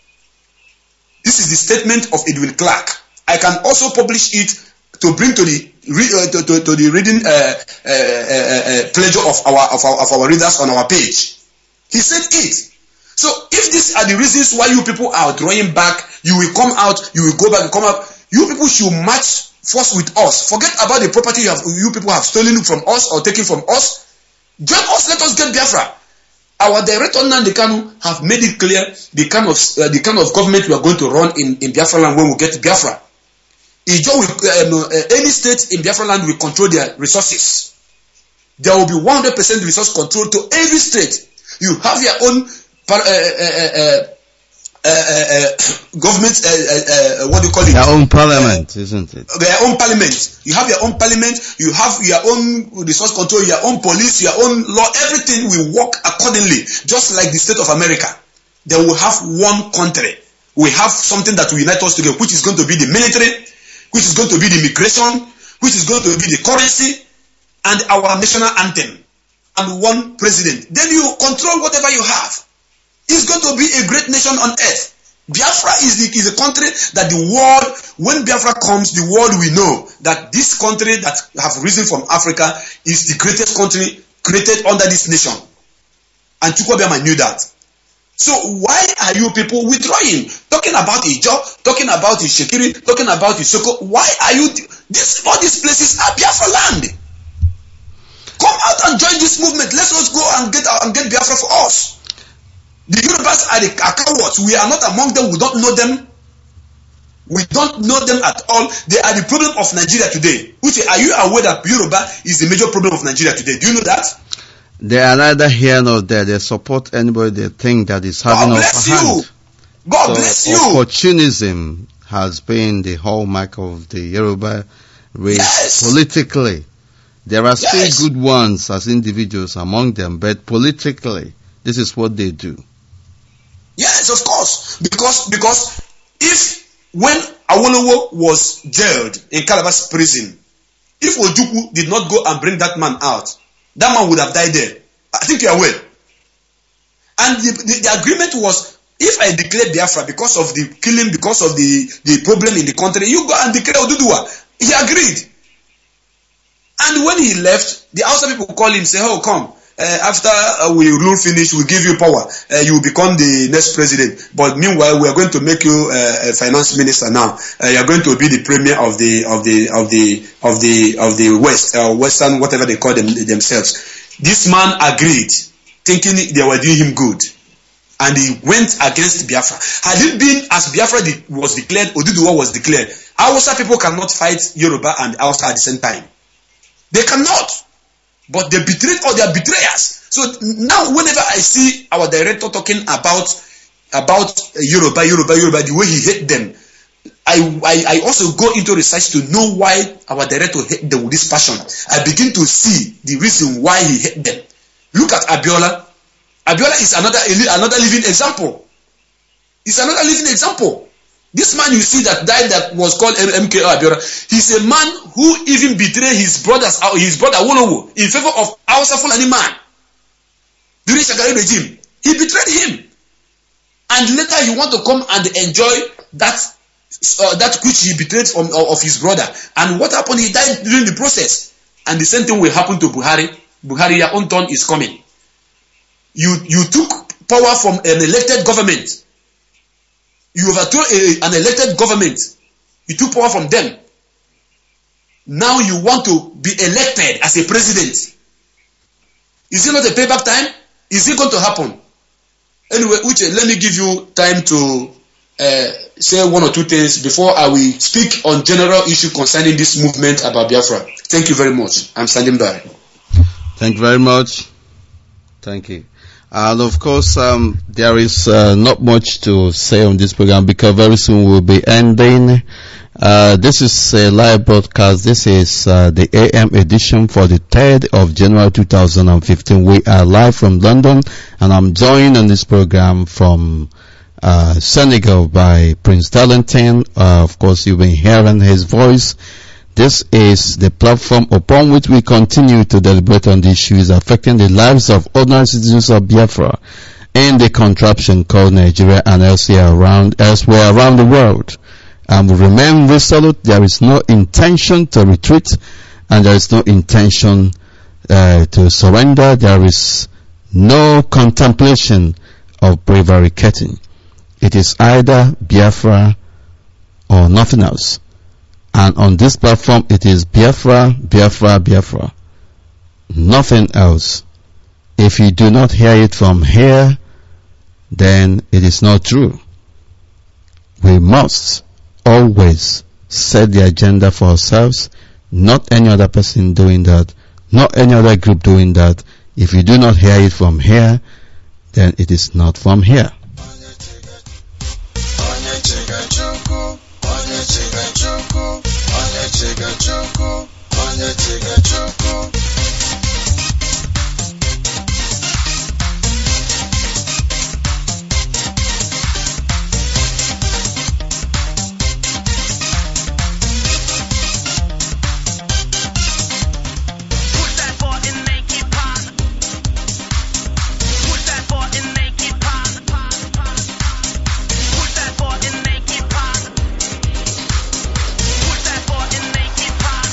This is the statement of Edwin Clark. I can also publish it to bring to the uh, to, to, to the reading uh, uh, uh, uh, pleasure of our, of our of our readers on our page. He said it. So if these are the reasons why you people are drawing back, you will come out, you will go back and come out. You people should match force with us. Forget about the property you have, you people have stolen from us or taken from us. Join us, let us get Biafra. Our director Nnamdi Kanu have made it clear the kind of uh, the kind of government we are going to run in, in Biafra land when we get Biafra. Ijaw will, um, uh, any state in Biafra land will control their resources. There will be one hundred percent resource control to every state. You have your own uh, uh, uh, uh, uh, government, uh, uh, uh, what do you call it? Their own parliament, uh, isn't it? Their own parliament. You have your own parliament, you have your own resource control, your own police, your own law, everything will work accordingly, just like the state of America. They will have one country. We have something that will unite us together, which is going to be the military, which is going to be the immigration, which is going to be the currency, and our national anthem, and one president. Then you control whatever you have. It's going to be a great nation on earth. Biafra is the is a country that the world, when Biafra comes, the world will know that this country that have risen from Africa is the greatest country created under this nation. And Chukwuemeka knew that. So why are you people withdrawing? Talking about Ijaw, talking about Ishekiri, talking about Isoko. Why are you this all these places are Biafra land? Come out and join this movement. Let us go and get and get Biafra for us. The Yorubas are the are cowards. We are not among them. We don't know them. We don't know them at all. They are the problem of Nigeria today. Uche, are you aware that Yoruba is the major problem of Nigeria today? Do you know that? They are neither here nor there. They support anybody they think that is having oh, upper bless you. hand. God So bless you. opportunism has been the hallmark of the Yoruba race Yes. politically. There are still Yes. good ones as individuals among them, but politically, this is what they do. Yes, of course. Because because if when Awolowo was jailed in Calabash prison, if Ojukwu did not go and bring that man out, that man would have died there. I think you are aware. And the, the, the agreement was, if I declare Biafra because of the killing, because of the, the problem in the country, you go and declare Oduduwa. He agreed. And when he left, the Hausa people call him, say, oh, come. Uh, after uh, we rule finish, we give you power. Uh, you will become the next president. But meanwhile, we are going to make you uh, a finance minister now. Uh, you are going to be the premier of the of the of the of the of the West, uh, Western, whatever they call them themselves. This man agreed, thinking they were doing him good, and he went against Biafra. Had it been as Biafra de- was declared, Oduduwa was declared, Hausa people cannot fight Yoruba and Hausa at the same time. They cannot. But they betrayed all their betrayers. So now whenever I see our director talking about about Yoruba, Yoruba, Yoruba, the way he hate them, I, I, I also go into research to know why our director hate them with this passion. I begin to see the reason why he hate them. Look at Abiola. Abiola is another another living example. It's another living example. This man you see that died that was called M K O Abiola, he's a man who even betrayed his brothers, his brother Awolowo in favor of Hausa Fulani man. During Shagari regime, he betrayed him. And later he want to come and enjoy that uh, that which he betrayed from uh, of his brother. And what happened? He died during the process. And the same thing will happen to Buhari. Buhari, your own turn is coming. You you took power from an elected government. You overthrew a, an elected government. You took power from them. Now you want to be elected as a president. Is it not a payback time? Is it going to happen? Anyway, Uche, let me give you time to uh, say one or two things before I will speak on general issue concerning this movement about Biafra. Thank you very much. I'm standing by. Thank you very much. Thank you. And of course, um, there is uh, not much to say on this program because very soon we'll be ending. Uh, this is a live broadcast. This is uh, the A M edition for the third of January two thousand fifteen. We are live from London, and I'm joined on this program from uh, Senegal by Prince Darlington. Uh, of course, you've been hearing his voice. This is the platform upon which we continue to deliberate on the issues affecting the lives of ordinary citizens of Biafra in the contraption called Nigeria and elsewhere around, elsewhere around the world. And we remain resolute. There is no intention to retreat, and there is no intention uh, to surrender. There is no contemplation of prevaricating. It is either Biafra or nothing else. And on this platform, it is Biafra, Biafra, Biafra. Nothing else. If you do not hear it from here, then it is not true. We must always set the agenda for ourselves, not any other person doing that, not any other group doing that. If you do not hear it from here, then it is not from here. Push that button, make it pop. Push that button, make it pop. Push that button, make it pop. Push that button, make it pop.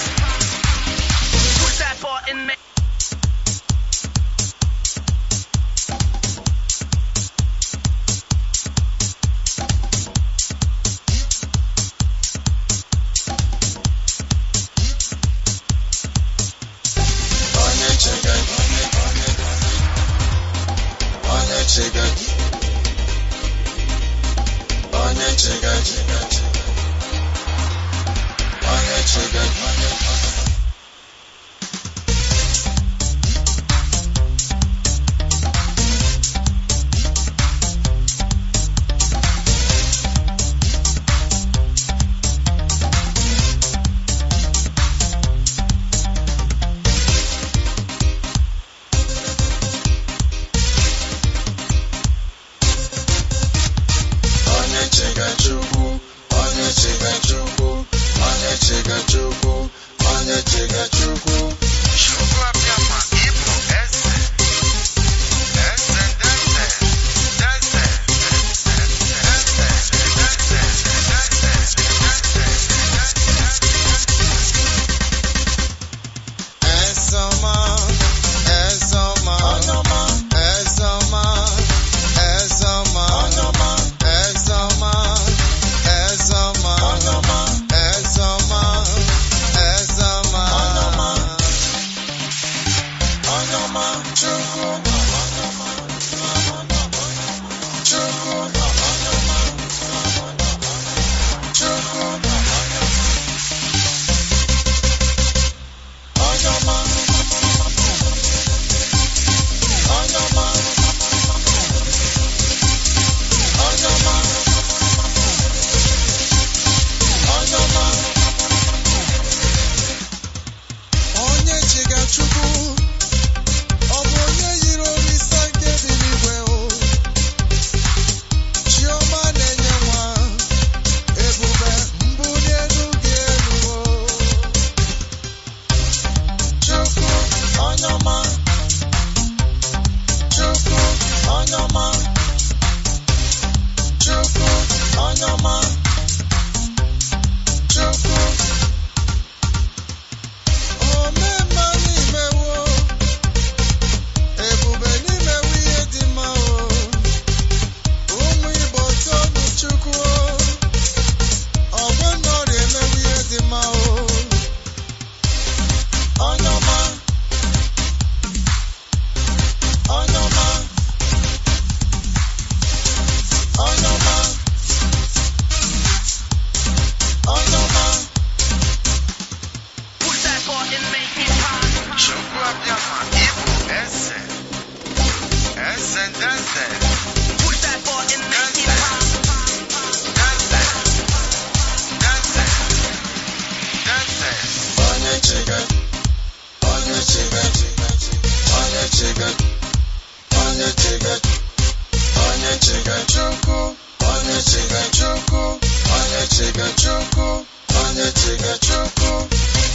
Push that button, make onye Chigachukwu, onye Chigachukwu, onye Chigachukwu.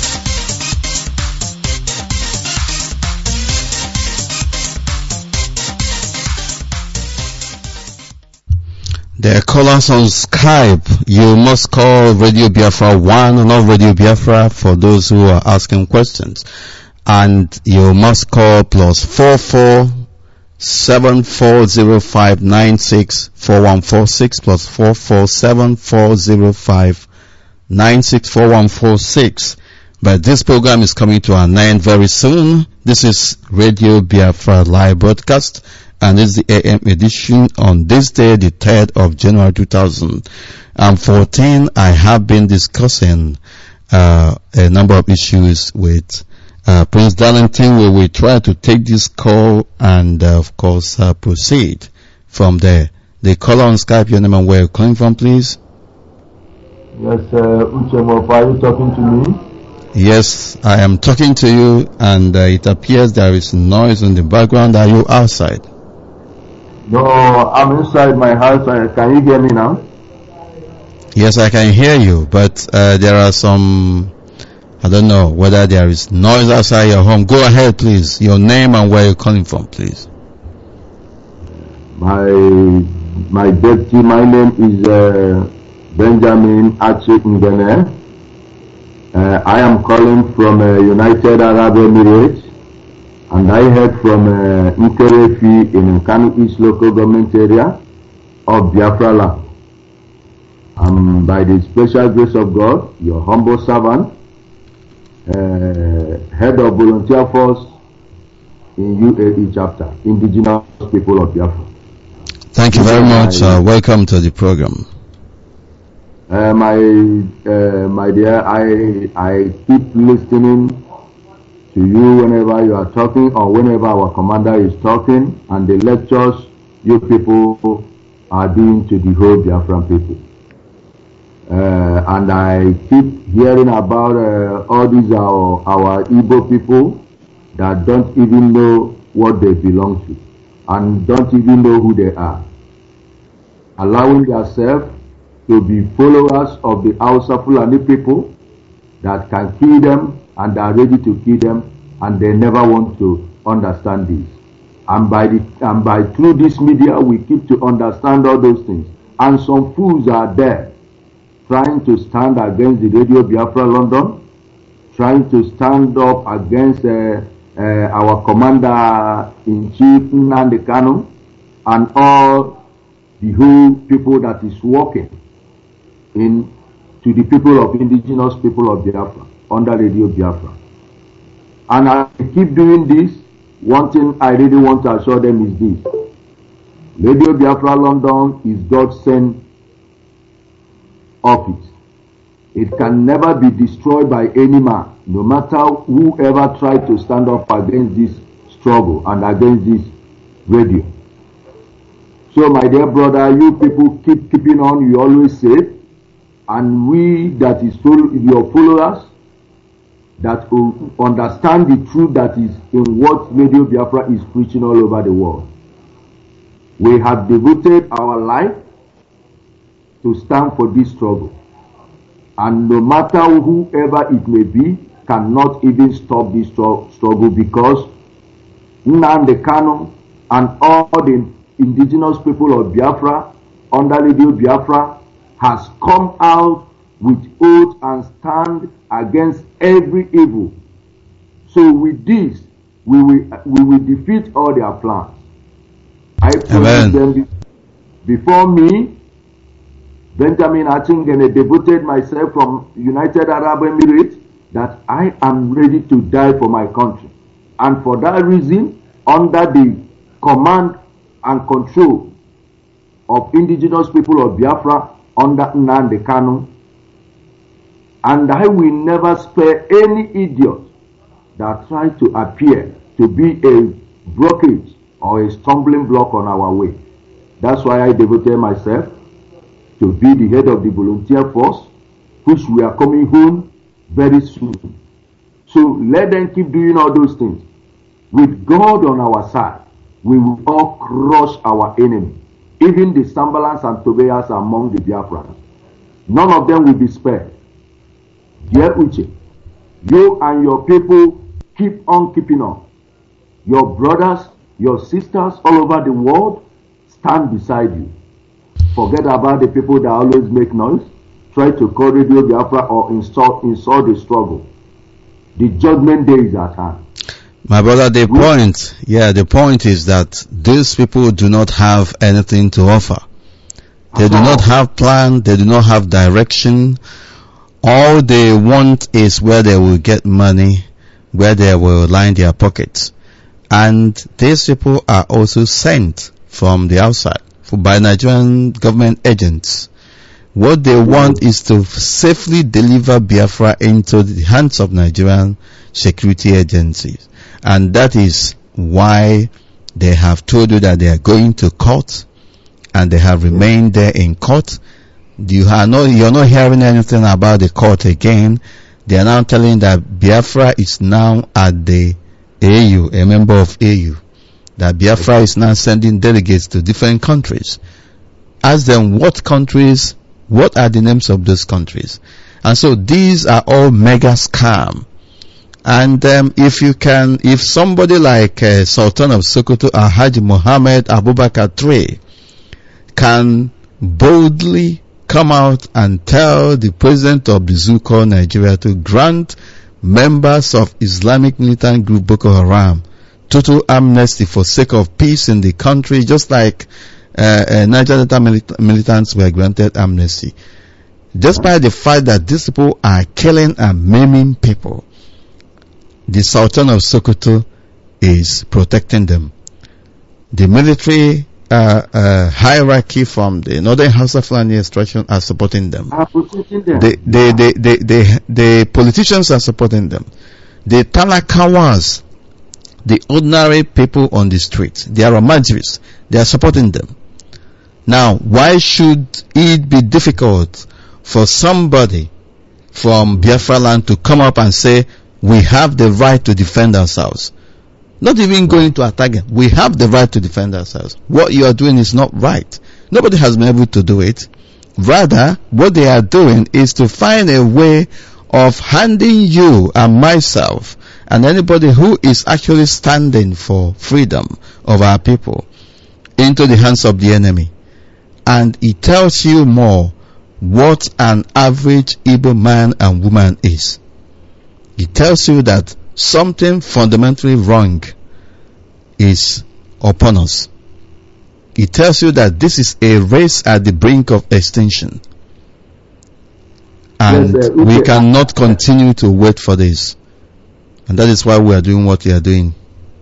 There are callers on Skype. You must call Radio Biafra one, not Radio Biafra, for those who are asking questions. And you must call plus four four seven four zero five nine six four one four six plus four four seven four zero five nine six four one four six. But this program is coming to an end very soon. This is Radio Biafra live broadcast, and this is the A M edition on this day, the third of January two thousand fourteen. I have been discussing uh, a number of issues with uh, Prince Darlington, where we try to take this call and, uh, of course, uh, proceed from there. The caller on Skype, your name and where you're calling from, please. Yes, uh, Uchemo, are you talking to me? Yes, I am talking to you, and uh, it appears there is noise in the background. Are you outside? No, I'm inside my house. Uh, Can you hear me now? Yes, I can hear you, but uh, there are some, I don't know whether there is noise outside your home. Go ahead, please. Your name and where you're calling from, please. My my deputy, my name is uh, Benjamin Achi Ngene. Uh, I am calling from uh, United Arab Emirates, and I heard from uh, Nkerefi in Nkanu East local government area of Biafra land. And by the special grace of God, your humble servant, uh, head of volunteer force in U A E chapter, indigenous people of Biafra. Thank you very much. Uh, welcome to the program. Uh, my uh, my dear, I I keep listening to you whenever you are talking or whenever our commander is talking, and the lectures you people are doing to the whole Biafran people. Uh, and I keep hearing about uh, all these our, our Igbo people that don't even know what they belong to and don't even know who they are, allowing themselves to be followers of the Hausa Fulani people that can kill them and are ready to kill them, and they never want to understand this. And by the and by through this media, we keep to understand all those things. And some fools are there trying to stand against the Radio Biafra London, trying to stand up against uh, uh, our Commander-in-Chief Nnamdi Kanu and all the whole people that is working in to the people of indigenous people of Biafra under Radio Biafra. And I keep doing this. One thing I really want to assure them is this: Radio Biafra London is God-sent office. It can never be destroyed by any man, no matter whoever tried to stand up against this struggle and against this radio. So my dear brother, you people keep keeping on, you always say, and we that is follow, your followers that will understand the truth that is in what Radio Biafra is preaching all over the world. We have devoted our life to stand for this struggle, and no matter whoever it may be cannot even stop this struggle, because Nnamdi Kanu and all the indigenous people of Biafra under Radio Biafra has come out with oath and stand against every evil. So with this, we will we will defeat all their plans. I promise them before me, Benjamin Achingene, devoted myself from United Arab Emirates, that I am ready to die for my country. And for that reason, under the command and control of indigenous people of Biafra under Nnamdi Kanu, and I will never spare any idiot that tries to appear to be a blockage or a stumbling block on our way. That's why I devoted myself to be the head of the volunteer force, which we are coming home very soon. So let them keep doing all those things. With God on our side, we will all crush our enemy. even the Sambalans and Tobias among the Biafrans. None of them will be spared. Dear Uche, you and your people keep on keeping on. Your brothers, your sisters all over the world stand beside you. Forget about the people that always make noise, try to call Radio Biafra or insult, insult the struggle. The judgment day is at hand. My brother, the we, point, yeah, the point is that these people do not have anything to offer. They do not have plan, they do not have direction. All they want is where they will get money, where they will line their pockets. And these people are also sent from the outside by Nigerian government agents. What they want is to safely deliver Biafra into the hands of Nigerian security agencies. And that is why they have told you that they are going to court, and they have remained there in court. You are not, you're not hearing anything about the court again. They are now telling that Biafra is now at the A U, a member of A U. That Biafra is now sending delegates to different countries. Ask them what countries, what are the names of those countries. And so these are all mega scam. And um, if you can, if somebody like uh, Sultan of Sokoto, Alhaji Mohammed Abubakar Traore, can boldly come out and tell the president of the zoo called Nigeria to grant members of Islamic militant group Boko Haram total amnesty for sake of peace in the country, just like uh, uh, Niger Delta milit- militants were granted amnesty. Despite the fact that these people are killing and maiming people, the Sultan of Sokoto is protecting them. The military uh, uh, hierarchy from the Northern House of Fulani extraction are supporting them. Are protecting them. The, the, the, the, the, the politicians are supporting them. The Talakawas, the ordinary people on the street, they are Ramajiris, they are supporting them. Now, why should it be difficult for somebody from Biafra land to come up and say, we have the right to defend ourselves? Not even going to attack them. We have the right to defend ourselves. What you are doing is not right. Nobody has been able to do it. Rather, what they are doing is to find a way of handing you and myself and anybody who is actually standing for freedom of our people into the hands of the enemy. And it tells you more what an average Igbo man and woman is. It tells you that something fundamentally wrong is upon us. It tells you that this is a race at the brink of extinction. And Yes, uh, we okay. cannot continue to wait for this. And that is why we are doing what we are doing.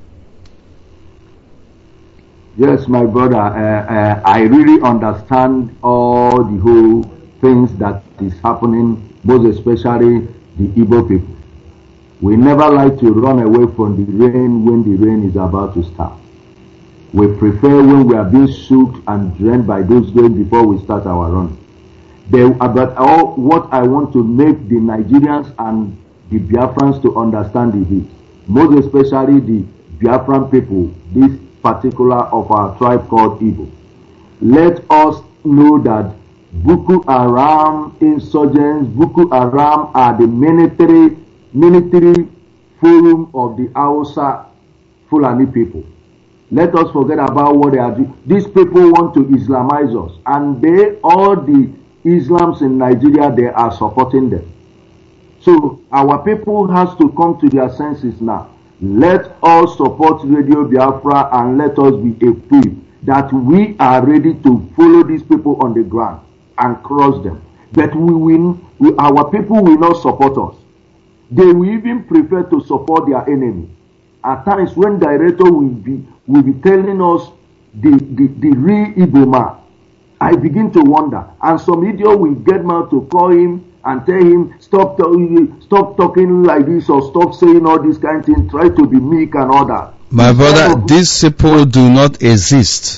Yes, my brother, uh, uh, I really understand all the whole things that is happening, most especially the Igbo people. We never like to run away from the rain when the rain is about to start. We prefer when we are being soaked and drained by those rain before we start our run. They, but all, what I want to make the Nigerians and the Biafrans to understand is this, most especially the Biafran people, this particular of our tribe called Igbo. Let us know that Boko Haram insurgents, Boko Haram are the military military forum of the Hausa Fulani people. Let us forget about what they are doing. These people want to Islamize us, and they, all the Islams in Nigeria, they are supporting them. So our people has to come to their senses now. Let us support Radio Biafra and let us be equipped that we are ready to follow these people on the ground and cross them. But we will, we, our people will not support us. They will even prefer to support their enemy. At times when director will be will be telling us the, the, the real Igbo man, I begin to wonder. And some idiot will get mad to call him and tell him, stop, to, stop talking like this or stop saying all this kind of thing, try to be meek and all that. My brother, these people do not exist.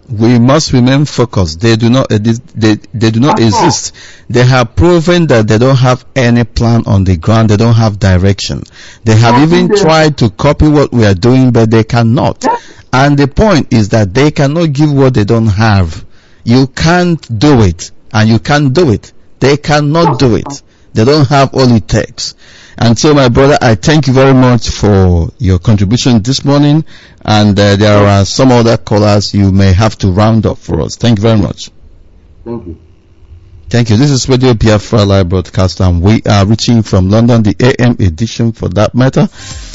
we must remain focused. They do not, uh, they, they do not That's all. exist. They have proven that they don't have any plan on the ground. They don't have direction. They have Yes, even they- tried to copy what we are doing, but they cannot. Yes. And the point is that they cannot give what they don't have. You can't do it, and you can't do it. They cannot do it. They don't have all it takes. And so, my brother, I thank you very much for your contribution this morning. And uh, there are some other callers you may have to round up for us. Thank you very much. Thank you. Thank you. This is Radio Biafra live broadcast, and we are reaching from London, the A M edition for that matter.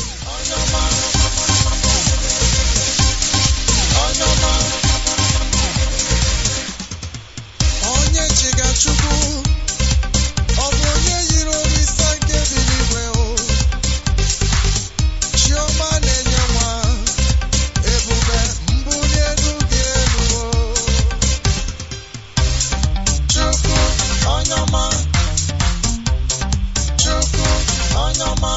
Onye chiga chukwu, ọ bụ onye yiri olisa nke bi n'igwe o. Chioma na-enye nwa, ebube mbuli elu dị elu o. Chukwu onye ọma, Chukwu onye ọma.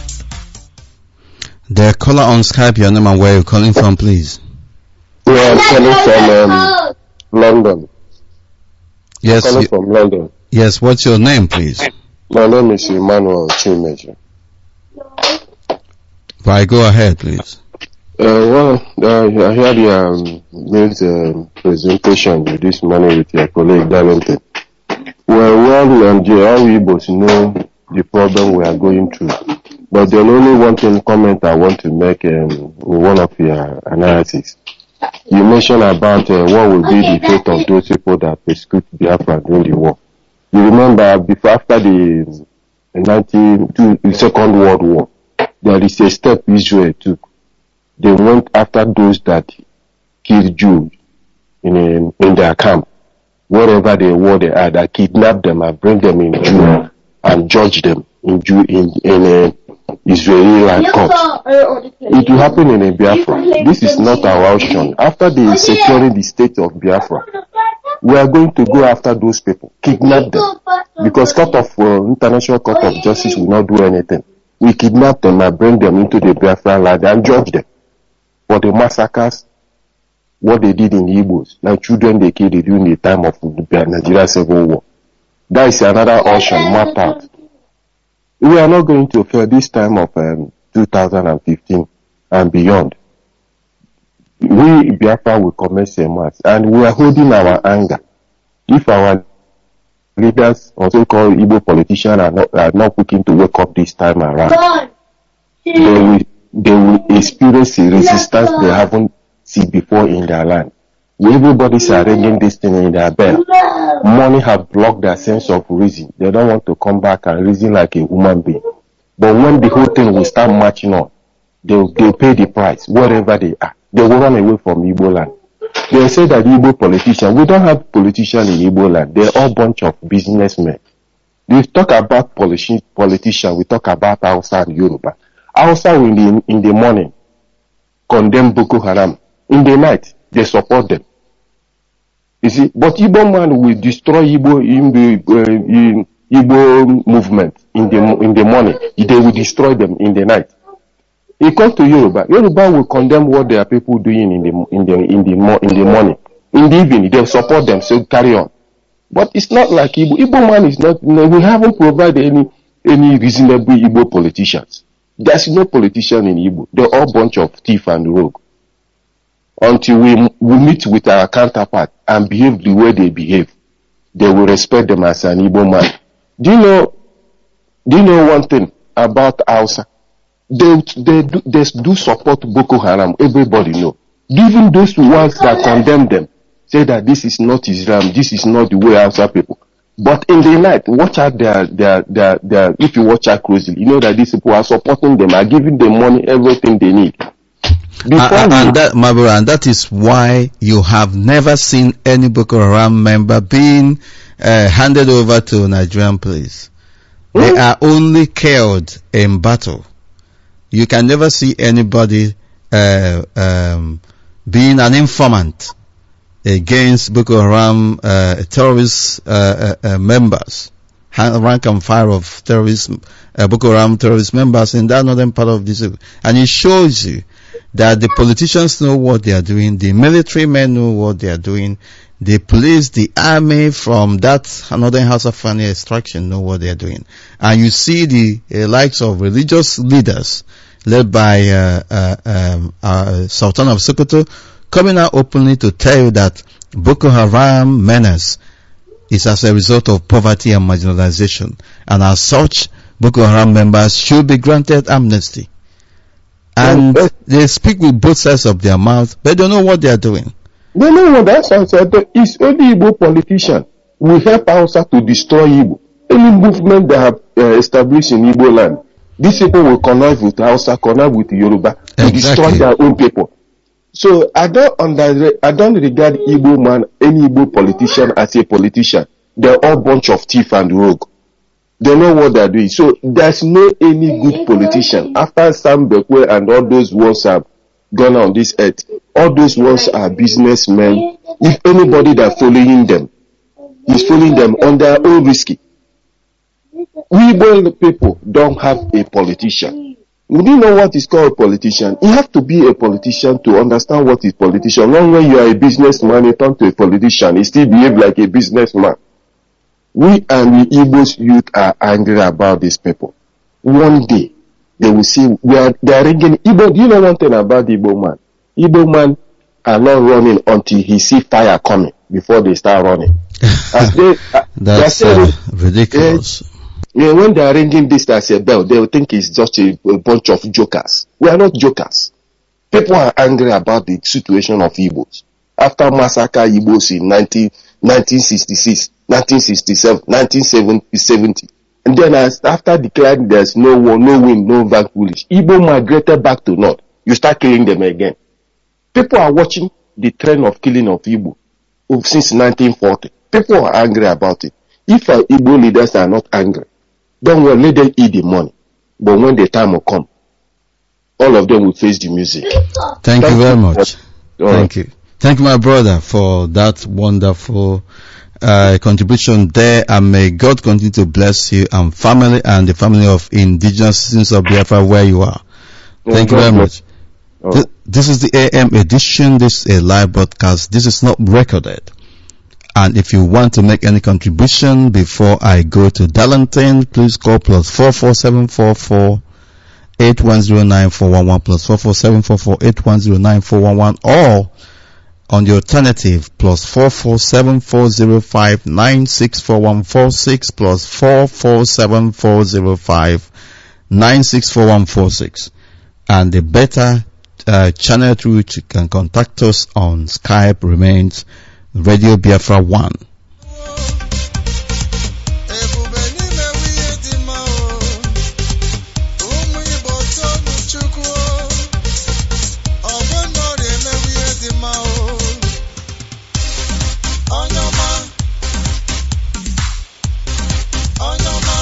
The caller on Skype, your name and where you're calling from, please. Yeah, I'm calling from um, London. Yes, Calling you- from London. yes. What's your name, please? My name is Emmanuel Chimeji. Right, go ahead, please. Uh, well, uh, I heard you um, made a presentation this morning with your colleague Darlington. Well, well, and yeah, all we both know the problem we are going through. But there's only one thing comment I want to make um, in one of your analysis. You mentioned about uh, what will be the fate of those people that persecute Biafra during the war. You remember before, after the nineteen, the Second World War, there is a step Israel took. They went after those that killed Jews in a, in their camp, wherever they were they are, that kidnap them and bring them in Jew and judge them in Jew in in a Israeli land court. It will happen in a Biafra. This is not our option. After the securing the state of Biafra, we are going to go after those people, kidnap them, because court of uh, international court of justice will not do anything. We kidnap them and bring them into the Biafra land and judge them for the massacres, what they did in the Igbos, like children they killed during the time of the Nigeria Civil War. That is another option mapped out. We are not going to fail this time of um, two thousand fifteen and beyond. We, Biafra, will commence a march, and we are holding our anger. If our leaders, or so-called Igbo politicians, are not, are not looking to wake up this time around, they will, they will experience a resistance they haven't seen before in their land. Everybody's arranging this thing in their bed. Money have blocked their sense of reason. They don't want to come back and reason like a human being. But when the whole thing will start marching on, they they pay the price, wherever they are. They will run away from Igbo land. They say that Igbo politicians, we don't have politicians in Igbo land. They're all bunch of businessmen. We talk about politi- politicians, we talk about Hausa and Yoruba. Hausa in the, in the morning condemn Boko Haram. In the night, they support them. You see, but Igbo man will destroy Igbo in the uh, in Igbo movement in the in the morning. They will destroy them in the night. It comes to Yoruba. Yoruba will condemn what their people doing in the in the in the mo- in the morning. In the evening, they support them. So carry on. But it's not like Igbo. Igbo man is not. No, we haven't provided any any reasonable Igbo politicians. There's no politician in Igbo. They're all bunch of thief and rogue. Until we, we meet with our counterpart and behave the way they behave, they will respect them as an Igbo man. Do you know, do you know one thing about Hausa? They, they, do, they do support Boko Haram. Everybody know. Even those ones that condemn them say that this is not Islam, this is not the way Hausa people. But in the night, watch out their, their, their, their, if you watch out closely, you know that these people are supporting them, are giving them money, everything they need. Uh, and, and that, my brother, and that is why you have never seen any Boko Haram member being uh, handed over to Nigerian police. Mm. They are only killed in battle. You can never see anybody uh, um, being an informant against Boko Haram uh, terrorist uh, uh, uh, members, rank and file of terrorist uh, Boko Haram terrorist members in that northern part of this, and it shows you that the politicians know what they are doing, the military men know what they are doing, the police, the army from that Northern House of Fulani extraction know what they are doing. And you see the uh, likes of religious leaders led by uh, uh, um, uh, Sultan of Sokoto coming out openly to tell you that Boko Haram menace is as a result of poverty and marginalization. And as such, Boko Haram members should be granted amnesty. And they speak with both sides of their mouth, but they don't know what they are doing. They know what that's answered. It's only Igbo politician will help Hausa to destroy Igbo. Any movement that have uh, established in Igbo land, these people will connive with Hausa, connive with Yoruba to Exactly. destroy their own people. So I don't under, I don't regard Igbo man, any Igbo politician as a politician. They're all bunch of thief and rogue. They know what they're doing. So there's no any good politician. After Sam Bekwe and all those ones have gone on this earth, all those ones are businessmen. If anybody that following them is following them on their own risky. We Igbo people don't have a politician. We don't know what is called a politician. You have to be a politician to understand what is politician. Not when you are a businessman, you turn to a politician, you still behave like a businessman. We and the Igbo's youth are angry about these people. One day, they will see, we are, they are ringing, Igbo, do you know one thing about the Igbo man? Igbo man are not running until he see fire coming before they start running. As they, uh, That's they are uh, saying, ridiculous. uh, yeah, when they are ringing this as a bell, they will think it's just a, a bunch of jokers. We are not jokers. People are angry about the situation of Igbos. After massacre Igbos in nineteen, nineteen sixty-six, nineteen sixty-seven, nineteen seventy, and then as, after declaring there's no war, no wind, no vanquish, Igbo migrated back to north. You start killing them again. People are watching the trend of killing of Igbo since nineteen forty. People are angry about it. If our Igbo leaders are not angry, don't worry, let them eat the money. But when the time will come, all of them will face the music. Thank, Thank you very you. much. All Thank you. Thank you, my brother, for that wonderful uh, contribution there. And may God continue to bless you and family and the family of indigenous citizens of Biafra where you are. Thank you very much. Oh. Th- This is the A M edition. This is a live broadcast. This is not recorded. And if you want to make any contribution before I go to Darlington, please call plus four four seven four four eight one zero nine four one one plus four four seven four four eight one zero nine four one one, or on the alternative plus four four seven four zero five nine six four one four six plus four four seven four zero five nine six four one four six. And the better uh, channel through which you can contact us on Skype remains Radio Biafra one. Ebube n'ime nwunye dị mma o, ụmụ Igbo tonu Chukwu o, ọgbọ nnọrọ eme nwunye dị mma o, Onyoma, Onyoma,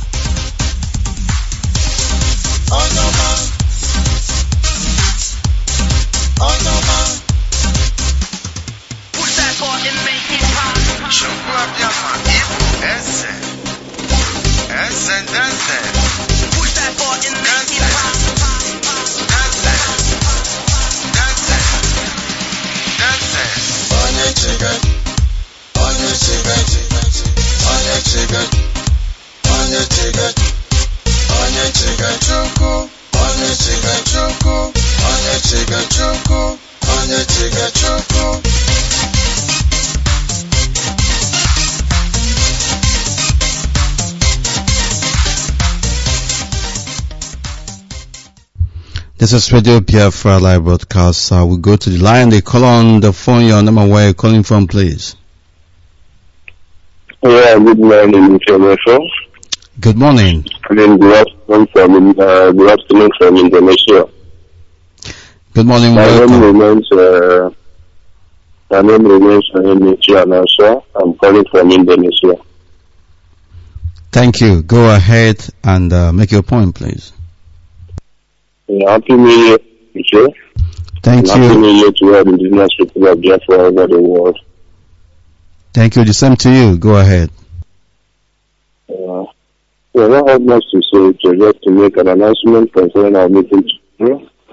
Onyoma, Onyoma. Push that button, make it pop. Chukwu Biafra, Igbo, Eze. Eze and Eze. Push that button, make it pop. Eze. Eze. Eze. Onye chiga, onye chiga, onye chiga, onye chiga, onye chiga Chukwu, onye chiga Chukwu, onye chiga Chukwu, onye chiga Chukwu. This is Radio Biafra live broadcast. Uh, we go to the line. They call on the phone. Your name and where you're calling from, please. Yeah, good morning, Mister Mesho. Good morning. And then good afternoon from, uh, good afternoon from Indonesia. Good morning. My name Welcome. remains, uh, my name remains Indonesia Nasha. I'm calling from Indonesia. Thank you. Go ahead and uh, make your point, please. Yeah, happy New Year, Mister. Thank Happy you. New Year to all the indigenous people of Biafra all over the world. Thank you. The same to you. Go ahead. Uh, yeah, what I have much to say to just to make an announcement concerning our meeting tomorrow.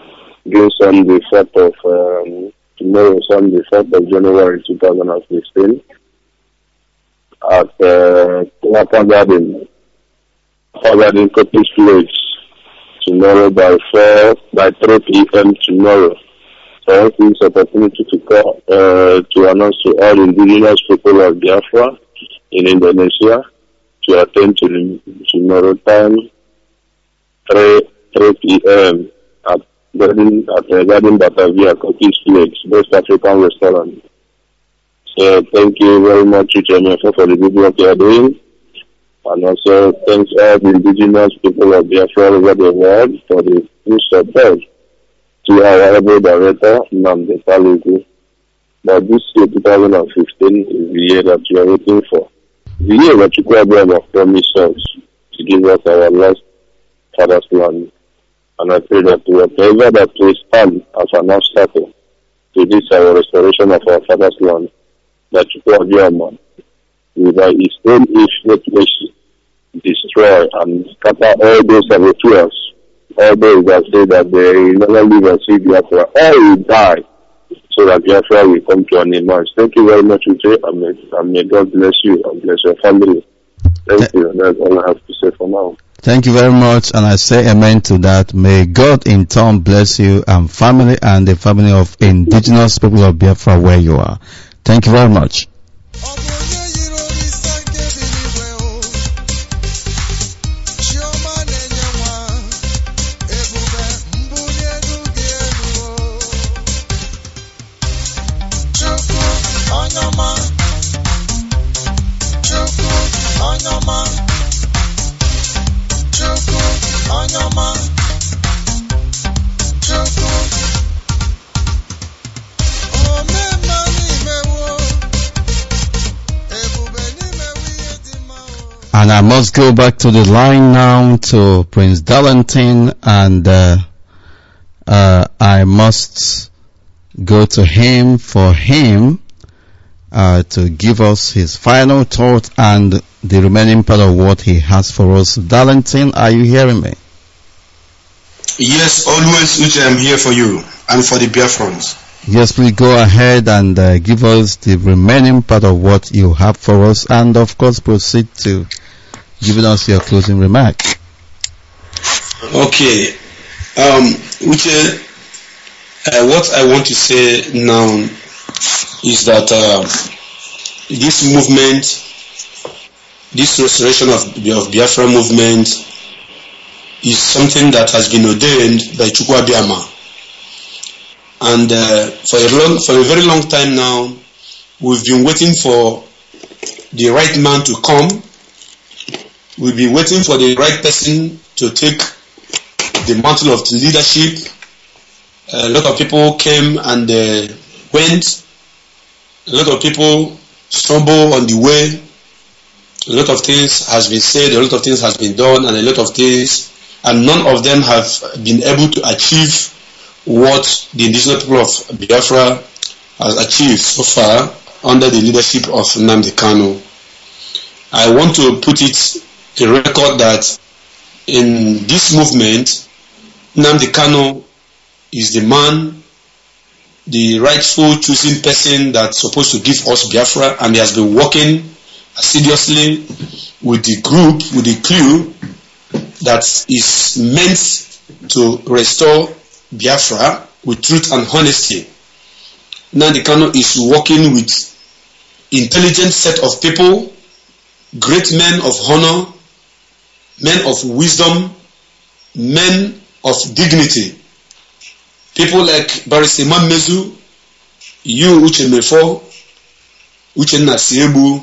being Sunday, fourth of um, tomorrow, Sunday, fourth of January two thousand fifteen, at uh, Upper Garden, Upper Garden Cottage Place, tomorrow by four, by three p.m. tomorrow. So I want this opportunity to call, uh, to announce to all indigenous people of Biafra in Indonesia to attend to the tomorrow time, three p.m. at Garden, at the Garden Batavia Cookies Place, West African Restaurant. So thank you very much, H M F, for the good work you are doing. And also thanks all the indigenous people of Biafra all over the world for the full support to our able director, Nnamdi Kanu. But this year, two thousand fifteen, is the year that you are waiting for. The year that you have promised us to give us our lost father's land. And I pray that whatever that will stand as an obstacle to this our restoration of our father's land, that you will by his own infinite destroy and scatter all those saboteurs, all those that say that they will never live and see Biafra, all will die, so that Biafra will come to an end. Thank you very much, Uche, and may, and may God bless you and bless your family. Thank you. That's all I have to say for now. Thank you very much, and I say amen to that. May God in turn bless you and family and the family of indigenous people of Biafra where you are. Thank you very much. And I must go back to the line now to Prince Darlington, and uh, uh, I must go to him for him uh, to give us his final thought and the remaining part of what he has for us. Darlington, are you hearing me? Yes, always, which I am here for you and for the Biafrans. Yes, please go ahead and uh, give us the remaining part of what you have for us, and of course proceed to giving us your closing remark. Okay. Um, which, uh, uh, what I want to say now is that uh, this movement, this restoration of, of Biafra movement is something that has been ordained by Chukwu Abiyama. And uh, for a long, for a very long time now, we've been waiting for the right man to come. We've been waiting for the right person to take the mantle of leadership. A lot of people came and uh, went. A lot of people stumbled on the way. A lot of things has been said, a lot of things has been done, and a lot of things, and none of them have been able to achieve what the indigenous people of Biafra has achieved so far under the leadership of Nnamdi Kanu. I want to put it a record that in this movement, Nnamdi Kanu is the man, the rightful choosing person that's supposed to give us Biafra, and he has been working assiduously with the group, with the crew that is meant to restore Biafra with truth and honesty. Nnamdi Kanu is working with intelligent set of people, great men of honor, men of wisdom, men of dignity. People like Barrister Mamezu, you Uche Mefo, Uche Nasiebu,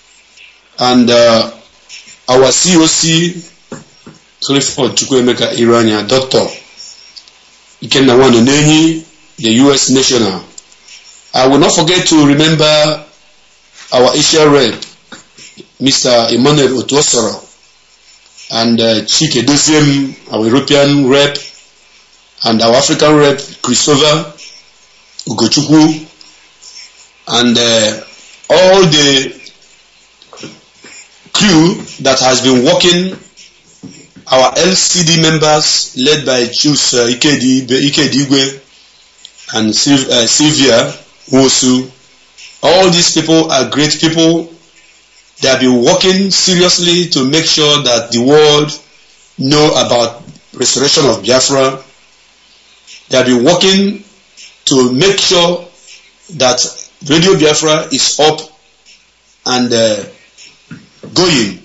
and uh, our C O C, Clifford Chukwuemeka Irania, Doctor Ikenna Wanonenyi, the U S National. I will not forget to remember our Asia Rep, Mister Emmanuel Otuosoro, and uh, Chike Dosiem, our European Rep, and our African Rep, Christopher Ugochukwu, and uh, all the crew that has been working our L C D members led by Chiefs uh, Ikedi, Ikedi Igwe and Syl- uh, Sylvia Wosu. All these people are great people. They have been working seriously to make sure that the world know about restoration of Biafra. They have been working to make sure that Radio Biafra is up and uh, going.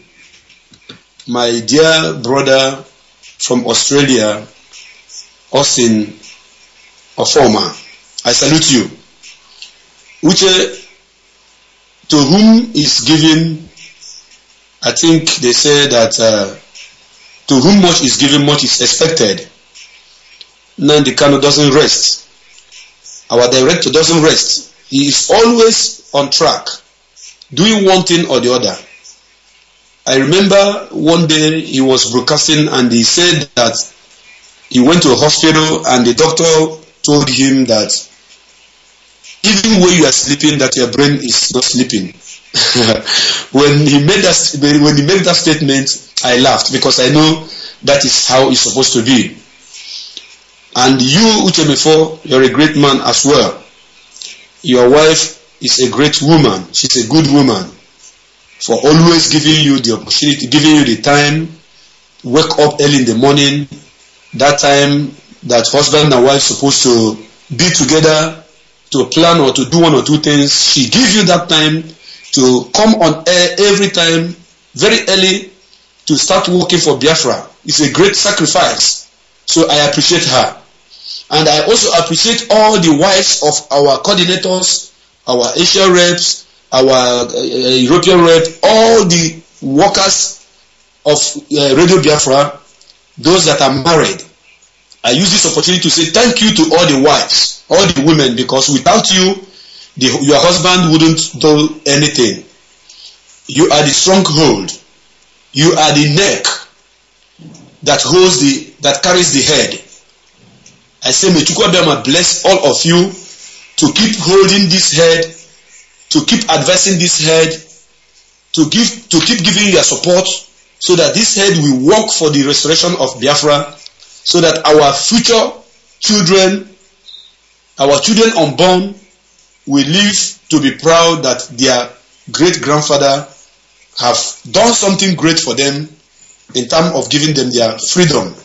My dear brother from Australia, Austin Ofoma, I salute you. Uche, to whom is given, I think they say that uh, to whom much is given, much is expected. Nnamdi Kanu doesn't rest. Our director doesn't rest. He is always on track, doing one thing or the other. I remember one day he was broadcasting and he said that he went to a hospital and the doctor told him that even when you are sleeping, that your brain is not sleeping. when he made that when he made that statement, I laughed because I know that is how it's supposed to be. And you, Uchemefo, you're a great man as well. Your wife is a great woman. She's a good woman for always giving you the opportunity, giving you the time. Wake up early in the morning. That time that husband and wife supposed to be together to plan or to do one or two things. She gives you that time to come on air every time, very early, to start working for Biafra. It's a great sacrifice. So I appreciate her. And I also appreciate all the wives of our coordinators, our Asia reps, our uh, European rep, all the workers of uh, Radio Biafra, those that are married. I use this opportunity to say thank you to all the wives, all the women, because without you, the, your husband wouldn't do anything. You are the stronghold. You are the neck that holds the, that carries the head. I say, may Chukwuabiyama bless all of you to keep holding this head, to keep advancing this head, to give, to keep giving your support, so that this head will work for the restoration of Biafra, so that our future children, our children unborn, will live to be proud that their great grandfather have done something great for them in terms of giving them their freedom.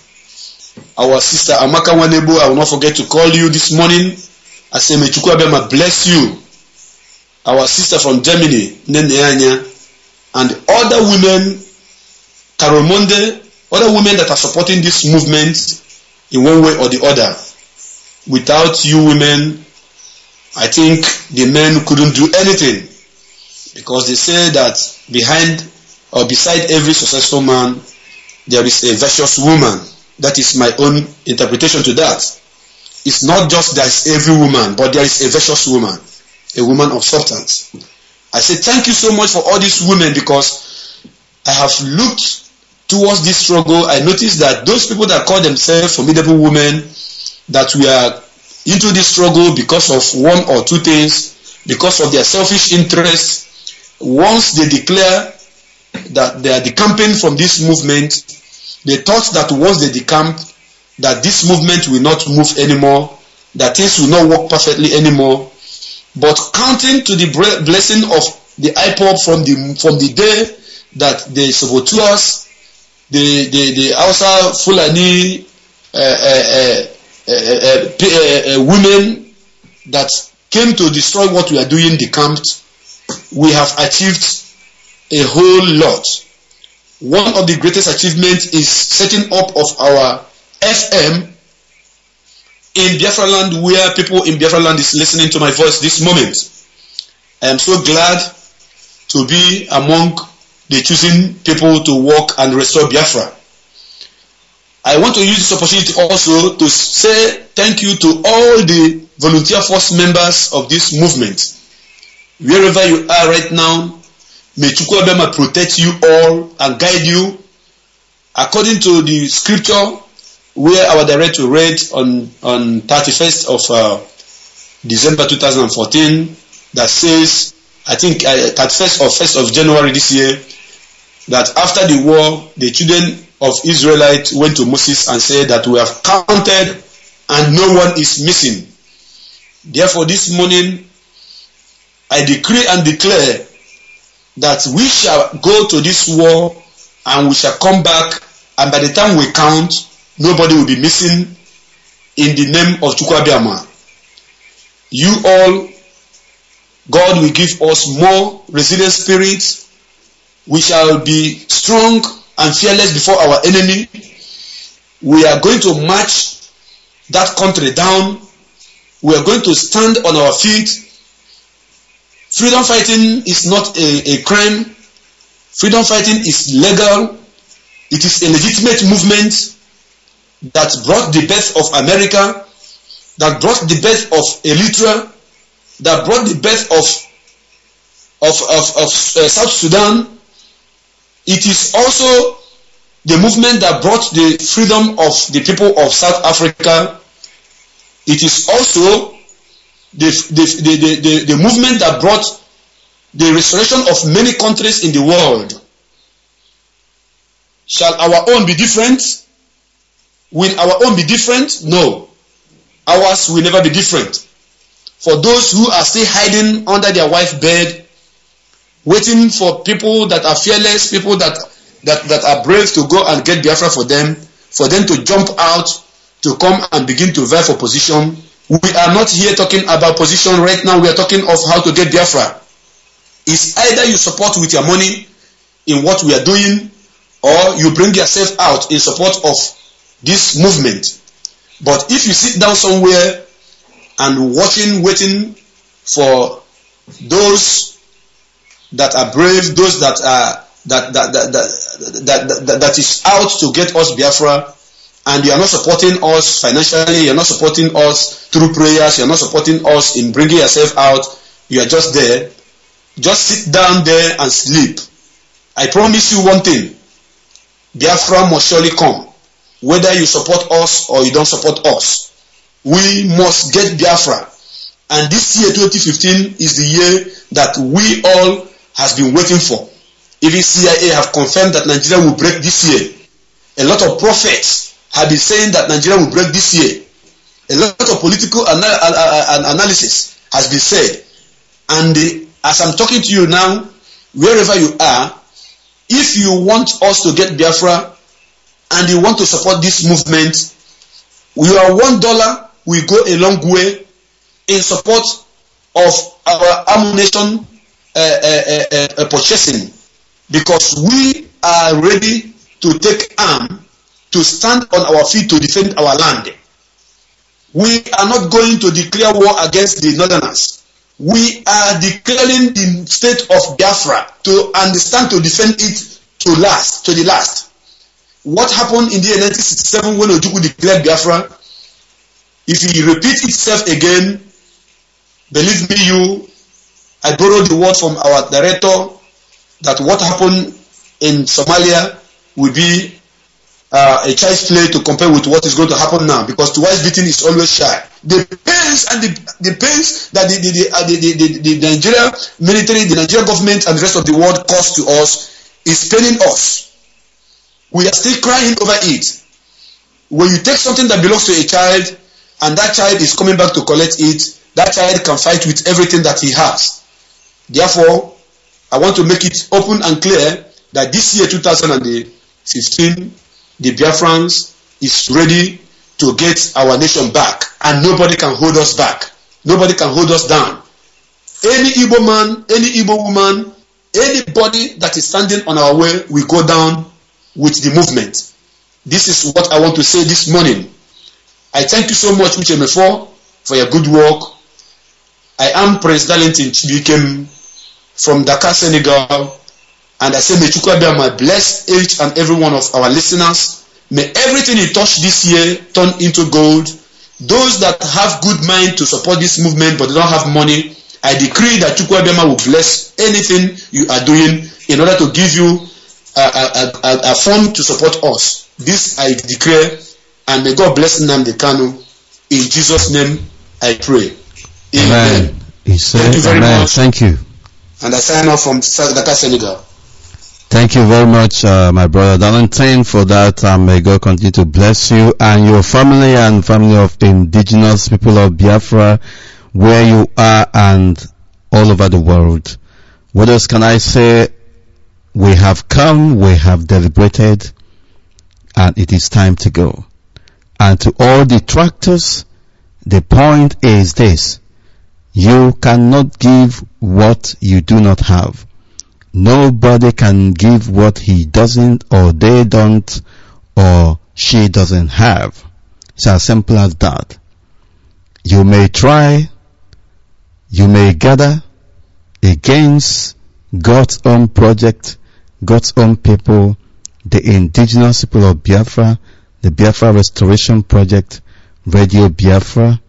Our sister Amaka Wanebo, I will not forget to call you this morning. I say, may Chukwuabiyama bless you. Our sister from Germany, Nene Anya, and other women, Carol Monde, other women that are supporting this movement in one way or the other. Without you women, I think the men couldn't do anything. Because they say that behind or beside every successful man, there is a virtuous woman. That is my own interpretation to that. It's not just that it's every woman, but there is a virtuous woman, a woman of substance. I say thank you so much for all these women, because I have looked towards this struggle. I noticed that those people that call themselves formidable women, that we are into this struggle because of one or two things, because of their selfish interests. Once they declare that they are decamping from this movement, they thought that once they decamp, that this movement will not move anymore, that things will not work perfectly anymore. But counting to the blessing of the I P O B from the from the day that the saboteurs, the the the Hausa Fulani uh, uh, uh, uh, uh, uh, women that came to destroy what we are doing, decamped, we have achieved a whole lot. One of the greatest achievements is setting up of our F M in Biafra land, where people in Biafra land is listening to my voice this moment. I am so glad to be among the choosing people to work and restore Biafra. I want to use this opportunity also to say thank you to all the volunteer force members of this movement. Wherever you are right now, may Chukwuabiyama protect you all and guide you according to the scripture where our director read on, on thirty-first of uh, December two thousand fourteen, that says, I think uh, thirty-first or first of January this year, that after the war, the children of Israelites went to Moses and said that we have counted and no one is missing. Therefore, this morning, I decree and declare that we shall go to this war and we shall come back, and by the time we count, nobody will be missing in the name of Chukwuabiama. You all, God will give us more resilient spirit. We shall be strong and fearless before our enemy. We are going to march that country down. We are going to stand on our feet. Freedom fighting is not a, a crime. Freedom fighting is legal. It is a legitimate movement that brought the birth of America, that brought the birth of Eritrea, that brought the birth of of of, of uh, South Sudan. It is also the movement that brought the freedom of the people of South Africa. It is also the the, the, the, the, the movement that brought the restoration of many countries in the world. Shall our own be different? Will our own be different? No. Ours will never be different. For those who are still hiding under their wife's bed, waiting for people that are fearless, people that, that, that are brave to go and get Biafra for them, for them to jump out, to come and begin to vie for position. We are not here talking about position right now. We are talking of how to get Biafra. It's either you support with your money in what we are doing, or you bring yourself out in support of this movement. But if you sit down somewhere and watching, waiting for those that are brave, those that are that that that that, that, that, that is out to get us Biafra, and you are not supporting us financially, you are not supporting us through prayers, you are not supporting us in bringing yourself out, you are just there, just sit down there and sleep. I promise you one thing, Biafra must surely come. Whether you support us or you don't support us, we must get Biafra. And this year, twenty fifteen, is the year that we all has been waiting for. Even C I A have confirmed that Nigeria will break this year. A lot of prophets have been saying that Nigeria will break this year. A lot of political ana- uh, analysis has been said. And uh, as I'm talking to you now, wherever you are, if you want us to get Biafra and you want to support this movement, your one dollar will go a long way in support of our ammunition uh, uh, uh, uh, purchasing, because we are ready to take arm to stand on our feet to defend our land. We are not going to declare war against the northerners. We are declaring the state of Biafra to understand to defend it to last, to the last. What happened in the year nineteen sixty-seven when Ojukwu declared Biafra? If it repeats itself again, believe me, you, I borrowed the word from our director that what happened in Somalia will be uh, a child's play to compare with what is going to happen now, because twice beating is always shy. The pains and the, the pains that the the, the, uh, the, the, the, the Nigeria military, the Nigerian government and the rest of the world caused to us is paining us. We are still crying over it. When you take something that belongs to a child and that child is coming back to collect it, that child can fight with everything that he has. Therefore, I want to make it open and clear that this year, two thousand fifteen, the Biafrans is ready to get our nation back, and nobody can hold us back. Nobody can hold us down. Any Igbo man, any Igbo woman, anybody that is standing on our way will go down with the movement. This is what I want to say this morning. I thank you so much, Uche Mefo, for your good work. I am Prince Darlington Chibikem from Dakar, Senegal, and I say may Chukwuabiama bless each and every one of our listeners. May everything you touch this year turn into gold. Those that have good mind to support this movement but they don't have money, I decree that Chukwuabiama will bless anything you are doing in order to give you a, a, a, a fund to support us. This I declare, and may God bless Nnamdi Kanu. In Jesus' name I pray. Amen. Amen. He said, Thank you very Amen. much. Thank you. And I sign off from Dakar, Senegal. Thank you very much, uh, my brother Darlington, for that. And may God continue to bless you and your family and family of indigenous people of Biafra, where you are and all over the world. What else can I say? We have come, we have deliberated, and it is time to go. And to all detractors, the point is this: you cannot give what you do not have. Nobody can give what he doesn't, or they don't, or she doesn't have. It's as simple as that. You may try, you may gather against God's own project, God's own people, the indigenous people of Biafra, the Biafra Restoration Project, Radio Biafra,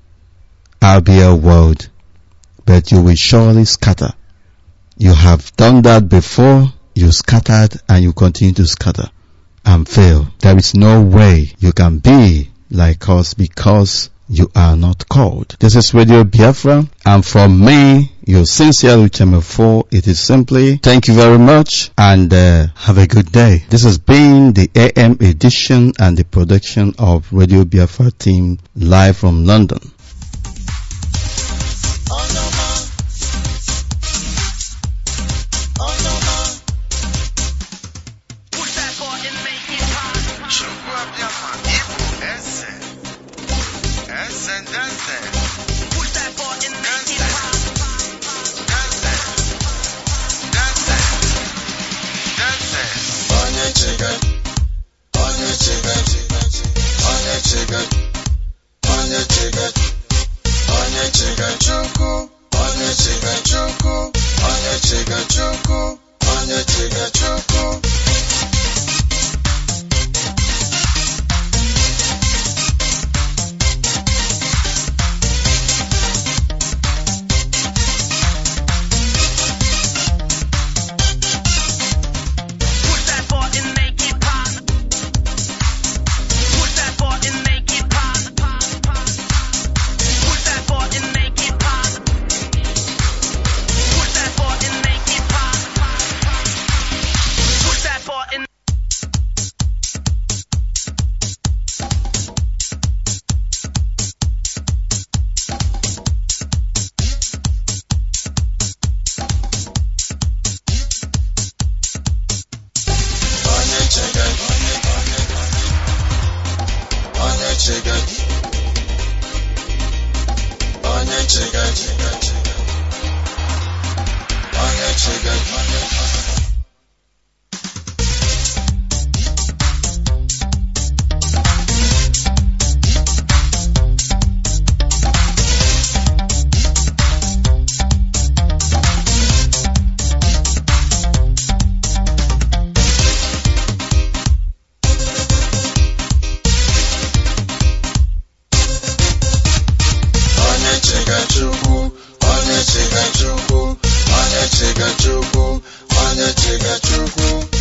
R B L World, but you will surely scatter. You have done that before, you scattered, and you continue to scatter and fail. There is no way you can be like us because you are not called. This is Radio Biafra, and from me, your sincere Uchemefo, it is simply thank you very much and uh, have a good day. This has been the A M edition and the production of Radio Biafra team live from London. Chega Chukwu, Onye Chega Chukwu,